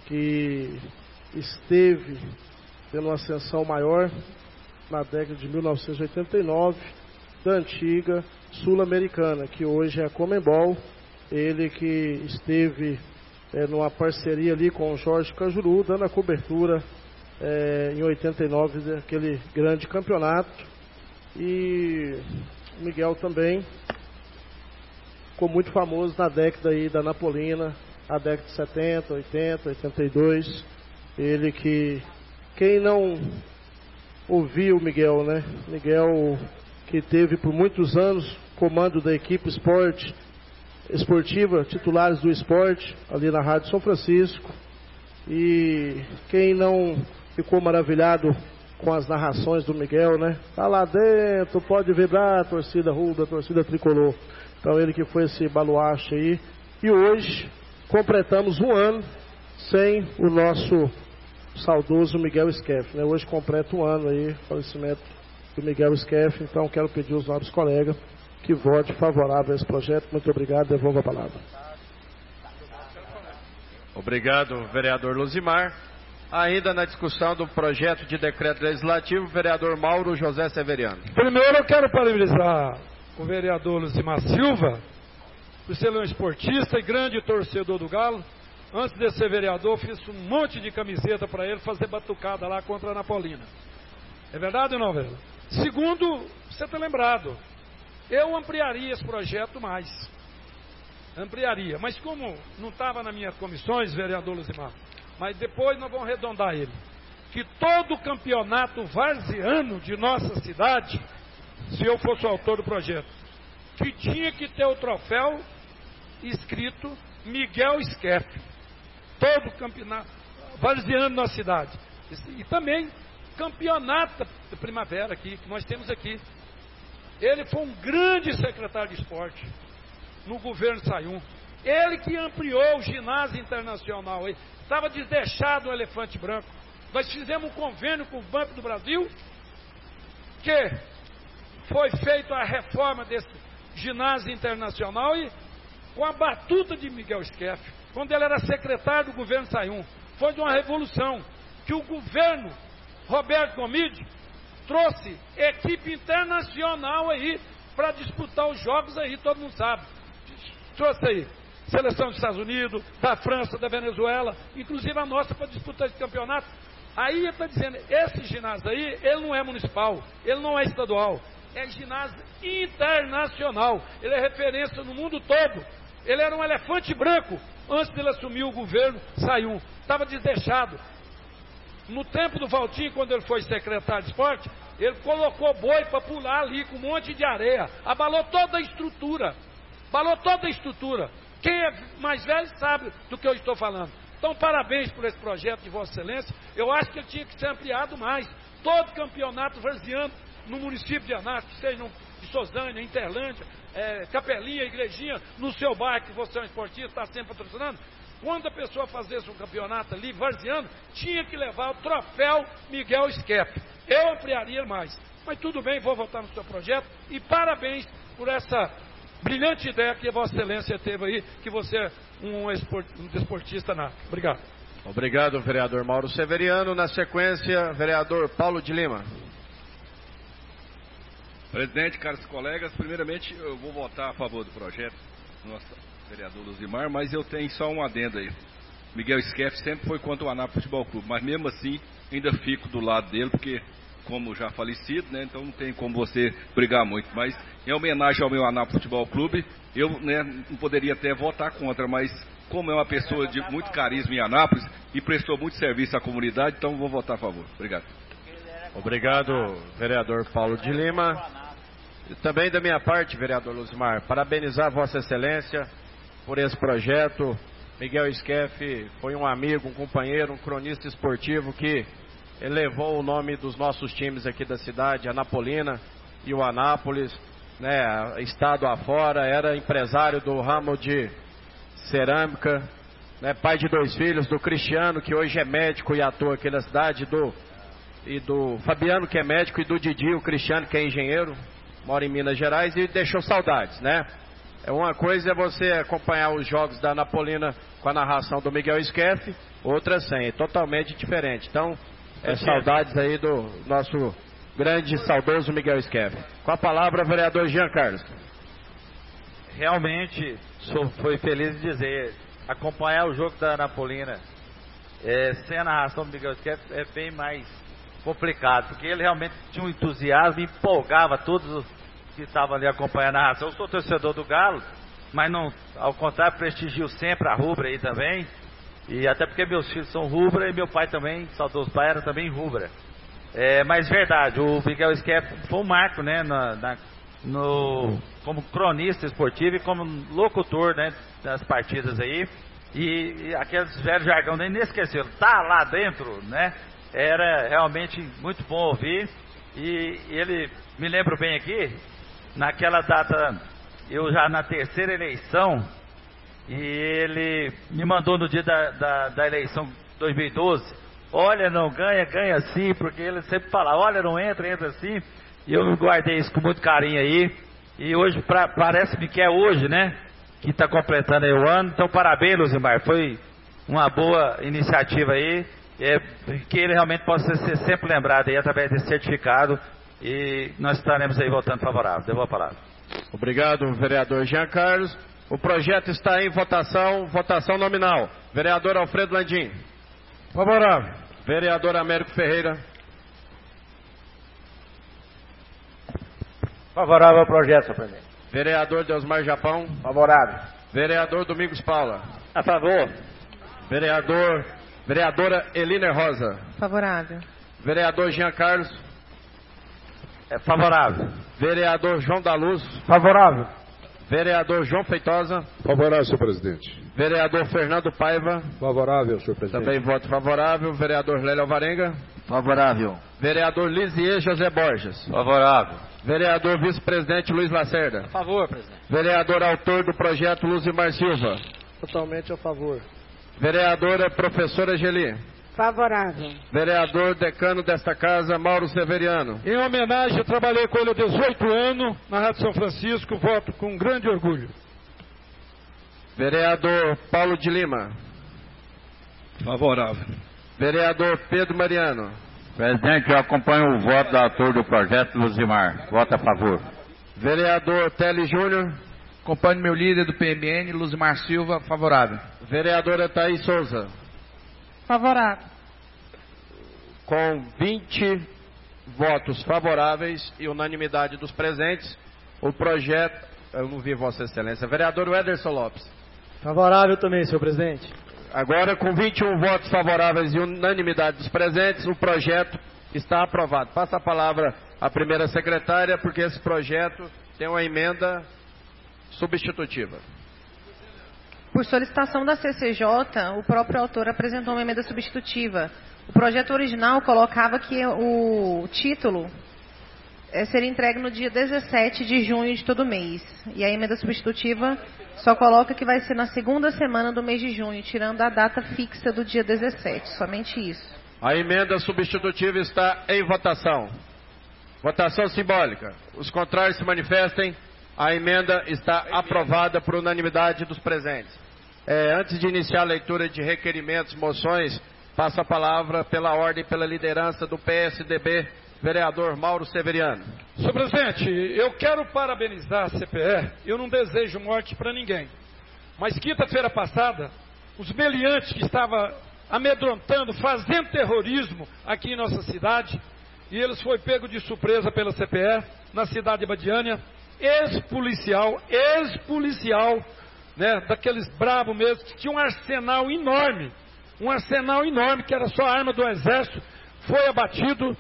que esteve tendo uma ascensão maior na década de mil novecentos e oitenta e nove, da antiga Sul-Americana, que hoje é a Comembol. Ele que esteve é, numa parceria ali com o Jorge Cajuru, dando a cobertura é, em oitenta e nove daquele grande campeonato. E o Miguel também ficou muito famoso na década aí da Napolina, a década de setenta, oitenta, oitenta e dois. Ele que, quem não ouviu o Miguel, né? Miguel que teve por muitos anos comando da equipe esporte, esportiva, titulares do esporte, ali na Rádio São Francisco. E quem não ficou maravilhado com as narrações do Miguel, né? Tá lá dentro, pode vibrar a torcida rubra, a torcida tricolor. Então ele que foi esse baluarte aí. E hoje completamos um ano sem o nosso saudoso Miguel Skeff, né? Hoje completa um ano aí, falecimento do Miguel Skeff. Então quero pedir aos nobres colegas que vote favorável a esse projeto. Muito obrigado, devolvo a palavra. Obrigado, vereador Luzimar. Ainda na discussão do projeto de decreto legislativo, vereador Mauro José Severiano. Primeiro eu quero parabenizar o vereador Luzimar Silva por ser um esportista e grande torcedor do Galo. Antes de ser vereador, fiz um monte de camiseta para ele fazer batucada lá contra a Napolina. É verdade ou não, velho? Segundo, você está lembrado, eu ampliaria esse projeto mais. Ampliaria. Mas como não estava nas minhas comissões, vereador Luzimar, mas depois nós vamos arredondar ele, que todo campeonato varziano de nossa cidade, se eu fosse o autor do projeto, que tinha que ter o troféu escrito Miguel Skeff. Todo campeonato varziano na cidade. E também campeonato de primavera aqui, que nós temos aqui. Ele foi um grande secretário de esporte no governo Sayum. Ele que ampliou o ginásio internacional. Estava desdeixado o Elefante Branco. Nós fizemos um convênio com o Banco do Brasil, que foi feita a reforma desse ginásio internacional e com a batuta de Miguel Skeff, quando ele era secretário do governo Sayum. Foi de uma revolução que o governo Roberto Gomide trouxe equipe internacional aí para disputar os jogos aí, todo mundo sabe. Trouxe aí seleção dos Estados Unidos, da França, da Venezuela, inclusive a nossa para disputar esse campeonato. Aí ele está dizendo, esse ginásio aí, ele não é municipal, ele não é estadual, é ginásio internacional, ele é referência no mundo todo. Ele era um elefante branco antes de ele assumir o governo Sayum, estava desdeixado. No tempo do Valtinho, quando ele foi secretário de esporte, ele colocou boi para pular ali com um monte de areia, abalou toda a estrutura, abalou toda a estrutura. Quem é mais velho sabe do que eu estou falando. Então, parabéns por esse projeto de Vossa Excelência. Eu acho que ele tinha que ser ampliado mais. Todo campeonato varziano no município de Anápolis, seja de Sozânia, Interlândia, é, Capelinha, Igrejinha, no seu bairro, que você é um esportista, está sempre patrocinando. Quando a pessoa fazesse um campeonato ali, varziano, tinha que levar o troféu Miguel Schiaff. Eu ampliaria mais. Mas tudo bem, vou votar no seu projeto. E parabéns por essa brilhante ideia que a Vossa Excelência teve aí, que você é um, esport, um desportista nato. Obrigado. Obrigado, vereador Mauro Severiano. Na sequência, vereador Paulo de Lima. Presidente, caros colegas, primeiramente eu vou votar a favor do projeto do nosso vereador Luzimar, mas eu tenho só um adendo aí. Miguel Schiaff sempre foi contra o Anápolis Futebol Clube, mas mesmo assim ainda fico do lado dele, porque como já falecido, né, então não tem como você brigar muito. Mas em homenagem ao meu Anápolis Futebol Clube, eu, né, não poderia até votar contra, mas como é uma pessoa de muito carisma em Anápolis e prestou muito serviço à comunidade, então vou votar a favor. Obrigado. Obrigado, vereador Paulo de Lima. E também da minha parte, vereador Luzimar, parabenizar Vossa Excelência por esse projeto. Miguel Schiaff foi um amigo, um companheiro, um cronista esportivo que elevou o nome dos nossos times aqui da cidade, Anapolina e o Anápolis, né, estado afora, era empresário do ramo de cerâmica, né, pai de dois filhos, do Cristiano, que hoje é médico e atua aqui na cidade, do, e do Fabiano, que é médico, e do Didi, o Cristiano, que é engenheiro, mora em Minas Gerais, e deixou saudades, né? É uma coisa é você acompanhar os jogos da Anapolina com a narração do Miguel Schiaff, outra sem, é totalmente diferente. Então, é saudades aí do nosso grande e saudoso Miguel Schiaff. Com a palavra, vereador Jean Carlos. Realmente, sou, foi feliz de dizer, acompanhar o jogo da Anapolina é, sem a narração do Miguel Schiaff é bem mais complicado, porque ele realmente tinha um entusiasmo e empolgava todos os que estavam ali acompanhando a narração. Eu sou torcedor do Galo, mas não, ao contrário, prestigio sempre a rubra aí também, e até porque meus filhos são rubra e meu pai também, saudoso pai, era também rubra. É, mas verdade, o Miguel Schiaff foi um marco, né, na, na, no, como cronista esportivo e como locutor, né, das partidas aí, e, e aqueles velhos jargão nem esqueceram, tá lá dentro, né, era realmente muito bom ouvir. E ele, me lembro bem aqui, naquela data, eu já na terceira eleição, e ele me mandou no dia da, da, da eleição dois mil e doze, olha, não ganha, ganha sim, porque ele sempre fala, olha, não entra, entra sim, e eu guardei isso com muito carinho aí, e hoje, pra, parece-me que é hoje, né, que está completando aí o ano, então parabéns, Luzimar, foi uma boa iniciativa aí, é, que ele realmente possa ser sempre lembrado aí através desse certificado, e nós estaremos aí votando favorável. Devolvo a palavra. Obrigado, vereador Jean Carlos. O projeto está em votação, votação nominal. Vereador Alfredo Landim. Favorável. Vereador Américo Ferreira. Favorável ao projeto, senhor presidente. Vereador Deusmar Japão. Favorável. Vereador Domingos Paula. A favor. Vereador, vereadora Eliner Rosa. Favorável. Vereador Jean Carlos. É favorável. Vereador João da Luz. Favorável. Vereador João Feitosa. Favorável, senhor presidente. Vereador Fernando Paiva. Favorável, senhor presidente. Também voto favorável. Vereador Lélio Alvarenga. Favorável. Vereador Lisier José Borges. Favorável. Vereador Vice-Presidente Luiz Lacerda. A favor, presidente. Vereador autor do projeto Luzimar Silva. Totalmente a favor. Vereadora Professora Geli. Favorável. Vereador decano desta casa, Mauro Severiano. Em homenagem, eu trabalhei com ele há dezoito anos na Rádio São Francisco, voto com grande orgulho. Vereador Paulo de Lima. Favorável. Vereador Pedro Mariano. Presidente, eu acompanho o voto da autor do projeto, Luzimar. Voto a favor. Vereador Tele Júnior. Acompanho meu líder do P M N, Luzimar Silva, favorável. Vereadora Thaís Souza. Favorável. Com vinte votos favoráveis e unanimidade dos presentes, o projeto... Eu não vi Vossa Excelência. Vereador Ederson Lopes. Favorável também, senhor presidente. Agora, com vinte e um votos favoráveis e unanimidade dos presentes, o projeto está aprovado. Passa a palavra à primeira secretária, porque esse projeto tem uma emenda substitutiva. Por solicitação da C C J, o próprio autor apresentou uma emenda substitutiva. O projeto original colocava que o título é, seria entregue no dia dezessete de junho de todo mês. E a emenda substitutiva só coloca que vai ser na segunda semana do mês de junho, tirando a data fixa do dia dezessete. Somente isso. A emenda substitutiva está em votação. Votação simbólica. Os contrários se manifestem. A emenda está aprovada por unanimidade dos presentes. É, antes de iniciar a leitura de requerimentos, moções, passo a palavra pela ordem, pela liderança do P S D B, vereador Mauro Severiano. Senhor presidente, eu quero parabenizar a C P E. Eu não desejo morte para ninguém. Mas quinta-feira passada, os meliantes que estavam amedrontando, fazendo terrorismo aqui em nossa cidade, e eles foram pegos de surpresa pela C P E, na cidade de Abadiânia, ex-policial, ex-policial, né, daqueles bravos mesmo, que tinha um arsenal enorme, um arsenal enorme, que era só arma do exército, foi abatido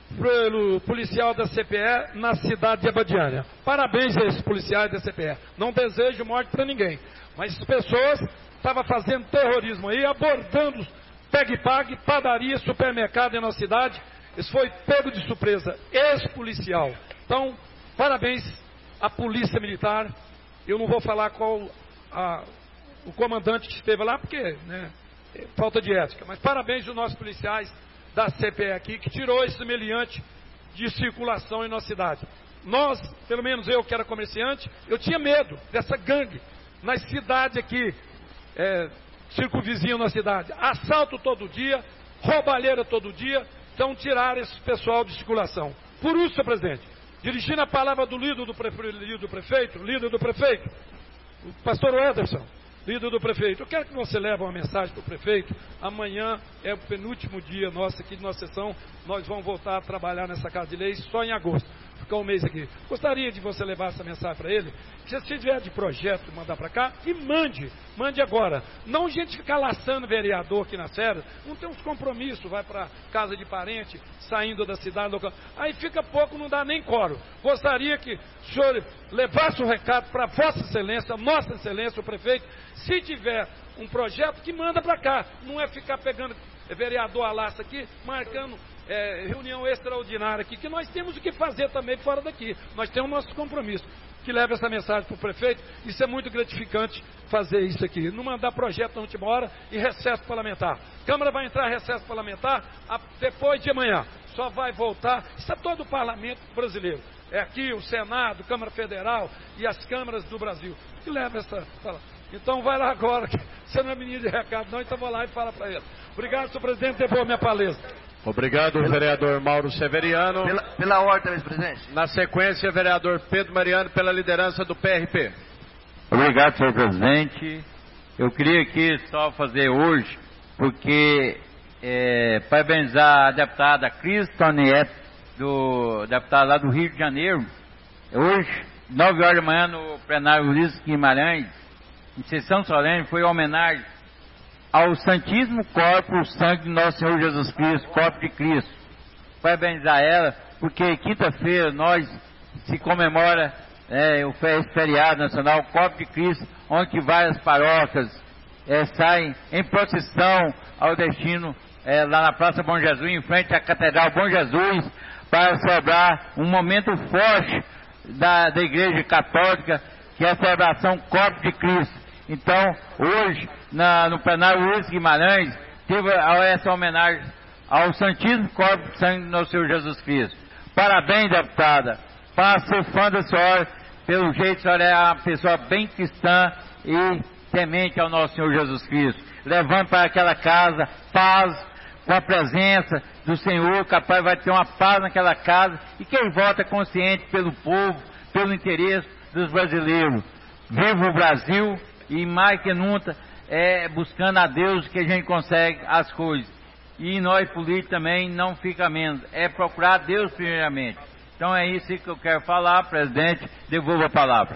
pelo policial da C P E na cidade de Abadiânia. Parabéns a esses policiais da C P E. Não desejo morte para ninguém, mas as pessoas estavam fazendo terrorismo aí, abordando pegue-pague, padaria, supermercado em nossa cidade. Isso foi pego de surpresa, ex-policial. Então, parabéns à Polícia Militar. Eu não vou falar qual a, o comandante que esteve lá, porque, né, é falta de ética. Mas parabéns aos nossos policiais da C P E aqui, que tirou esse meliante de circulação em nossa cidade. Nós, pelo menos eu que era comerciante, eu tinha medo dessa gangue nas cidades aqui, é, circunvizinho na cidade. Assalto todo dia, roubalheira todo dia. Então tiraram esse pessoal de circulação. Por isso, senhor presidente, dirigindo a palavra do líder do, prefe... líder do prefeito, líder do prefeito, o pastor Ederson, líder do prefeito, eu quero que você leve uma mensagem para o prefeito. Amanhã é o penúltimo dia nosso aqui de nossa sessão. Nós vamos voltar a trabalhar nessa Casa de Leis só em agosto. Ficar um mês aqui. Gostaria de você levar essa mensagem para ele. Se tiver de projeto, mandar para cá, e mande. Mande agora. Não a gente ficar laçando vereador aqui nas férias. Não tem uns compromissos, vai para casa de parente, saindo da cidade local. Aí fica pouco, não dá nem coro. Gostaria que o senhor levasse o recado para Vossa Excelência, Nossa Excelência, o prefeito. Se tiver um projeto, que manda para cá. Não é ficar pegando vereador a laça aqui, marcando é, reunião extraordinária aqui, que nós temos o que fazer também fora daqui. Nós temos nossos compromissos. Que leve essa mensagem para o prefeito. Isso é muito gratificante fazer isso aqui. Não mandar projeto na última hora e recesso parlamentar. Câmara vai entrar em recesso parlamentar a, depois de amanhã. Só vai voltar. Isso é todo o parlamento brasileiro. É aqui o Senado, Câmara Federal e as câmaras do Brasil. Que leve essa palavra. Então vai lá agora, que você não é menino de recado não, então vou lá e fala para ele. Obrigado, senhor presidente, depois minha palestra. Obrigado, pela, vereador Mauro Severiano. Pela, pela ordem, presidente. Na sequência, vereador Pedro Mariano, pela liderança do P R P. Obrigado, senhor presidente. Eu queria aqui só fazer hoje, porque é, parabenizar a deputada Cris Toniette, do deputado lá do Rio de Janeiro. Hoje, nove horas da manhã, no plenário Ulisses Guimarães, em sessão solene, foi homenagem ao Santíssimo Corpo, o sangue de Nosso Senhor Jesus Cristo, corpo de Cristo. Parabenizar ela, porque quinta-feira nós se comemora é, o feriado nacional, corpo de Cristo, onde várias paróquias é, saem em procissão ao destino é, lá na Praça Bom Jesus, em frente à Catedral Bom Jesus, para celebrar um momento forte da, da Igreja Católica, que é a celebração corpo de Cristo. Então, hoje, na, no plenário Luiz Guimarães, teve essa homenagem ao Santíssimo Corpo de Sangue do Nosso Senhor Jesus Cristo. Parabéns, deputada, para ser fã da senhora, pelo jeito a senhora é uma pessoa bem cristã e temente ao Nosso Senhor Jesus Cristo. Levando para aquela casa paz, com a presença do Senhor, capaz vai ter uma paz naquela casa, e quem vota consciente pelo povo, pelo interesse dos brasileiros. Viva o Brasil! E mais que nunca, é buscando a Deus que a gente consegue as coisas. E nós políticos também não fica menos. É procurar Deus primeiramente. Então é isso que eu quero falar, presidente. Devolvo a palavra.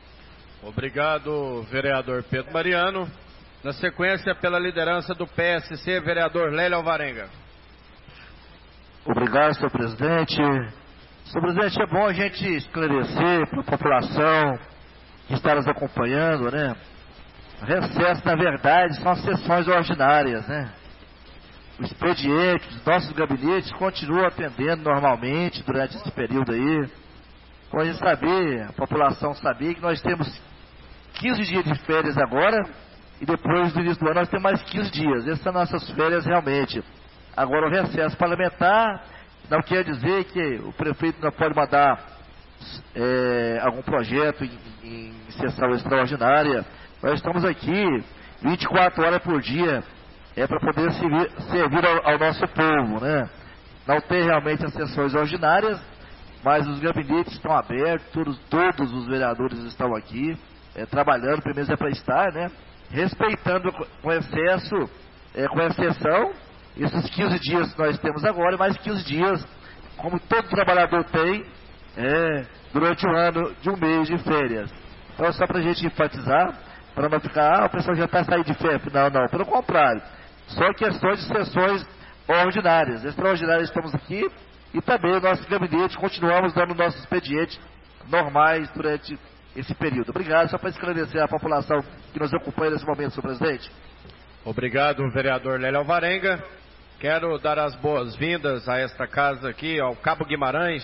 Obrigado, vereador Pedro Mariano. Na sequência, pela liderança do P S C, vereador Lélio Alvarenga. Obrigado, senhor presidente. Senhor presidente, é bom a gente esclarecer para a população que está nos acompanhando, né? Recesso, na verdade, são as sessões ordinárias, né? O expediente, os nossos gabinetes continuam atendendo normalmente durante esse período aí. Para a gente saber, a população saber que nós temos quinze dias de férias agora e depois do início do ano nós temos mais quinze dias. Essas são nossas férias realmente. Agora o recesso parlamentar não quer dizer que o prefeito não pode mandar é, algum projeto em, em sessão extraordinária. Nós estamos aqui vinte e quatro horas por dia é para poder servir, servir ao, ao nosso povo, né? Não tem realmente as sessões ordinárias, mas os gabinetes estão abertos, todos, todos os vereadores estão aqui, é, trabalhando, primeiro é para estar, né? Respeitando com excesso, é, com exceção, esses quinze dias que nós temos agora, e mais quinze dias, como todo trabalhador tem, é, durante um ano de um mês de férias. Então, só para a gente enfatizar, para não ficar, ah, o pessoal já está saindo de férias. Não, não, pelo contrário. Só questões de sessões ordinárias. Extraordinárias estamos aqui e também o nosso gabinete continuamos dando nossos expedientes normais durante esse período. Obrigado, só para esclarecer a população que nos acompanha nesse momento, senhor presidente. Obrigado, vereador Lélio Alvarenga. Quero dar as boas-vindas a esta casa aqui, ao Cabo Guimarães,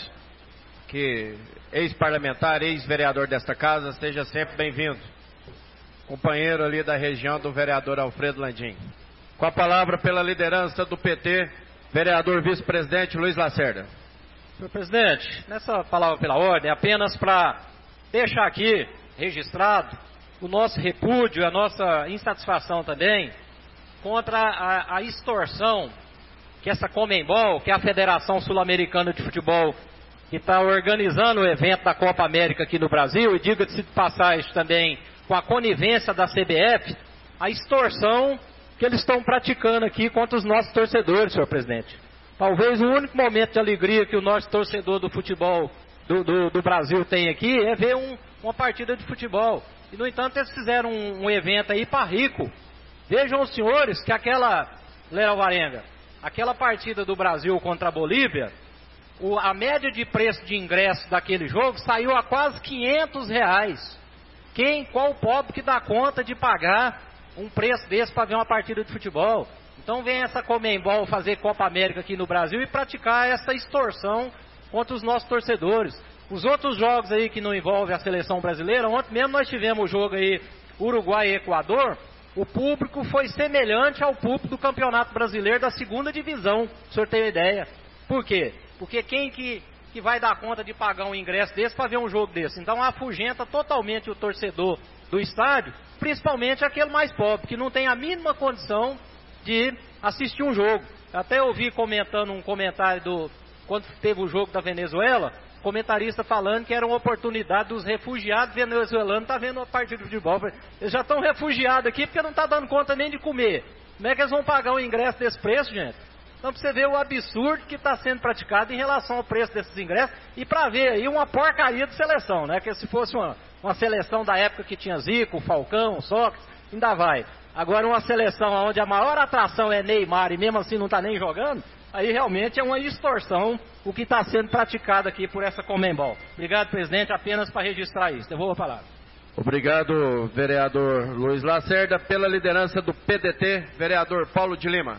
que ex-parlamentar, ex-vereador desta casa, seja sempre bem-vindo. Companheiro ali da região do vereador Alfredo Landim. Com a palavra pela liderança do P T, vereador vice-presidente Luiz Lacerda. Senhor presidente, nessa palavra pela ordem, apenas para deixar aqui registrado o nosso repúdio, a nossa insatisfação também contra a, a extorsão que essa Conmebol, que é a Federação Sul-Americana de Futebol, que está organizando o evento da Copa América aqui no Brasil, e diga-se de passagem também com a conivência da C B F, a extorsão que eles estão praticando aqui contra os nossos torcedores, senhor presidente. Talvez o único momento de alegria que o nosso torcedor do futebol do, do, do Brasil tem aqui é ver um, uma partida de futebol. E, no entanto, eles fizeram um, um evento aí para rico. Vejam os senhores que aquela, Lélio Alvarenga, aquela partida do Brasil contra a Bolívia, o, a média de preço de ingresso daquele jogo saiu a quase quinhentos reais. Quem, qual pobre que dá conta de pagar um preço desse para ver uma partida de futebol? Então vem essa Conmebol fazer Copa América aqui no Brasil e praticar essa extorsão contra os nossos torcedores. Os outros jogos aí que não envolvem a seleção brasileira, ontem mesmo nós tivemos o jogo aí Uruguai e Equador, o público foi semelhante ao público do Campeonato Brasileiro da segunda divisão, o senhor tem uma ideia. Por quê? Porque quem que, que vai dar conta de pagar um ingresso desse para ver um jogo desse? Então afugenta totalmente o torcedor do estádio, principalmente aquele mais pobre, que não tem a mínima condição de assistir um jogo. Até ouvi comentando um comentário do quando teve o jogo da Venezuela, comentarista falando que era uma oportunidade dos refugiados venezuelanos estar vendo uma partida de futebol. Eles já estão refugiados aqui porque não está dando conta nem de comer. Como é que eles vão pagar o ingresso desse preço, gente? Então, para você ver o absurdo que está sendo praticado em relação ao preço desses ingressos e para ver aí uma porcaria de seleção, né? Que se fosse uma, uma seleção da época que tinha Zico, Falcão, Sócrates, ainda vai. Agora uma seleção onde a maior atração é Neymar e mesmo assim não está nem jogando, aí realmente é uma extorsão o que está sendo praticado aqui por essa Conmebol. Obrigado, presidente, apenas para registrar isso. Devolvo a palavra. Obrigado, vereador Luiz Lacerda. Pela liderança do P D T, vereador Paulo de Lima.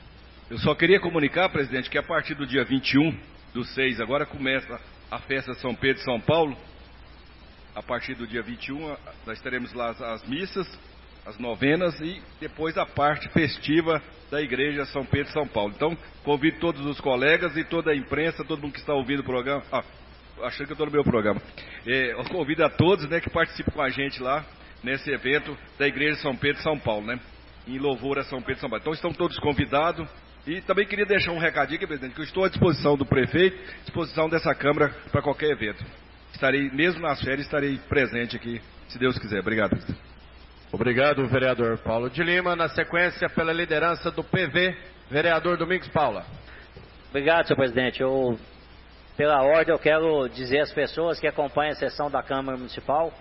Eu só queria comunicar, presidente, que a partir do dia vinte e um do seis, agora começa a festa São Pedro e São Paulo. A partir do dia vinte e um, nós teremos lá as, as missas, as novenas e depois a parte festiva da Igreja São Pedro e São Paulo. Então, convido todos os colegas e toda a imprensa, todo mundo que está ouvindo o programa, ah, achando que eu estou no meu programa, é, eu convido a todos, né, que participem com a gente lá nesse evento da Igreja São Pedro e São Paulo, né, em louvor a São Pedro e São Paulo. Então, estão todos convidados. E também queria deixar um recadinho aqui, presidente, que eu estou à disposição do prefeito, à disposição dessa Câmara para qualquer evento. Estarei, mesmo nas férias, estarei presente aqui, se Deus quiser. Obrigado, presidente. Obrigado, vereador Paulo de Lima. Na sequência, pela liderança do P V, vereador Domingos Paula. Obrigado, senhor presidente. Eu, pela ordem, eu quero dizer às pessoas que acompanham a sessão da Câmara Municipal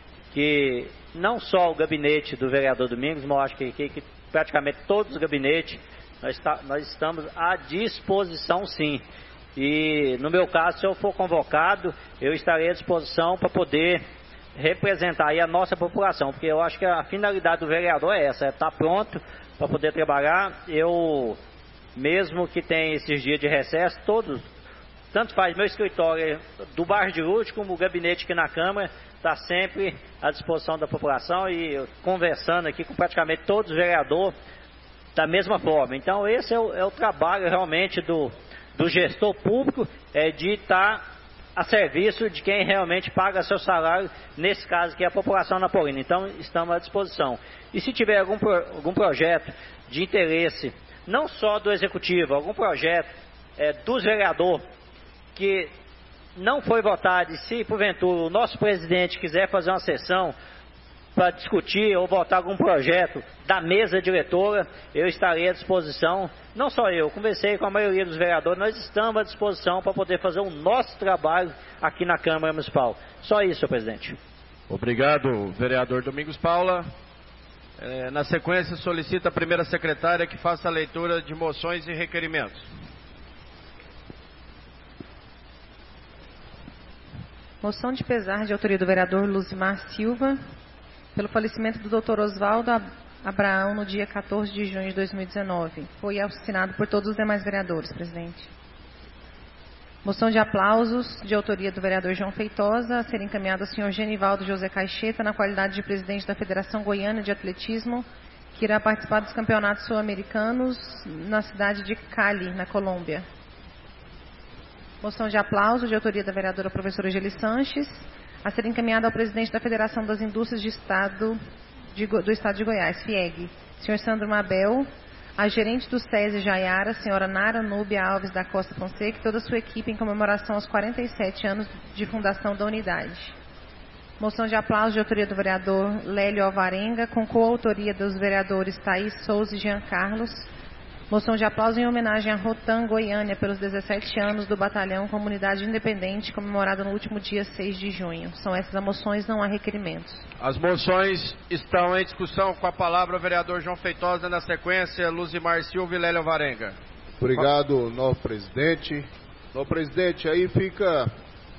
que não só o gabinete do vereador Domingos, mas eu acho que, que, que praticamente todos os gabinetes Nós, está, nós estamos à disposição, sim. E, no meu caso, se eu for convocado, eu estarei à disposição para poder representar aí a nossa população, porque eu acho que a finalidade do vereador é essa, é estar pronto para poder trabalhar. Eu, mesmo que tenha esses dias de recesso, todos, tanto faz meu escritório do bairro de Lourdes como o gabinete aqui na Câmara, está sempre à disposição da população e conversando aqui com praticamente todos os vereadores da mesma forma. Então esse é o, é o trabalho realmente do, do gestor público, é de estar a serviço de quem realmente paga seu salário, nesse caso que é a população napolina. Então estamos à disposição. E se tiver algum, algum projeto de interesse, não só do executivo, algum projeto é, dos vereadores que não foi votado, e se porventura o nosso presidente quiser fazer uma sessão para discutir ou votar algum projeto da mesa diretora, eu estarei à disposição. Não só eu, conversei com a maioria dos vereadores, nós estamos à disposição para poder fazer o nosso trabalho aqui na Câmara Municipal. Só isso, senhor presidente. Obrigado, vereador Domingos Paula. É, na sequência, solicita a primeira secretária que faça a leitura de moções e requerimentos. Moção de pesar de autoria do vereador Luzimar Silva, pelo falecimento do doutor Oswaldo Abraão no dia quatorze de junho de dois mil e dezenove. Foi assinado por todos os demais vereadores, presidente. Moção de aplausos de autoria do vereador João Feitosa, a ser encaminhada ao senhor Genivaldo José Caixeta, na qualidade de presidente da Federação Goiana de Atletismo, que irá participar dos campeonatos sul-americanos na cidade de Cali, na Colômbia. Moção de aplauso de autoria da vereadora professora Geli Sanches, a ser encaminhada ao presidente da Federação das Indústrias de Estado, de, do Estado de Goiás, FIEG, senhor Sandro Mabel, a gerente do SESI Jaiara, senhora Nara Núbia Alves da Costa Fonseca e toda a sua equipe em comemoração aos quarenta e sete anos de fundação da unidade. Moção de aplauso de autoria do vereador Lélio Alvarenga, com coautoria dos vereadores Thaís Souza e Jean Carlos. Moção de aplauso em homenagem a Rotan, Goiânia, pelos dezessete anos do Batalhão Comunidade Independente, comemorado no último dia seis de junho. São essas as moções, não há requerimentos. As moções estão em discussão. Com a palavra o vereador João Feitosa, na sequência, Luzimar Silva e Lélio Varenga. Obrigado, novo presidente. Novo presidente, aí fica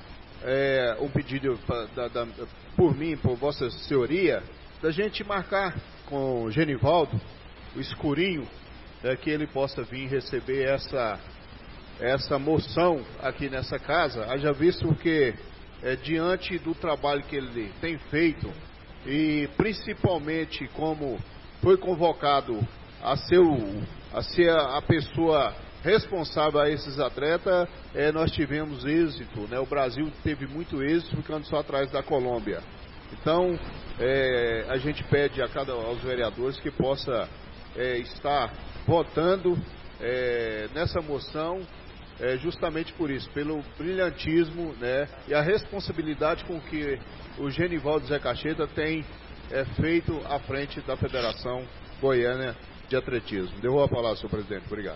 é, um pedido pra, da, da, por mim, por vossa senhoria, da gente marcar com o Genivaldo, o escurinho, é, que ele possa vir receber essa, essa moção aqui nessa casa, haja visto que, é, diante do trabalho que ele tem feito, e principalmente como foi convocado a ser, o, a, ser a pessoa responsável a esses atletas, é, nós tivemos êxito, né? O Brasil teve muito êxito ficando só atrás da Colômbia. Então, é, a gente pede a cada, aos vereadores que possa é, estar votando é, nessa moção, é, justamente por isso, pelo brilhantismo, né, e a responsabilidade com que o Genivaldo Zé Caixeta tem é, feito à frente da Federação Goiana de Atletismo. Devolvo a palavra, senhor presidente. Obrigado.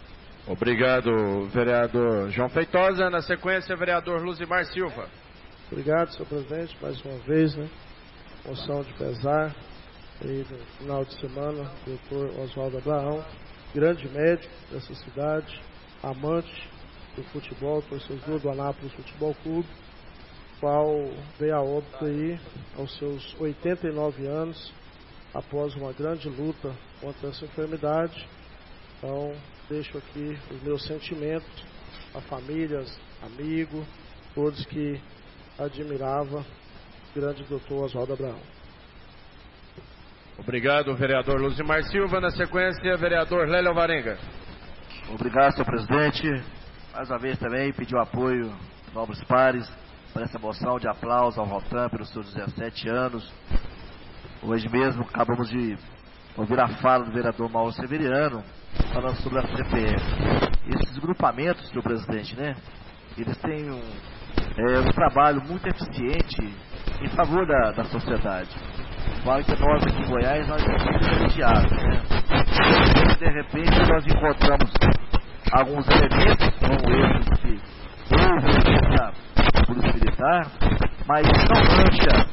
Obrigado, vereador João Feitosa. Na sequência, vereador Luzimar Silva. Obrigado, senhor presidente, mais uma vez, né? Moção de pesar. E no final de semana, o doutor Oswaldo Abraão, grande médico dessa cidade, amante do futebol, torcedor do Anápolis Futebol Clube, qual veio a óbito aí aos seus oitenta e nove anos, após uma grande luta contra essa enfermidade. Então, deixo aqui os meus sentimentos a famílias, amigos, todos que admiravam o grande doutor Oswaldo Abraão. Obrigado, vereador Luzimar Silva. Na sequência, vereador Lélio Varenga. Obrigado, senhor presidente. Mais uma vez também pediu apoio dos nobres pares para essa moção de aplauso ao Rotan pelos seus dezessete anos. Hoje mesmo acabamos de ouvir a fala do vereador Mauro Severiano falando sobre a C P F. Esses grupamentos, senhor presidente, né? Eles têm um, é, um trabalho muito eficiente em favor da, da sociedade. Claro que nós aqui em Goiás nós somos privilegiados, né? De repente nós encontramos alguns elementos, como esses que houve na Polícia Militar, mas não mancha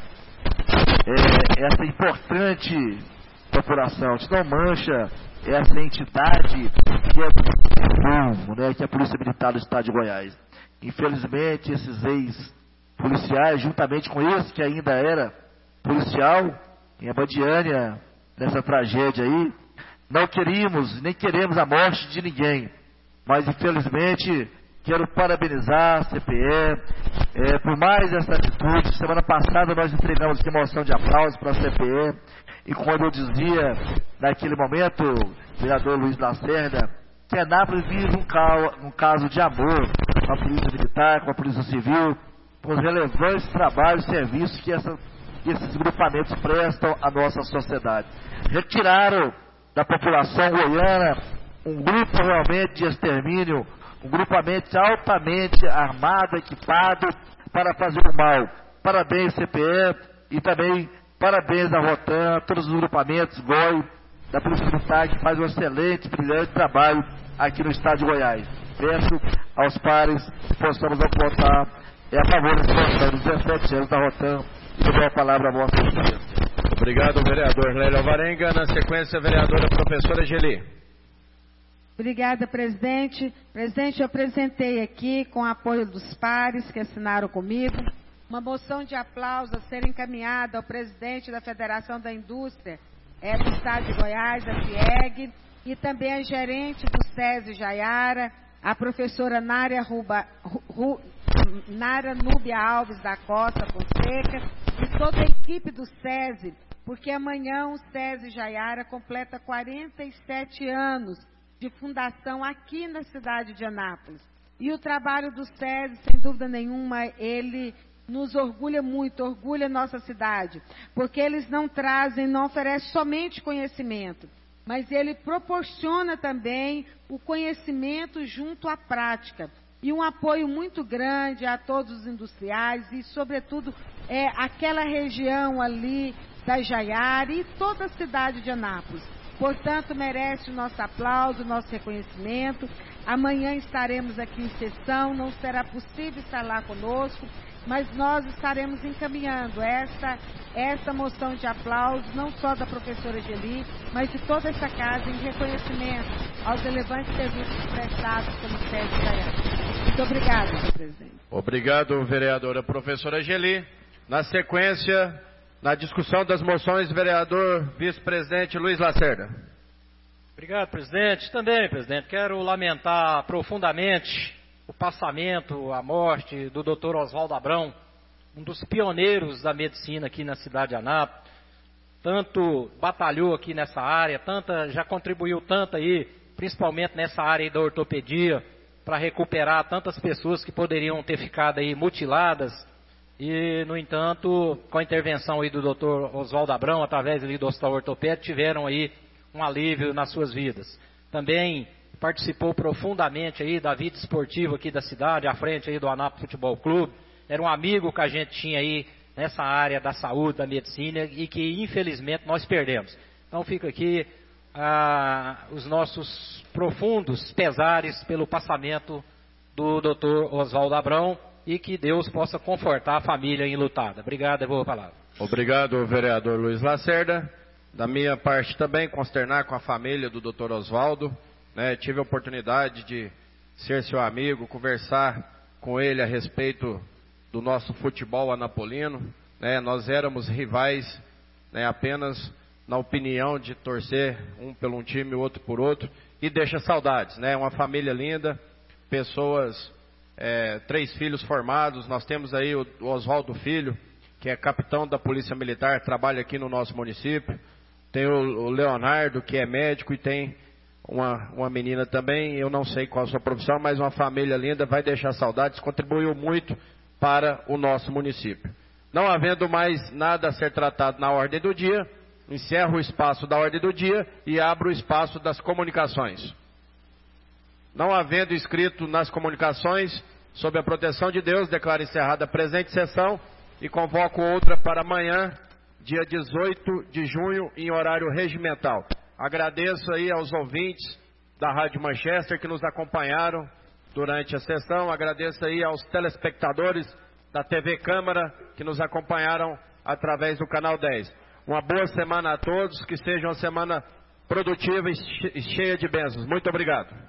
é, essa importante corporação, não mancha essa entidade que é do povo, né, que é a Polícia Militar do Estado de Goiás. Infelizmente, esses ex policiais, juntamente com esse que ainda era policial, em Abadiânia, nessa tragédia aí. Não queríamos, nem queremos a morte de ninguém, mas infelizmente quero parabenizar a C P E é, por mais essa atitude. Semana passada nós entregamos aqui moção de aplauso para a C P E, e quando eu dizia, naquele momento, o vereador Luiz Lacerda, que Anápolis vive um, cal, um caso de amor com a Polícia Militar, com a Polícia Civil, com os relevantes trabalhos e serviços que, essa, que esses grupamentos prestam à nossa sociedade. Retiraram da população goiana um grupo realmente de extermínio, um grupamento altamente armado, equipado para fazer o mal. Parabéns, C P E, e também parabéns à Rotan, a todos os grupamentos, G O I, da Polícia Militar, que faz um excelente, brilhante trabalho aqui no estado de Goiás. Peço aos pares que possamos votar é a favor desse Rotan, dos dezessete anos da Rotan, e dou a palavra a vossa excelência. Obrigado, vereador Lélio Alvarenga. Na sequência, a vereadora professora Geli. Obrigada, presidente. Presidente, eu apresentei aqui, com o apoio dos pares que assinaram comigo, uma moção de aplauso a ser encaminhada ao presidente da Federação da Indústria é, do Estado de Goiás, a FIEG, e também a gerente do SESI Jaiara, a professora Nária, Ruba, Ru, Nária Núbia Alves da Costa Fonseca, e toda a equipe do SESI, porque amanhã o SESI Jaiara completa quarenta e sete anos de fundação aqui na cidade de Anápolis. E o trabalho do SESI, sem dúvida nenhuma, ele nos orgulha muito, orgulha a nossa cidade, porque eles não trazem, não oferecem somente conhecimento, mas ele proporciona também o conhecimento junto à prática. E um apoio muito grande a todos os industriais e, sobretudo, é, aquela região ali da Jaiara e toda a cidade de Anápolis. Portanto, merece o nosso aplauso, o nosso reconhecimento. Amanhã estaremos aqui em sessão, não será possível estar lá conosco, mas nós estaremos encaminhando essa, essa moção de aplauso, não só da professora Geli, mas de toda essa casa, em reconhecimento aos relevantes serviços prestados pelo SESI Jaiara. Muito obrigada, senhor presidente. Obrigado, vereadora professora Geli. Na sequência, na discussão das moções, vereador vice-presidente Luiz Lacerda. Obrigado, presidente. Também, presidente, quero lamentar profundamente o passamento, a morte do doutor Oswaldo Abrão, um dos pioneiros da medicina aqui na cidade de Anápolis. Tanto batalhou aqui nessa área, tanta, já contribuiu tanto aí, principalmente nessa área aí da ortopedia, para recuperar tantas pessoas que poderiam ter ficado aí mutiladas. E, no entanto, com a intervenção aí do doutor Oswaldo Abrão, através ali do Hospital Ortopédico, tiveram aí um alívio nas suas vidas. Também participou profundamente aí da vida esportiva aqui da cidade, à frente aí do Anápolis Futebol Clube. Era um amigo que a gente tinha aí nessa área da saúde, da medicina, e que infelizmente nós perdemos. Então fica aqui ah, os nossos profundos pesares pelo passamento do doutor Oswaldo Abrão, e que Deus possa confortar a família enlutada. Obrigado, eu vou a palavra. Obrigado, vereador Luiz Lacerda. Da minha parte também, consternar com a família do doutor Oswaldo. Né, tive a oportunidade de ser seu amigo, conversar com ele a respeito do nosso futebol anapolino. Né, nós éramos rivais, né, apenas na opinião de torcer um pelo um time e o outro por outro. E deixa saudades, né? Uma família linda, pessoas, é, três filhos formados. Nós temos aí o Oswaldo Filho, que é capitão da Polícia Militar, trabalha aqui no nosso município. Tem o Leonardo, que é médico, e tem Uma, uma menina também, eu não sei qual a sua profissão, mas uma família linda, vai deixar saudades, contribuiu muito para o nosso município. Não havendo mais nada a ser tratado na ordem do dia, encerro o espaço da ordem do dia e abro o espaço das comunicações. Não havendo inscrito nas comunicações, sob a proteção de Deus, declaro encerrada a presente sessão e convoco outra para amanhã, dia dezoito de junho, em horário regimental. Agradeço aí aos ouvintes da Rádio Manchester que nos acompanharam durante a sessão. Agradeço aí aos telespectadores da T V Câmara que nos acompanharam através do Canal dez. Uma boa semana a todos, que seja uma semana produtiva e cheia de bênçãos. Muito obrigado.